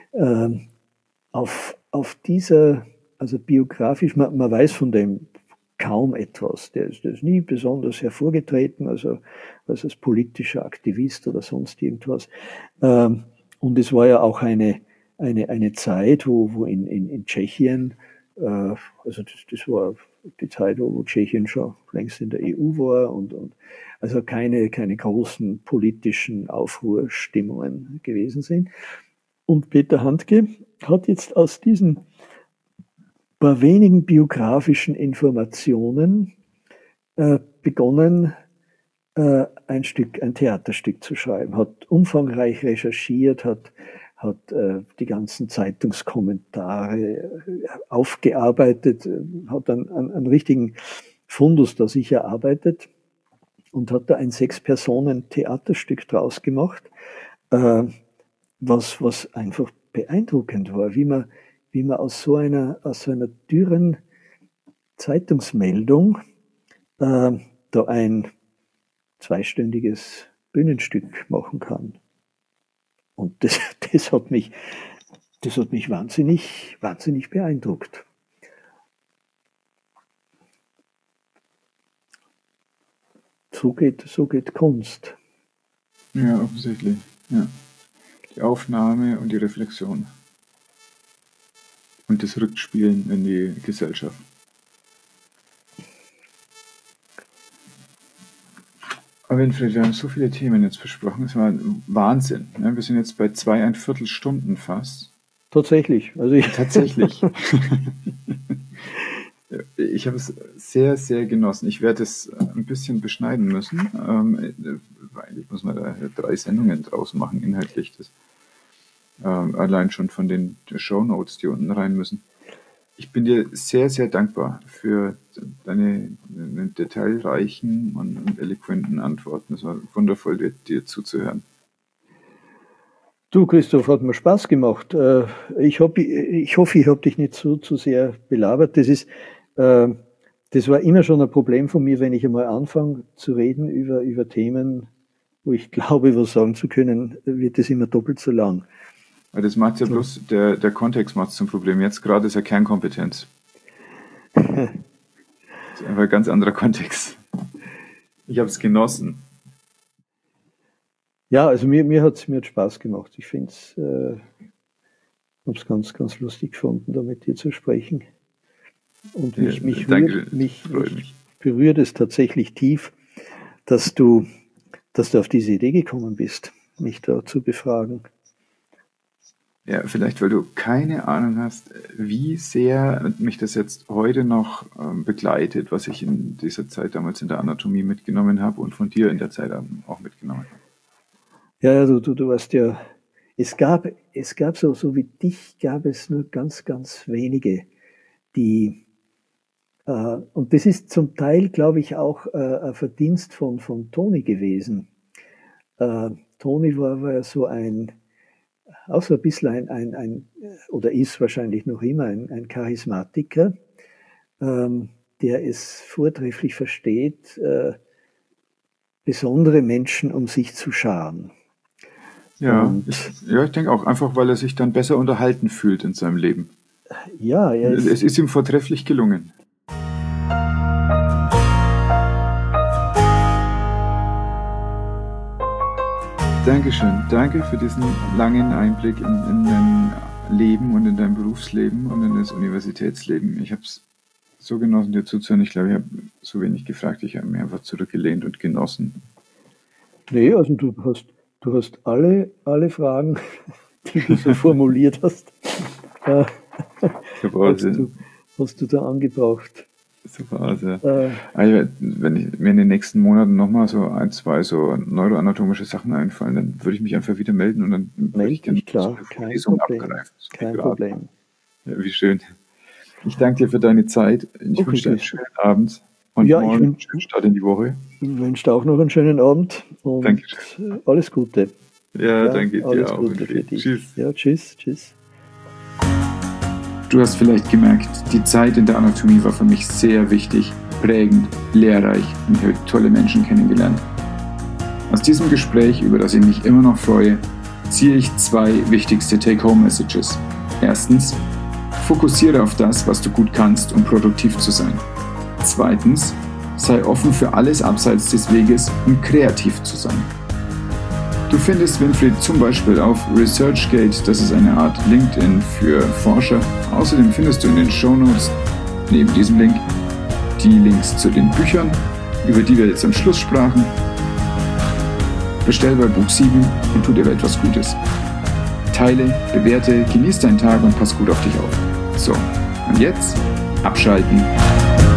auf dieser, also biografisch, man weiß von dem kaum etwas. Der ist nie besonders hervorgetreten, also als politischer Aktivist oder sonst irgendwas. Und es war ja auch eine Zeit, wo in Tschechien, also das war die Zeit, wo Tschechien schon längst in der EU war und also keine großen politischen Aufruhrstimmungen gewesen sind. Und Peter Handke hat jetzt aus diesen paar wenigen biografischen Informationen begonnen, ein Theaterstück zu schreiben, hat umfangreich recherchiert, hat die ganzen Zeitungskommentare aufgearbeitet, hat einen richtigen Fundus da sich erarbeitet und hat da ein 6-Personen-Theaterstück draus gemacht, was einfach beeindruckend war, wie man aus so einer dürren Zeitungsmeldung da ein 2-stündiges Bühnenstück machen kann. Und das hat mich wahnsinnig beeindruckt. So geht Kunst. Ja, offensichtlich. Ja. Die Aufnahme und die Reflexion. Und das Rückspielen in die Gesellschaft. Aber Winfried, wir haben so viele Themen jetzt besprochen, es war Wahnsinn. Wir sind jetzt bei 2,25 Stunden fast. Tatsächlich. Tatsächlich. Ich habe es sehr, sehr genossen. Ich werde es ein bisschen beschneiden müssen, weil ich muss mal da 3 Sendungen draus machen, inhaltlich. Allein schon von den Shownotes, die unten rein müssen. Ich bin dir sehr, sehr dankbar für deine detailreichen und eloquenten Antworten. Es war wundervoll, dir zuzuhören. Du, Christoph, hat mir Spaß gemacht. Ich hoffe, ich habe dich nicht zu sehr belabert. Das war immer schon ein Problem von mir, wenn ich einmal anfange zu reden über Themen, wo ich glaube, was sagen zu können, wird das immer doppelt so lang. Das macht ja bloß, der Kontext macht es zum Problem. Jetzt gerade ist ja Kernkompetenz. Das ist einfach ein ganz anderer Kontext. Ich habe es genossen. Ja, also mir hat Spaß gemacht. Ich finde es, habe es ganz, ganz lustig gefunden, da mit dir zu sprechen. Und mich berührt es tatsächlich tief, dass du auf diese Idee gekommen bist, mich da zu befragen. Ja, vielleicht, weil du keine Ahnung hast, wie sehr mich das jetzt heute noch begleitet, was ich in dieser Zeit damals in der Anatomie mitgenommen habe und von dir in der Zeit auch mitgenommen habe. Ja, du weißt ja, es gab so wie dich, gab es nur ganz, ganz wenige, die, und das ist zum Teil, glaube ich, auch ein Verdienst von Toni gewesen. Toni war ja so auch so ein bisschen ein oder ist wahrscheinlich noch immer ein Charismatiker, der es vortrefflich versteht, besondere Menschen um sich zu scharen. Ja, ich denke auch, einfach weil er sich dann besser unterhalten fühlt in seinem Leben. Ja, es ist ihm vortrefflich gelungen. Dankeschön. Danke für diesen langen Einblick in dein Leben und in dein Berufsleben und in das Universitätsleben. Ich habe es so genossen, dir zuzuhören. Ich glaube, ich habe so wenig gefragt. Ich habe mich einfach zurückgelehnt und genossen. Nee, also du hast alle Fragen, die du so formuliert hast, hast du da angebracht. Super, also wenn mir in den nächsten Monaten nochmal so 1, 2 so neuroanatomische Sachen einfallen, dann würde ich mich einfach wieder melden und dann würde ich gerne klar, kein Problem. Kein Problem. Ja, wie schön. Ich danke dir für deine Zeit. Ich wünsche dir einen schönen Abend und einen schönen Start in die Woche. Ich wünsche dir auch noch einen schönen Abend und Dankeschön. Alles Gute. Ja, danke dir alles auch. Gute für dich. Tschüss. Ja, tschüss. Du hast vielleicht gemerkt, die Zeit in der Anatomie war für mich sehr wichtig, prägend, lehrreich und ich habe tolle Menschen kennengelernt. Aus diesem Gespräch, über das ich mich immer noch freue, ziehe ich 2 wichtigste Take-Home-Messages. Erstens, fokussiere auf das, was du gut kannst, um produktiv zu sein. Zweitens, sei offen für alles abseits des Weges, um kreativ zu sein. Du findest Winfried zum Beispiel auf ResearchGate, das ist eine Art LinkedIn für Forscher. Außerdem findest du in den Shownotes neben diesem Link die Links zu den Büchern, über die wir jetzt am Schluss sprachen. Bestell bei Buch 7 und tu dir etwas Gutes. Teile, bewerte, genieß deinen Tag und pass gut auf dich auf. So, und jetzt abschalten.